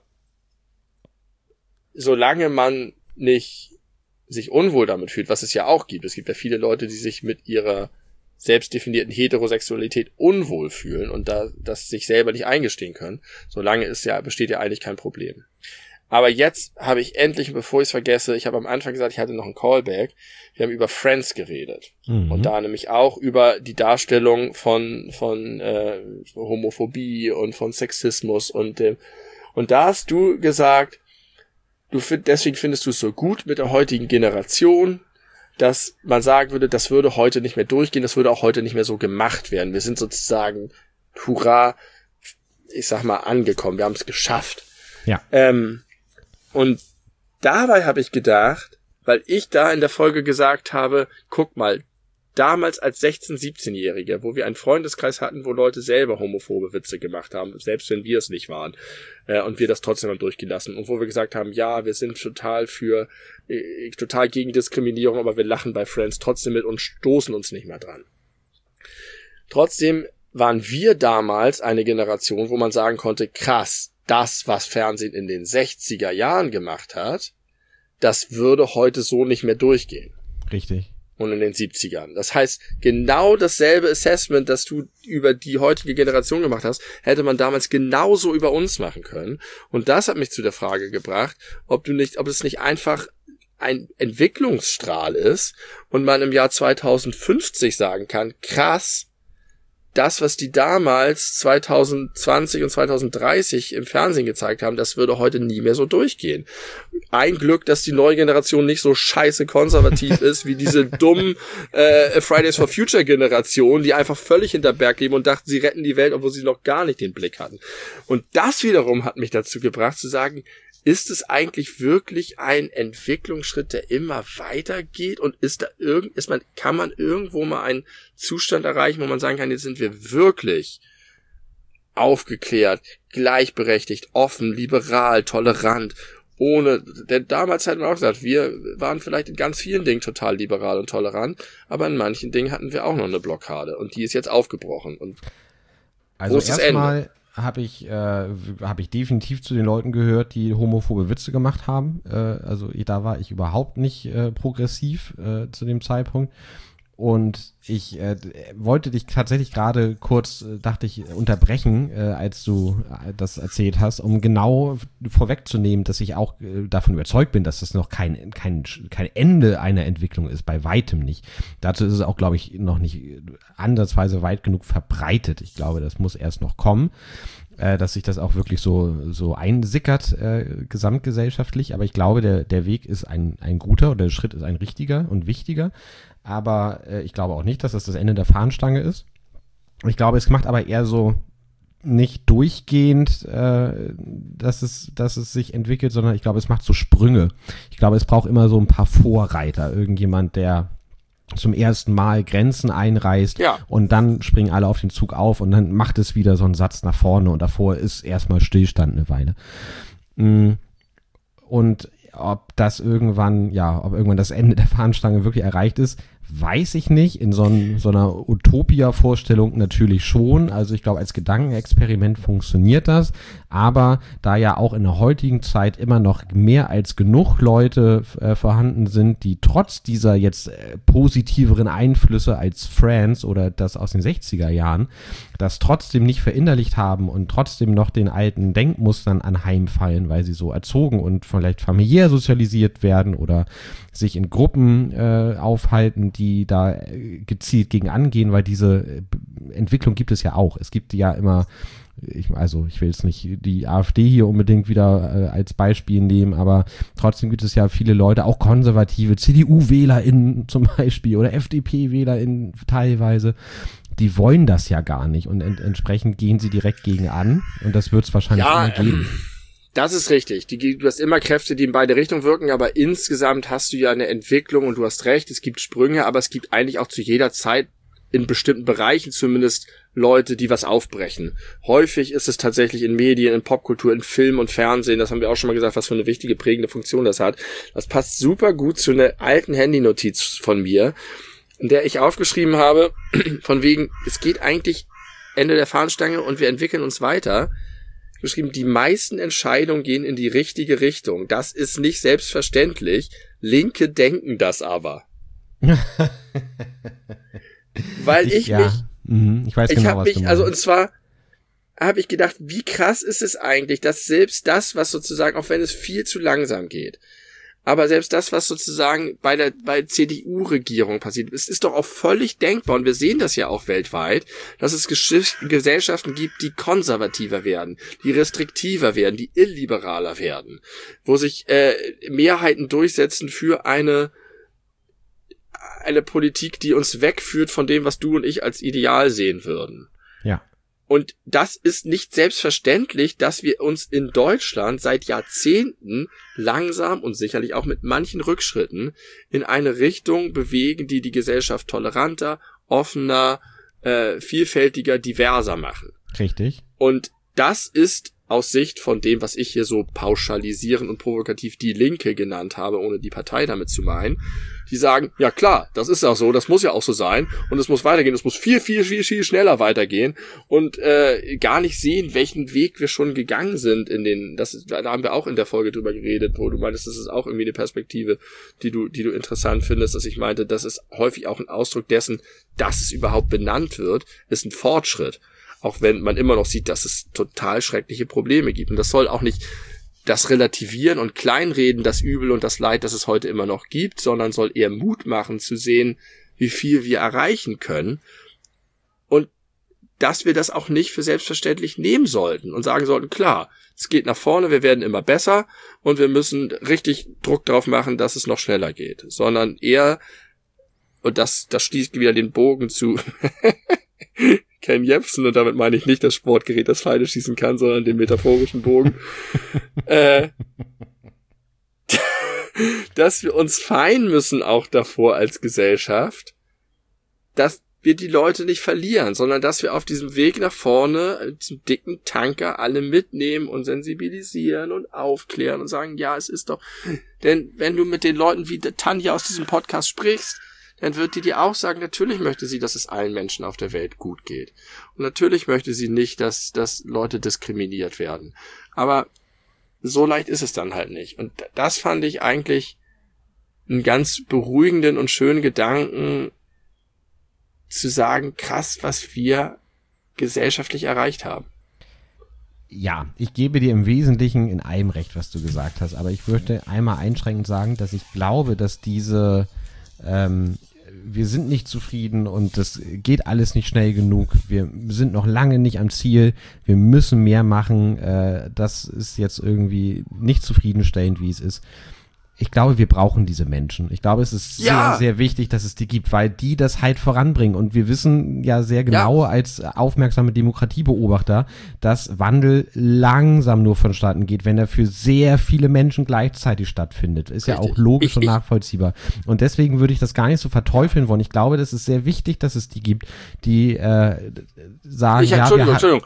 solange man nicht sich unwohl damit fühlt, was es ja auch gibt, es gibt ja viele Leute, die sich mit ihrer selbstdefinierten Heterosexualität unwohl fühlen und das sich selber nicht eingestehen können, solange besteht ja eigentlich kein Problem. Aber jetzt habe ich endlich, bevor ich es vergesse, ich habe am Anfang gesagt, ich hatte noch einen Callback, wir haben über Friends geredet. Und da nämlich auch über die Darstellung von Homophobie und von Sexismus und da hast du gesagt, deswegen findest du es so gut mit der heutigen Generation, dass man sagen würde, das würde heute nicht mehr durchgehen, das würde auch heute nicht mehr so gemacht werden. Wir sind sozusagen, hurra, ich sag mal, angekommen, wir haben es geschafft. Ja. Und dabei habe ich gedacht, weil ich da in der Folge gesagt habe, guck mal, damals als 16-, 17-Jährige, wo wir einen Freundeskreis hatten, wo Leute selber homophobe Witze gemacht haben, selbst wenn wir es nicht waren, und wir das trotzdem haben durchgehen lassen, und wo wir gesagt haben, ja, wir sind total gegen Diskriminierung, aber wir lachen bei Friends trotzdem mit und stoßen uns nicht mehr dran. Trotzdem waren wir damals eine Generation, wo man sagen konnte, krass, das, was Fernsehen in den 60er Jahren gemacht hat, das würde heute so nicht mehr durchgehen. Richtig. Und in den 70ern. Das heißt, genau dasselbe Assessment, das du über die heutige Generation gemacht hast, hätte man damals genauso über uns machen können. Und das hat mich zu der Frage gebracht, ob es nicht einfach ein Entwicklungsstrahl ist und man im Jahr 2050 sagen kann, krass, das, was die damals 2020 und 2030 im Fernsehen gezeigt haben, das würde heute nie mehr so durchgehen. Ein Glück, dass die neue Generation nicht so scheiße konservativ ist, wie diese dummen Fridays for Future Generation, die einfach völlig hinter Berg leben und dachten, sie retten die Welt, obwohl sie noch gar nicht den Blick hatten. Und das wiederum hat mich dazu gebracht zu sagen, ist es eigentlich wirklich ein Entwicklungsschritt, der immer weitergeht? Und kann man irgendwo mal einen Zustand erreichen, wo man sagen kann, jetzt sind wir wirklich aufgeklärt, gleichberechtigt, offen, liberal, tolerant, denn damals hat man auch gesagt, wir waren vielleicht in ganz vielen Dingen total liberal und tolerant, aber in manchen Dingen hatten wir auch noch eine Blockade und die ist jetzt aufgebrochen. Und also erstmal habe ich definitiv zu den Leuten gehört, die homophobe Witze gemacht haben. Da war ich überhaupt nicht progressiv zu dem Zeitpunkt. Und ich wollte dich tatsächlich gerade kurz, dachte ich, unterbrechen, als du das erzählt hast, um genau vorwegzunehmen, dass ich auch davon überzeugt bin, dass das noch kein Ende einer Entwicklung ist, bei weitem nicht. Dazu ist es auch, glaube ich, noch nicht ansatzweise weit genug verbreitet. Ich glaube, das muss erst noch kommen, dass sich das auch wirklich so einsickert gesamtgesellschaftlich. Aber ich glaube, der Weg ist ein guter oder der Schritt ist ein richtiger und wichtiger. Aber ich glaube auch nicht, dass das Ende der Fahnenstange ist. Ich glaube, es macht aber eher so nicht durchgehend, dass es sich entwickelt, sondern ich glaube, es macht so Sprünge. Ich glaube, es braucht immer so ein paar Vorreiter. Irgendjemand, der zum ersten Mal Grenzen einreißt, ja, und dann springen alle auf den Zug auf und dann macht es wieder so einen Satz nach vorne und davor ist erstmal Stillstand eine Weile. Und ob irgendwann das Ende der Fahnenstange wirklich erreicht ist, weiß ich nicht. In so einer Utopia-Vorstellung natürlich schon. Also ich glaube, als Gedankenexperiment funktioniert das. Aber da ja auch in der heutigen Zeit immer noch mehr als genug Leute vorhanden sind, die trotz dieser jetzt positiveren Einflüsse als Friends oder das aus den 60er Jahren, das trotzdem nicht verinnerlicht haben und trotzdem noch den alten Denkmustern anheimfallen, weil sie so erzogen und vielleicht familiär sozialisiert werden oder sich in Gruppen aufhalten, die da gezielt gegen angehen, weil diese Entwicklung gibt es ja auch. Es gibt ja immer, ich will jetzt nicht die AfD hier unbedingt wieder als Beispiel nehmen, aber trotzdem gibt es ja viele Leute, auch konservative CDU-WählerInnen zum Beispiel oder FDP-WählerInnen teilweise, die wollen das ja gar nicht und entsprechend gehen sie direkt gegen an und das wird es wahrscheinlich immer geben. Das ist richtig. Du hast immer Kräfte, die in beide Richtungen wirken, aber insgesamt hast du ja eine Entwicklung und du hast recht, es gibt Sprünge, aber es gibt eigentlich auch zu jeder Zeit in bestimmten Bereichen zumindest Leute, die was aufbrechen. Häufig ist es tatsächlich in Medien, in Popkultur, in Film und Fernsehen, das haben wir auch schon mal gesagt, was für eine wichtige, prägende Funktion das hat. Das passt super gut zu einer alten Handynotiz von mir, in der ich aufgeschrieben habe, von wegen, es geht eigentlich Ende der Fahnenstange und wir entwickeln uns weiter. Geschrieben, die meisten Entscheidungen gehen in die richtige Richtung. Das ist nicht selbstverständlich. Linke denken das aber. Weil ich weiß genau, was du meinst. Und zwar habe ich gedacht, wie krass ist es eigentlich, dass selbst das, was sozusagen, auch wenn es viel zu langsam geht, aber selbst das, was sozusagen bei CDU-Regierung passiert, es ist doch auch völlig denkbar, und wir sehen das ja auch weltweit, dass es Gesellschaften gibt, die konservativer werden, die restriktiver werden, die illiberaler werden, wo sich Mehrheiten durchsetzen für eine Politik, die uns wegführt von dem, was du und ich als Ideal sehen würden. Ja. Und das ist nicht selbstverständlich, dass wir uns in Deutschland seit Jahrzehnten langsam und sicherlich auch mit manchen Rückschritten in eine Richtung bewegen, die die Gesellschaft toleranter, offener, vielfältiger, diverser machen. Richtig. Und das ist aus Sicht von dem, was ich hier so pauschalisieren und provokativ die Linke genannt habe, ohne die Partei damit zu meinen, die sagen, ja klar, das ist auch so, das muss ja auch so sein und es muss weitergehen, es muss viel, viel, viel, viel schneller weitergehen und gar nicht sehen, welchen Weg wir schon gegangen sind da haben wir auch in der Folge drüber geredet, wo du meintest, das ist auch irgendwie eine Perspektive, die du interessant findest, dass ich meinte, das ist häufig auch ein Ausdruck dessen, dass es überhaupt benannt wird, ist ein Fortschritt. Auch wenn man immer noch sieht, dass es total schreckliche Probleme gibt. Und das soll auch nicht das relativieren und kleinreden, das Übel und das Leid, das es heute immer noch gibt, sondern soll eher Mut machen zu sehen, wie viel wir erreichen können. Und dass wir das auch nicht für selbstverständlich nehmen sollten und sagen sollten, klar, es geht nach vorne, wir werden immer besser und wir müssen richtig Druck drauf machen, dass es noch schneller geht. Sondern eher, und das schließt wieder den Bogen zu Ken Jebsen, und damit meine ich nicht das Sportgerät, das Pfeile schießen kann, sondern den metaphorischen Bogen, dass wir uns fein müssen auch davor als Gesellschaft, dass wir die Leute nicht verlieren, sondern dass wir auf diesem Weg nach vorne, diesem dicken Tanker, alle mitnehmen und sensibilisieren und aufklären und sagen, ja, es ist doch, denn wenn du mit den Leuten wie Tanja aus diesem Podcast sprichst, dann wird die dir auch sagen, natürlich möchte sie, dass es allen Menschen auf der Welt gut geht. Und natürlich möchte sie nicht, dass Leute diskriminiert werden. Aber so leicht ist es dann halt nicht. Und das fand ich eigentlich einen ganz beruhigenden und schönen Gedanken, zu sagen, krass, was wir gesellschaftlich erreicht haben. Ja, ich gebe dir im Wesentlichen in allem recht, was du gesagt hast. Aber ich würde einmal einschränkend sagen, dass ich glaube, dass wir sind nicht zufrieden und das geht alles nicht schnell genug. Wir sind noch lange nicht am Ziel. Wir müssen mehr machen. Das ist jetzt irgendwie nicht zufriedenstellend, wie es ist. Ich glaube, wir brauchen diese Menschen. Ich glaube, es ist sehr, sehr wichtig, dass es die gibt, weil die das halt voranbringen. Und wir wissen ja sehr genau als aufmerksame Demokratiebeobachter, dass Wandel langsam nur vonstatten geht, wenn er für sehr viele Menschen gleichzeitig stattfindet. Ist ja auch logisch und nachvollziehbar. Und deswegen würde ich das gar nicht so verteufeln wollen. Ich glaube, das ist sehr wichtig, dass es die gibt, die sagen, Entschuldigung.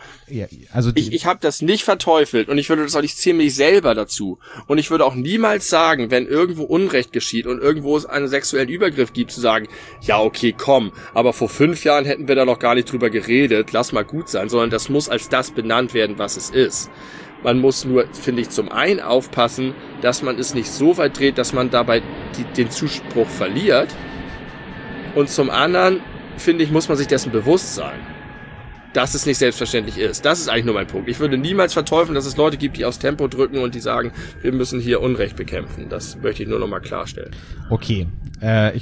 Ich habe das nicht verteufelt und ich würde das auch nicht ziemlich selber dazu. Und ich würde auch niemals sagen, wenn irgendwo Unrecht geschieht und irgendwo es einen sexuellen Übergriff gibt, zu sagen, ja okay, komm, aber vor 5 Jahren hätten wir da noch gar nicht drüber geredet, lass mal gut sein, sondern das muss als das benannt werden, was es ist. Man muss nur, finde ich, zum einen aufpassen, dass man es nicht so weit dreht, dass man dabei den Zuspruch verliert. Und zum anderen, finde ich, muss man sich dessen bewusst sein, dass es nicht selbstverständlich ist. Das ist eigentlich nur mein Punkt. Ich würde niemals verteufeln, dass es Leute gibt, die aufs Tempo drücken und die sagen, wir müssen hier Unrecht bekämpfen. Das möchte ich nur noch mal klarstellen. Okay, ich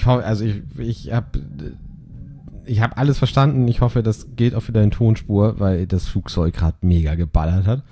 habe alles verstanden. Ich hoffe, das geht auch für deine Tonspur, weil das Flugzeug gerade mega geballert hat.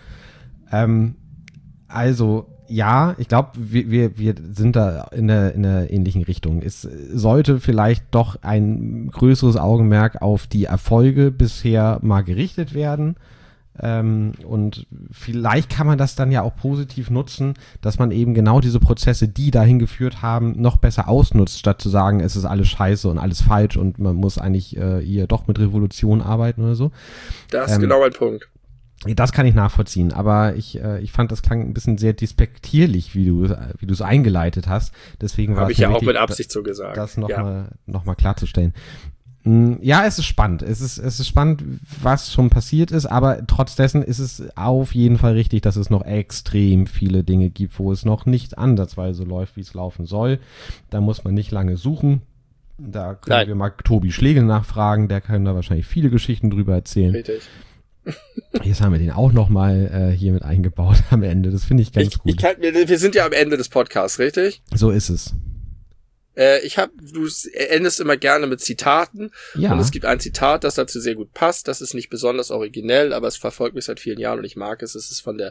Also, ja, ich glaube, wir sind da in der ähnlichen Richtung. Es sollte vielleicht doch ein größeres Augenmerk auf die Erfolge bisher mal gerichtet werden. Und vielleicht kann man das dann ja auch positiv nutzen, dass man eben genau diese Prozesse, die dahin geführt haben, noch besser ausnutzt, statt zu sagen, es ist alles scheiße und alles falsch und man muss eigentlich hier doch mit Revolution arbeiten oder so. Das ist genau mein Punkt. Das kann ich nachvollziehen, aber ich fand, das klang ein bisschen sehr despektierlich, wie du es eingeleitet hast. Deswegen war es ich ja auch mit Absicht so gesagt. Das noch mal klarzustellen. Ja, es ist spannend. Es ist spannend, was schon passiert ist, aber trotz dessen ist es auf jeden Fall richtig, dass es noch extrem viele Dinge gibt, wo es noch nicht ansatzweise läuft, wie es laufen soll. Da muss man nicht lange suchen. Da können wir mal Tobi Schlegel nachfragen, der kann da wahrscheinlich viele Geschichten drüber erzählen. Richtig. Jetzt haben wir den auch noch mal hier mit eingebaut am Ende. Das finde ich ganz gut. Wir sind ja am Ende des Podcasts, richtig? So ist es. Du endest immer gerne mit Zitaten. Ja. Und es gibt ein Zitat, das dazu sehr gut passt. Das ist nicht besonders originell, aber es verfolgt mich seit vielen Jahren und ich mag es. Es ist von der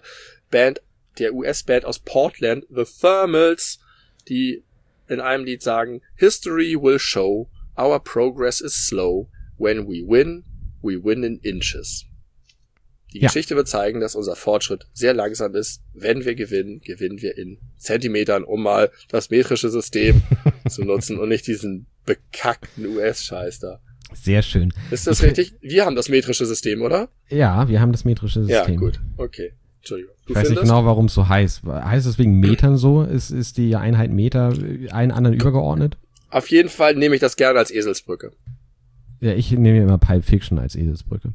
US-Band aus Portland, The Thermals, die in einem Lied sagen, History will show, our progress is slow. When we win in inches. Die Geschichte wird zeigen, dass unser Fortschritt sehr langsam ist. Wenn wir gewinnen, gewinnen wir in Zentimetern, um mal das metrische System zu nutzen und nicht diesen bekackten US-Scheiß da. Sehr schön. Ist das richtig? Wir haben das metrische System, oder? Ja, wir haben das metrische System. Ja, gut. Okay. Entschuldigung. Ich weiß nicht genau, warum es so heißt. Heißt es wegen Metern so? Ist die Einheit Meter allen anderen übergeordnet? Auf jeden Fall nehme ich das gerne als Eselsbrücke. Ja, ich nehme immer Pulp Fiction als Eselsbrücke.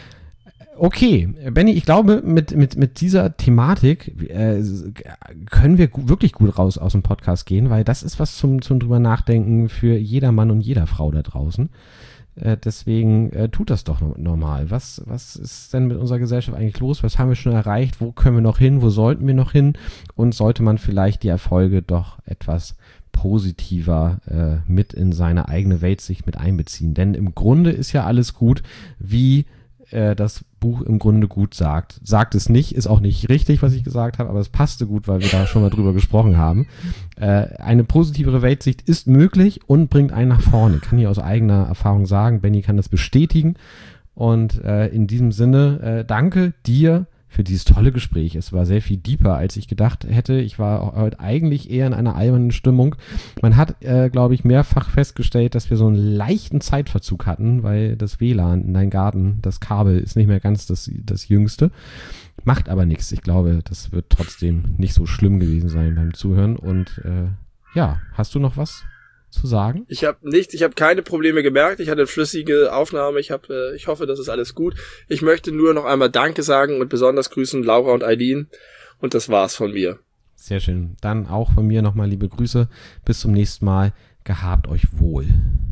Okay, Benni, ich glaube, mit dieser Thematik können wir wirklich gut raus aus dem Podcast gehen, weil das ist was zum drüber nachdenken für jeder Mann und jeder Frau da draußen. Deswegen tut das doch normal. Was ist denn mit unserer Gesellschaft eigentlich los? Was haben wir schon erreicht? Wo können wir noch hin? Wo sollten wir noch hin? Und sollte man vielleicht die Erfolge doch etwas positiver mit in seine eigene Weltsicht mit einbeziehen? Denn im Grunde ist ja alles gut, wie das Buch im Grunde gut sagt. Sagt es nicht, ist auch nicht richtig, was ich gesagt habe, aber es passte gut, weil wir da schon mal drüber gesprochen haben. Eine positivere Weltsicht ist möglich und bringt einen nach vorne. Kann ich aus eigener Erfahrung sagen. Benni kann das bestätigen. Und in diesem Sinne, danke dir für dieses tolle Gespräch. Es war sehr viel deeper, als ich gedacht hätte. Ich war heute eigentlich eher in einer albernen Stimmung. Man hat, glaube ich, mehrfach festgestellt, dass wir so einen leichten Zeitverzug hatten, weil das WLAN in deinem Garten, das Kabel ist nicht mehr ganz das Jüngste. Macht aber nichts. Ich glaube, das wird trotzdem nicht so schlimm gewesen sein beim Zuhören. Und hast du noch was zu sagen? Ich habe keine Probleme gemerkt. Ich hatte eine flüssige Aufnahme. Ich hoffe, das ist alles gut. Ich möchte nur noch einmal Danke sagen und besonders grüßen Laura und Aidin. Und das war's von mir. Sehr schön. Dann auch von mir nochmal liebe Grüße. Bis zum nächsten Mal. Gehabt euch wohl.